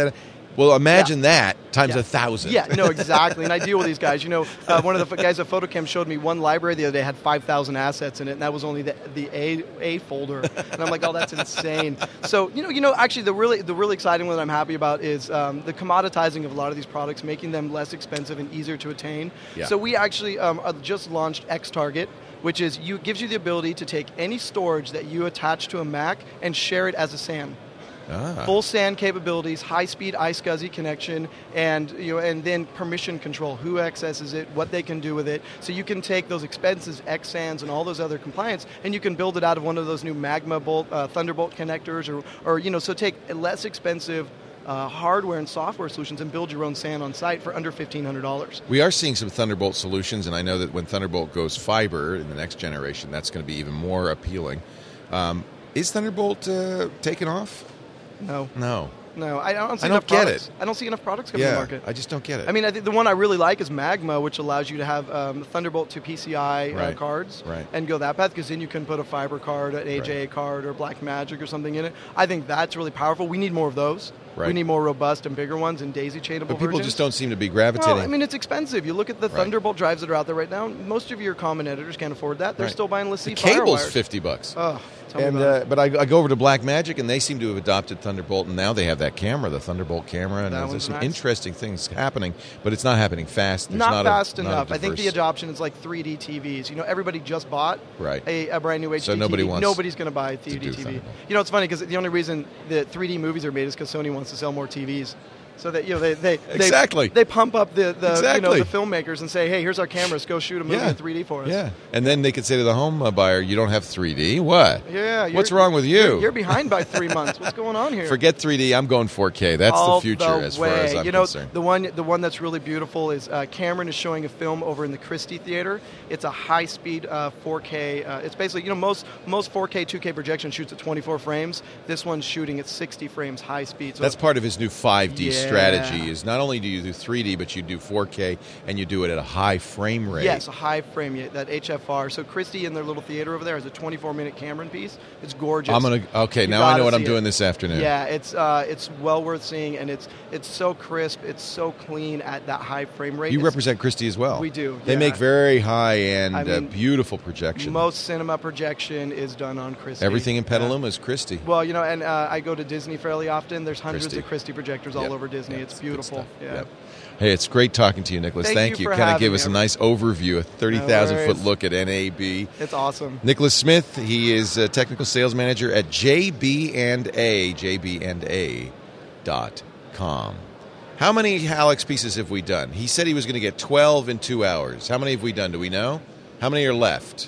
Well, imagine Yeah. that times Yeah. a thousand. Yeah, no, exactly. And I deal with these guys. You know, uh, one of the f- guys at Photocam showed me one library the other day had five thousand assets in it, and that was only the the A A folder. And I'm like, oh, that's insane. So you know, you know, actually, the really the really exciting one that I'm happy about is um, the commoditizing of a lot of these products, making them less expensive and easier to attain. Yeah. So we actually um, uh, just launched XTarget, which is you gives you the ability to take any storage that you attach to a Mac and share it as a S A N. Ah. Full S A N capabilities, high-speed iSCSI connection, and you know, and then permission control. Who accesses it? What they can do with it? So you can take those expenses, X S A Ns, and all those other compliance, and you can build it out of one of those new Magma Bolt, uh, Thunderbolt connectors, or, or you know, so take less expensive uh, hardware and software solutions and build your own S A N on site for under fifteen hundred dollars. We are seeing some Thunderbolt solutions, and I know that when Thunderbolt goes fiber in the next generation, that's going to be even more appealing. Um, is Thunderbolt uh, taking off? No. No. No, I don't see I enough don't get products. it. I don't see enough products coming Yeah, to market. I just don't get it. I mean, I think the one I really like is Magma, which allows you to have um, Thunderbolt to P C I uh, Right. cards Right. and go that path, because then you can put a fiber card, an A J A card, or Blackmagic or something in it. I think that's really powerful. We need more of those. Right. We need more robust and bigger ones and daisy-chainable But people versions. just don't seem to be gravitating. Well, I mean, it's expensive. You look at the Right. Thunderbolt drives that are out there right now. Most of your common editors can't afford that. They're Right. still buying LaCie The cable's Firewires. fifty bucks. Oh, tell me and about uh, but I, I go over to Blackmagic, and they seem to have adopted Thunderbolt, and now they have that camera, the Thunderbolt camera, and That there's one's some nice. interesting things happening, but it's not happening fast. There's Not, not, a- fast not a enough. I think the diverse- adoption is like three D T Vs. You know, everybody just bought Right. a, a brand new H D So nobody T V. wants Nobody's going to buy a three D do T V. Thunderbolt. You know, it's funny because the only reason that three D movies are made is because Sony wants to sell more T Vs. So that you know they they Exactly. they, they pump up the, the Exactly. you know the filmmakers and say, hey, here's our cameras, go shoot a movie Yeah. in three D for us. Yeah, and then they could say to the home uh, buyer, "You don't have three D. What? Yeah. you're- What's wrong with you? You're, you're behind by three months. What's going on here? Forget three D. I'm going four K. That's All the future, the as far way. as I'm you know, concerned." The one, the one that's really beautiful is uh, Cameron is showing a film over in the Christie Theater. It's a high-speed uh, four K. Uh, it's basically, you know, most most four K, two K projection shoots at twenty-four frames. This one's shooting at sixty frames, high speed. So That's part of his new five D Yeah. strategy. Is not only do you do three D, but you do four K, and you do it at a high frame rate. Yes, a high frame, yeah, that H F R. So Christie in their little theater over there has a twenty-four minute Cameron piece. It's gorgeous. I'm gonna. Okay, You now I know gotta what I'm see doing it. this afternoon. Yeah, it's uh, it's well worth seeing, and it's it's so crisp, it's so clean at that high frame rate. You It's- represent Christie as well. We do, They yeah. make very high end, I uh, mean, beautiful projection. Most cinema projection is done on Christie. Everything in Petaluma is Christie. Well, you know, and uh, I go to Disney fairly often. There's hundreds Christie. of Christie projectors all Yep. over Disney. Yep. it's beautiful. Yeah. Yep. Hey, it's great talking to you, Nicholas. Thank Thank you you. for Kind of having gave me. us a nice overview, a thirty thousand No foot worries. look at N A B. It's awesome. Nicholas Smith, he is a technical sales manager at J B and A, J B and A dot com. How many Alex pieces have we done? He said he was going to get twelve in two hours. How many have we done? Do we know? How many are left?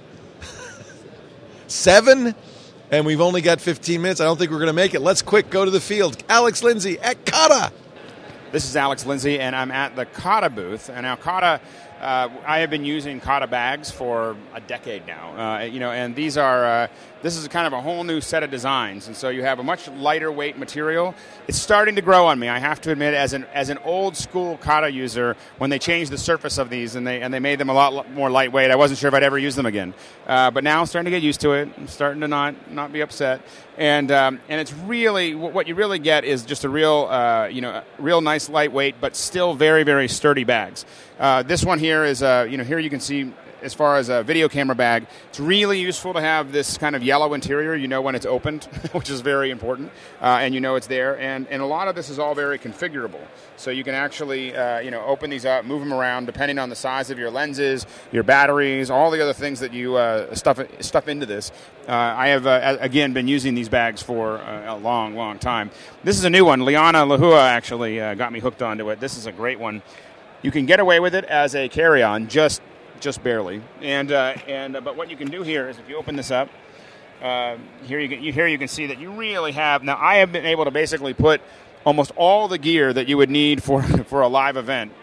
Seven? And we've only got fifteen minutes. I don't think we're going to make it. Let's quick go to the field. Alex Lindsay at Kata. This is Alex Lindsay, and I'm at the Kata booth. And now Kata, uh, I have been using Kata bags for a decade now. Uh, you know, and these are uh, this is kind of a whole new set of designs, and so you have a much lighter weight material. It's starting to grow on me, I have to admit, as an as an old school Kata user. When they changed the surface of these and they and they made them a lot more lightweight, I wasn't sure if I'd ever use them again. Uh, but now I'm starting to get used to it. I'm starting to not not be upset. And um, and it's really what you really get is just a real uh, you know real nice lightweight, but still very very sturdy bags. Uh, this one here is uh, you know here you can see. As far as a video camera bag, it's really useful to have this kind of yellow interior. You know when it's opened, which is very important, uh, and you know it's there. And, and a lot of this is all very configurable. So you can actually uh, you know open these up, move them around depending on the size of your lenses, your batteries, all the other things that you uh, stuff stuff into this. Uh, I have uh, again been using these bags for uh, a long, long time. This is a new one. Liana Lahua actually uh, got me hooked onto it. This is a great one. You can get away with it as a carry-on, just. Just barely, and uh, and uh, but what you can do here is if you open this up, uh, here you can you, here you can see that you really have. Now I have been able to basically put almost all the gear that you would need for for a live event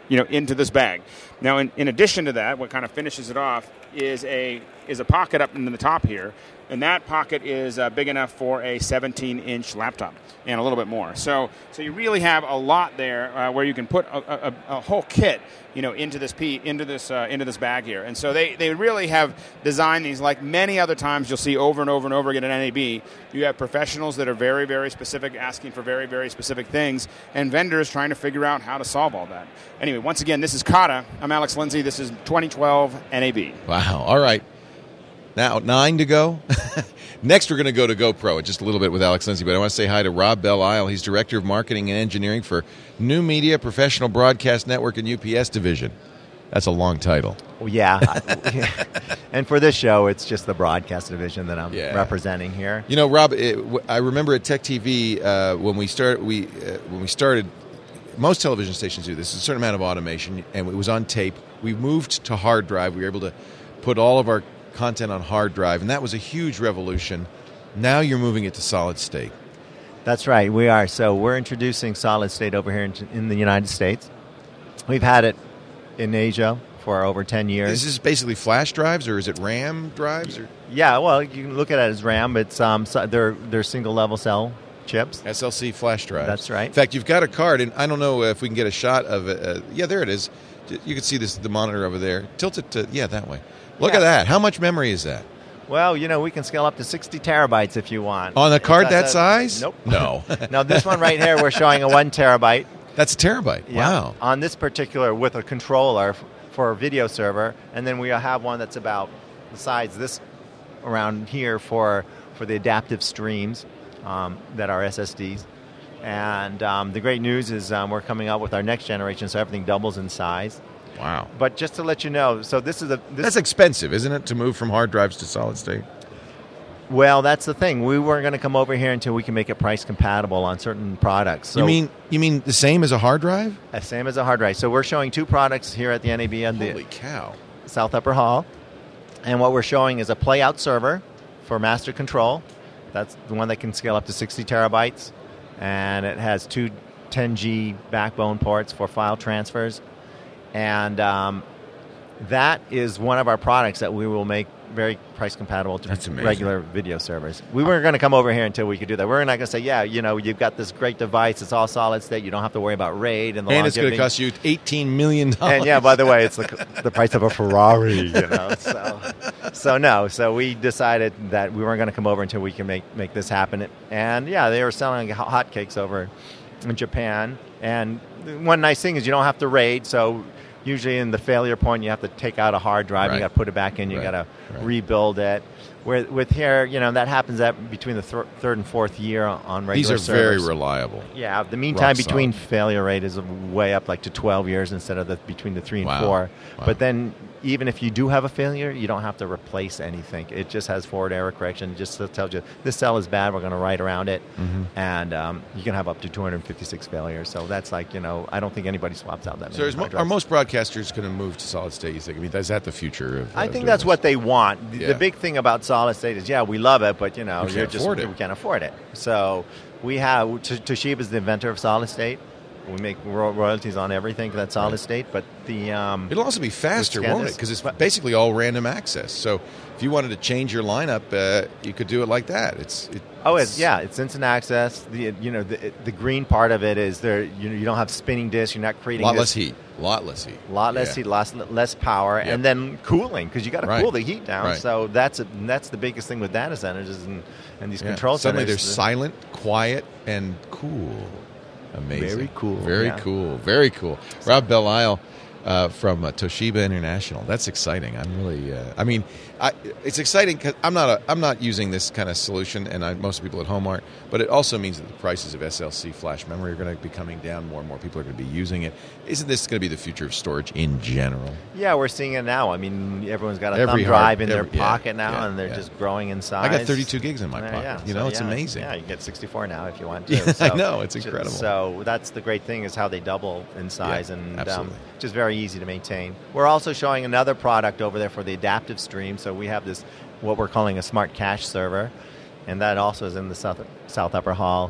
you know, into this bag. Now, in, in addition to that, what kind of finishes it off is a is a pocket up in the top here, and that pocket is uh, big enough for a seventeen inch laptop and a little bit more. So, so you really have a lot there uh, where you can put a, a, a whole kit, you know, into this p into this uh, into this bag here. And so they, they really have designed these like many other times you'll see over and over and over again at N A B. You have professionals that are very very specific, asking for very very specific things, and vendors trying to figure out how to solve all that. Anyway, once again, this is Kata. I'm Alex Lindsay. This is twenty twelve N A B. Wow. All right. Now, nine to go. Next, we're going to go to GoPro in just a little bit with Alex Lindsay, but I want to say hi to Rob Belle-Isle. He's Director of Marketing and Engineering for New Media, Professional Broadcast Network, and U P S Division. That's a long title. Well, yeah. And for this show, it's just the broadcast division that I'm Yeah. representing here. You know, Rob, it, w- I remember at Tech T V uh, when we start, we uh, when we started. Most television stations do this. There's a certain amount of automation, and it was on tape. We moved to hard drive. We were able to put all of our content on hard drive, and that was a huge revolution. Now you're moving it to solid state. That's right, we are. So we're introducing solid state over here in, in the United States. We've had it in Asia for over ten years. Is this basically flash drives, or is it RAM drives? Or? Yeah, well, you can look at it as RAM. It's um, so they're they're single level cell chips. S L C flash drives. That's right. In fact, you've got a card, and I don't know if we can get a shot of it. Uh, yeah, there it is. You can see this the monitor over there. Tilt it to, yeah, that way. Look Yeah. at that. How much memory is that? Well, you know, we can scale up to sixty terabytes if you want. On a card It's- that that's a- size? Nope. No. No, this one right here, we're showing a one terabyte. That's a terabyte. Yeah. Wow. On this particular, with a controller f- for a video server, and then we have one that's about the size this around here for for the adaptive streams um, that are S S Ds. And um, the great news is um, we're coming out with our next generation, so everything doubles in size. Wow. But just to let you know, so this is a this That's expensive, isn't it, to move from hard drives to solid state? Well, that's the thing. We weren't going to come over here until we can make it price compatible on certain products. So you mean you mean the same as a hard drive? Uh, same as a hard drive. So we're showing two products here at the N A B on Holy the cow. South Upper Hall. And what we're showing is a playout server for master control. That's the one that can scale up to sixty terabytes. And it has two ten G backbone ports for file transfers. And um, that is one of our products that we will make very price compatible to That's amazing. regular video servers. We weren't going to come over here until we could do that. We're not going to say, yeah, you know, you've got this great device. It's all solid state. You don't have to worry about RAID and the And it's going to longevity. cost you eighteen million dollars. And yeah, by the way, it's the, the price of a Ferrari, you know. So, so no. So we decided that we weren't going to come over until we can make, make this happen. And yeah, they were selling hot- hotcakes over in Japan. And one nice thing is you don't have to RAID. So usually in the failure point, you have to take out a hard drive. Right. You got to put it back in. You Right. got to Right. rebuild it. Where with here, you know, that happens at between the thir- third and fourth year on regular These are servers. very reliable. Yeah, the meantime Rock between solid. failure rate is way up, like to twelve years instead of the between the three and Wow. four. Wow. But then, even if you do have a failure, you don't have to replace anything. It just has forward error correction. It just tells you this cell is bad. We're going to write around it, Mhm. and um, you can have up to two hundred fifty-six failures. So that's like you know, I don't think anybody swaps out that So many. is mo- hard are drives. most broadcasters going to move to solid state, you think? I mean, is that the future of I uh, think doing that's this? what they want. The, Yeah. the big thing about solid state is, yeah, we love it, but you know, We you're can't just afford it. we can't afford it. So we have T- Toshiba is the inventor of solid state. We make ro- royalties on everything that's solid state, but the um, It'll also be faster, with won't it? ScanDisk- Because it's basically all random access. So if you wanted to change your lineup, uh, you could do it like that. It's it, Oh, it's, yeah, it's instant access. The you know the the green part of it is there. You know, you don't have spinning disks. You're not a creating lot this- less heat. A lot less heat. lot less Yeah. heat, less, less power, Yep. and then cooling because you got to Right. cool the heat down. Right. So that's a, that's the biggest thing with data centers is and, and these Yeah. control Suddenly they're centers. silent, quiet, and cool. Amazing. Very cool, Very yeah. cool. Very cool. Rob Belle-Isle uh, from uh, Toshiba International. That's exciting. I'm really. Uh, I mean, I, it's exciting because I'm not. A, I'm not using this kind of solution, and I, most people at home aren't. But it also means that the prices of S L C flash memory are going to be coming down. More and more people are going to be using it. Isn't this going to be the future of storage in general? Yeah, we're seeing it now. I mean, everyone's got a Every thumb hard- drive in every- their yeah, pocket now, yeah, and they're yeah. just growing in size. I got thirty-two gigs in my Yeah, pocket. yeah. You So, know, it's yeah, amazing. Yeah, you can get sixty-four now if you want to. Yeah, I So- know, it's incredible. So that's the great thing is how they double in size, Yeah, and um, absolutely. just very easy to maintain. We're also showing another product over there for the adaptive stream. So we have this, what we're calling a smart cache server, and that also is in the South, South Upper Hall.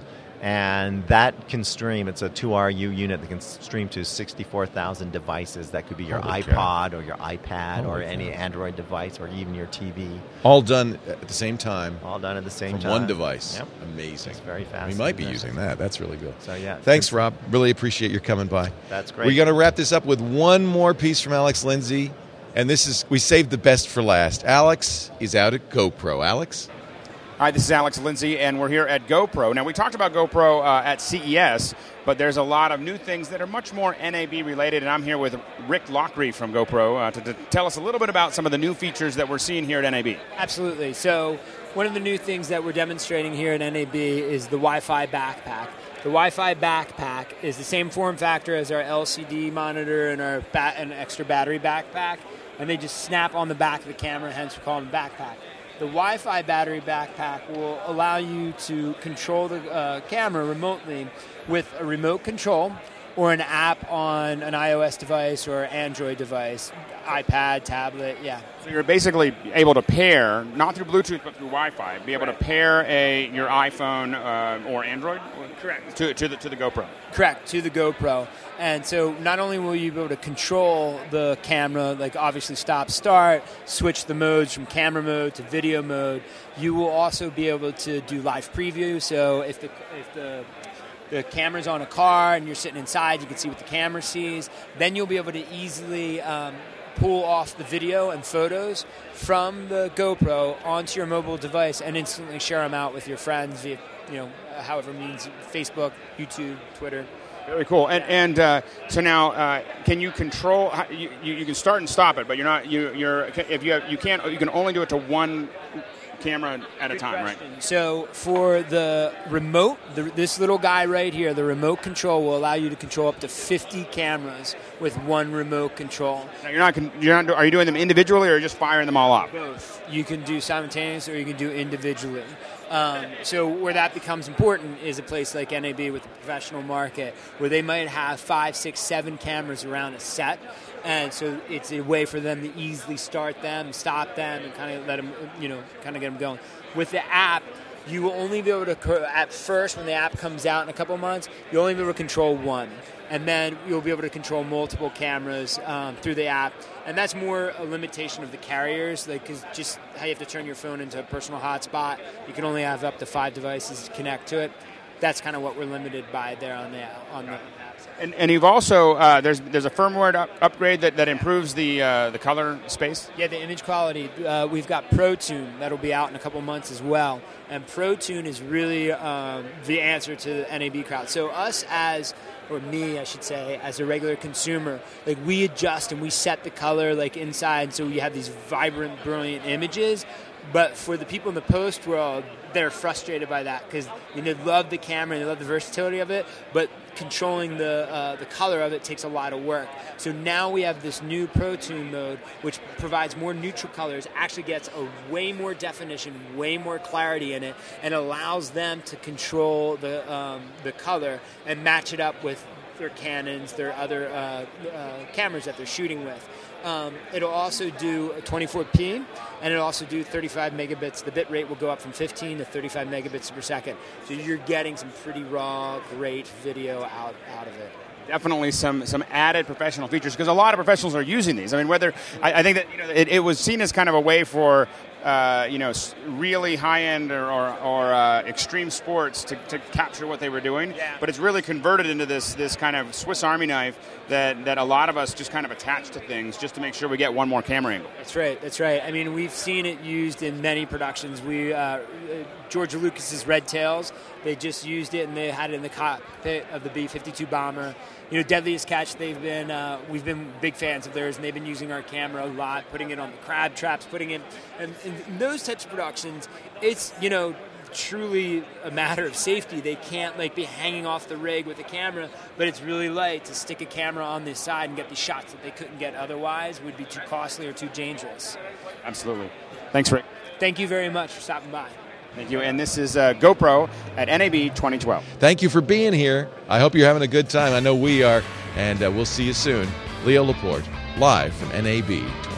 And that can stream. It's a two R U unit that can stream to sixty-four thousand devices. That could be your Holy iPod cow. or your iPad Holy or any cow. Android device or even your T V. All done at the same time. All done at the same from time. one device. Yep. Amazing. It's very fast. We might be and using that. That's really good. So, yeah. Thanks, Rob. Really appreciate your coming by. That's great. We're going to wrap this up with one more piece from Alex Lindsay. And this is, we saved the best for last. Alex is out at GoPro. Alex? Hi, this is Alex Lindsay, and we're here at GoPro. Now, we talked about GoPro uh, at C E S, but there's a lot of new things that are much more N A B related, and I'm here with Rick Lochry from GoPro uh, to, to tell us a little bit about some of the new features that we're seeing here at N A B. Absolutely. So one of the new things that we're demonstrating here at N A B is the Wi-Fi backpack. The Wi-Fi backpack is the same form factor as our L C D monitor and our bat- and extra battery backpack, and they just snap on the back of the camera, hence we call them backpack. The Wi-Fi battery backpack will allow you to control the uh, camera remotely with a remote control or an app on an iOS device or Android device, iPad, tablet, yeah. So you're basically able to pair, not through Bluetooth but through Wi-Fi, be able Correct. to pair a your iPhone uh, or Android Correct. to, to, the, to the GoPro. Correct, to the GoPro. And so not only will you be able to control the camera, like obviously stop, start, switch the modes from camera mode to video mode, you will also be able to do live preview. So if the if the the camera's on a car and you're sitting inside, you can see what the camera sees. Then you'll be able to easily um, pull off the video and photos from the GoPro onto your mobile device and instantly share them out with your friends via, you know, however means, Facebook, YouTube, Twitter. Very cool. And and uh, so now, uh, can you control? You, you you can start and stop it, but you're not. You you're if you have, you can't. You can only do it to one camera at a time, right? So for the remote, the, this little guy right here, the remote control will allow you to control up to fifty cameras with one remote control. Now you're not. You're not. Are you doing them individually or just firing them all up? Both. You can do simultaneously or you can do individually. Um, so where that becomes important is a place like N A B with the professional market, where they might have five, six, seven cameras around a set, and so it's a way for them to easily start them, stop them, and kind of let them, you know, kind of get them going. With the app, you will only be able to, at first, when the app comes out in a couple months, you'll only be able to control one. And then you'll be able to control multiple cameras um, through the app. And that's more a limitation of the carriers, like, because just how you have to turn your phone into a personal hotspot, you can only have up to five devices to connect to it. That's kind of what we're limited by there on the on the app. And, and you've also uh, there's there's a firmware up, upgrade that, that improves the uh, the color space. Yeah, the image quality. Uh, we've got ProTune that'll be out in a couple months as well. And ProTune is really um, the answer to the N A B crowd. So us as, or me, I should say, as a regular consumer, like we adjust and we set the color like inside, so you have these vibrant, brilliant images. But for the people in the post world, they're frustrated by that because you know, they love the camera and they love the versatility of it, but controlling the uh, the color of it takes a lot of work. So now we have this new ProTune mode, which provides more neutral colors, actually gets a way more definition, way more clarity in it, and allows them to control the um, the color and match it up with their Canons, their other uh, uh, cameras that they're shooting with. Um, it'll also do twenty-four p, and it'll also do thirty-five megabits. The bit rate will go up from fifteen to thirty-five megabits per second. So you're getting some pretty raw, great video out, out of it. Definitely some, some added professional features because a lot of professionals are using these. I mean, whether I, I think that you know it, it was seen as kind of a way for uh, you know really high end or or, or uh, extreme sports to, to capture what they were doing, yeah. But it's really converted into this this kind of Swiss Army knife that, that a lot of us just kind of attach to things just to make sure we get one more camera angle. That's right. That's right. I mean, we've seen it used in many productions. We uh, George Lucas's Red Tails. They just used it and they had it in the cockpit of the B fifty-two bomber. You know, Deadliest Catch, they've been, uh, we've been big fans of theirs, and they've been using our camera a lot, putting it on the crab traps, putting it, and in those types of productions, it's, you know, truly a matter of safety. They can't, like, be hanging off the rig with the camera, but it's really light to stick a camera on this side and get the shots that they couldn't get otherwise would be too costly or too dangerous. Absolutely. Thanks, Rick. Thank you very much for stopping by. Thank you. And this is uh, GoPro at N A B twenty twelve. Thank you for being here. I hope you're having a good time. I know we are. And uh, we'll see you soon. Leo Laporte, live from N A B twenty twelve.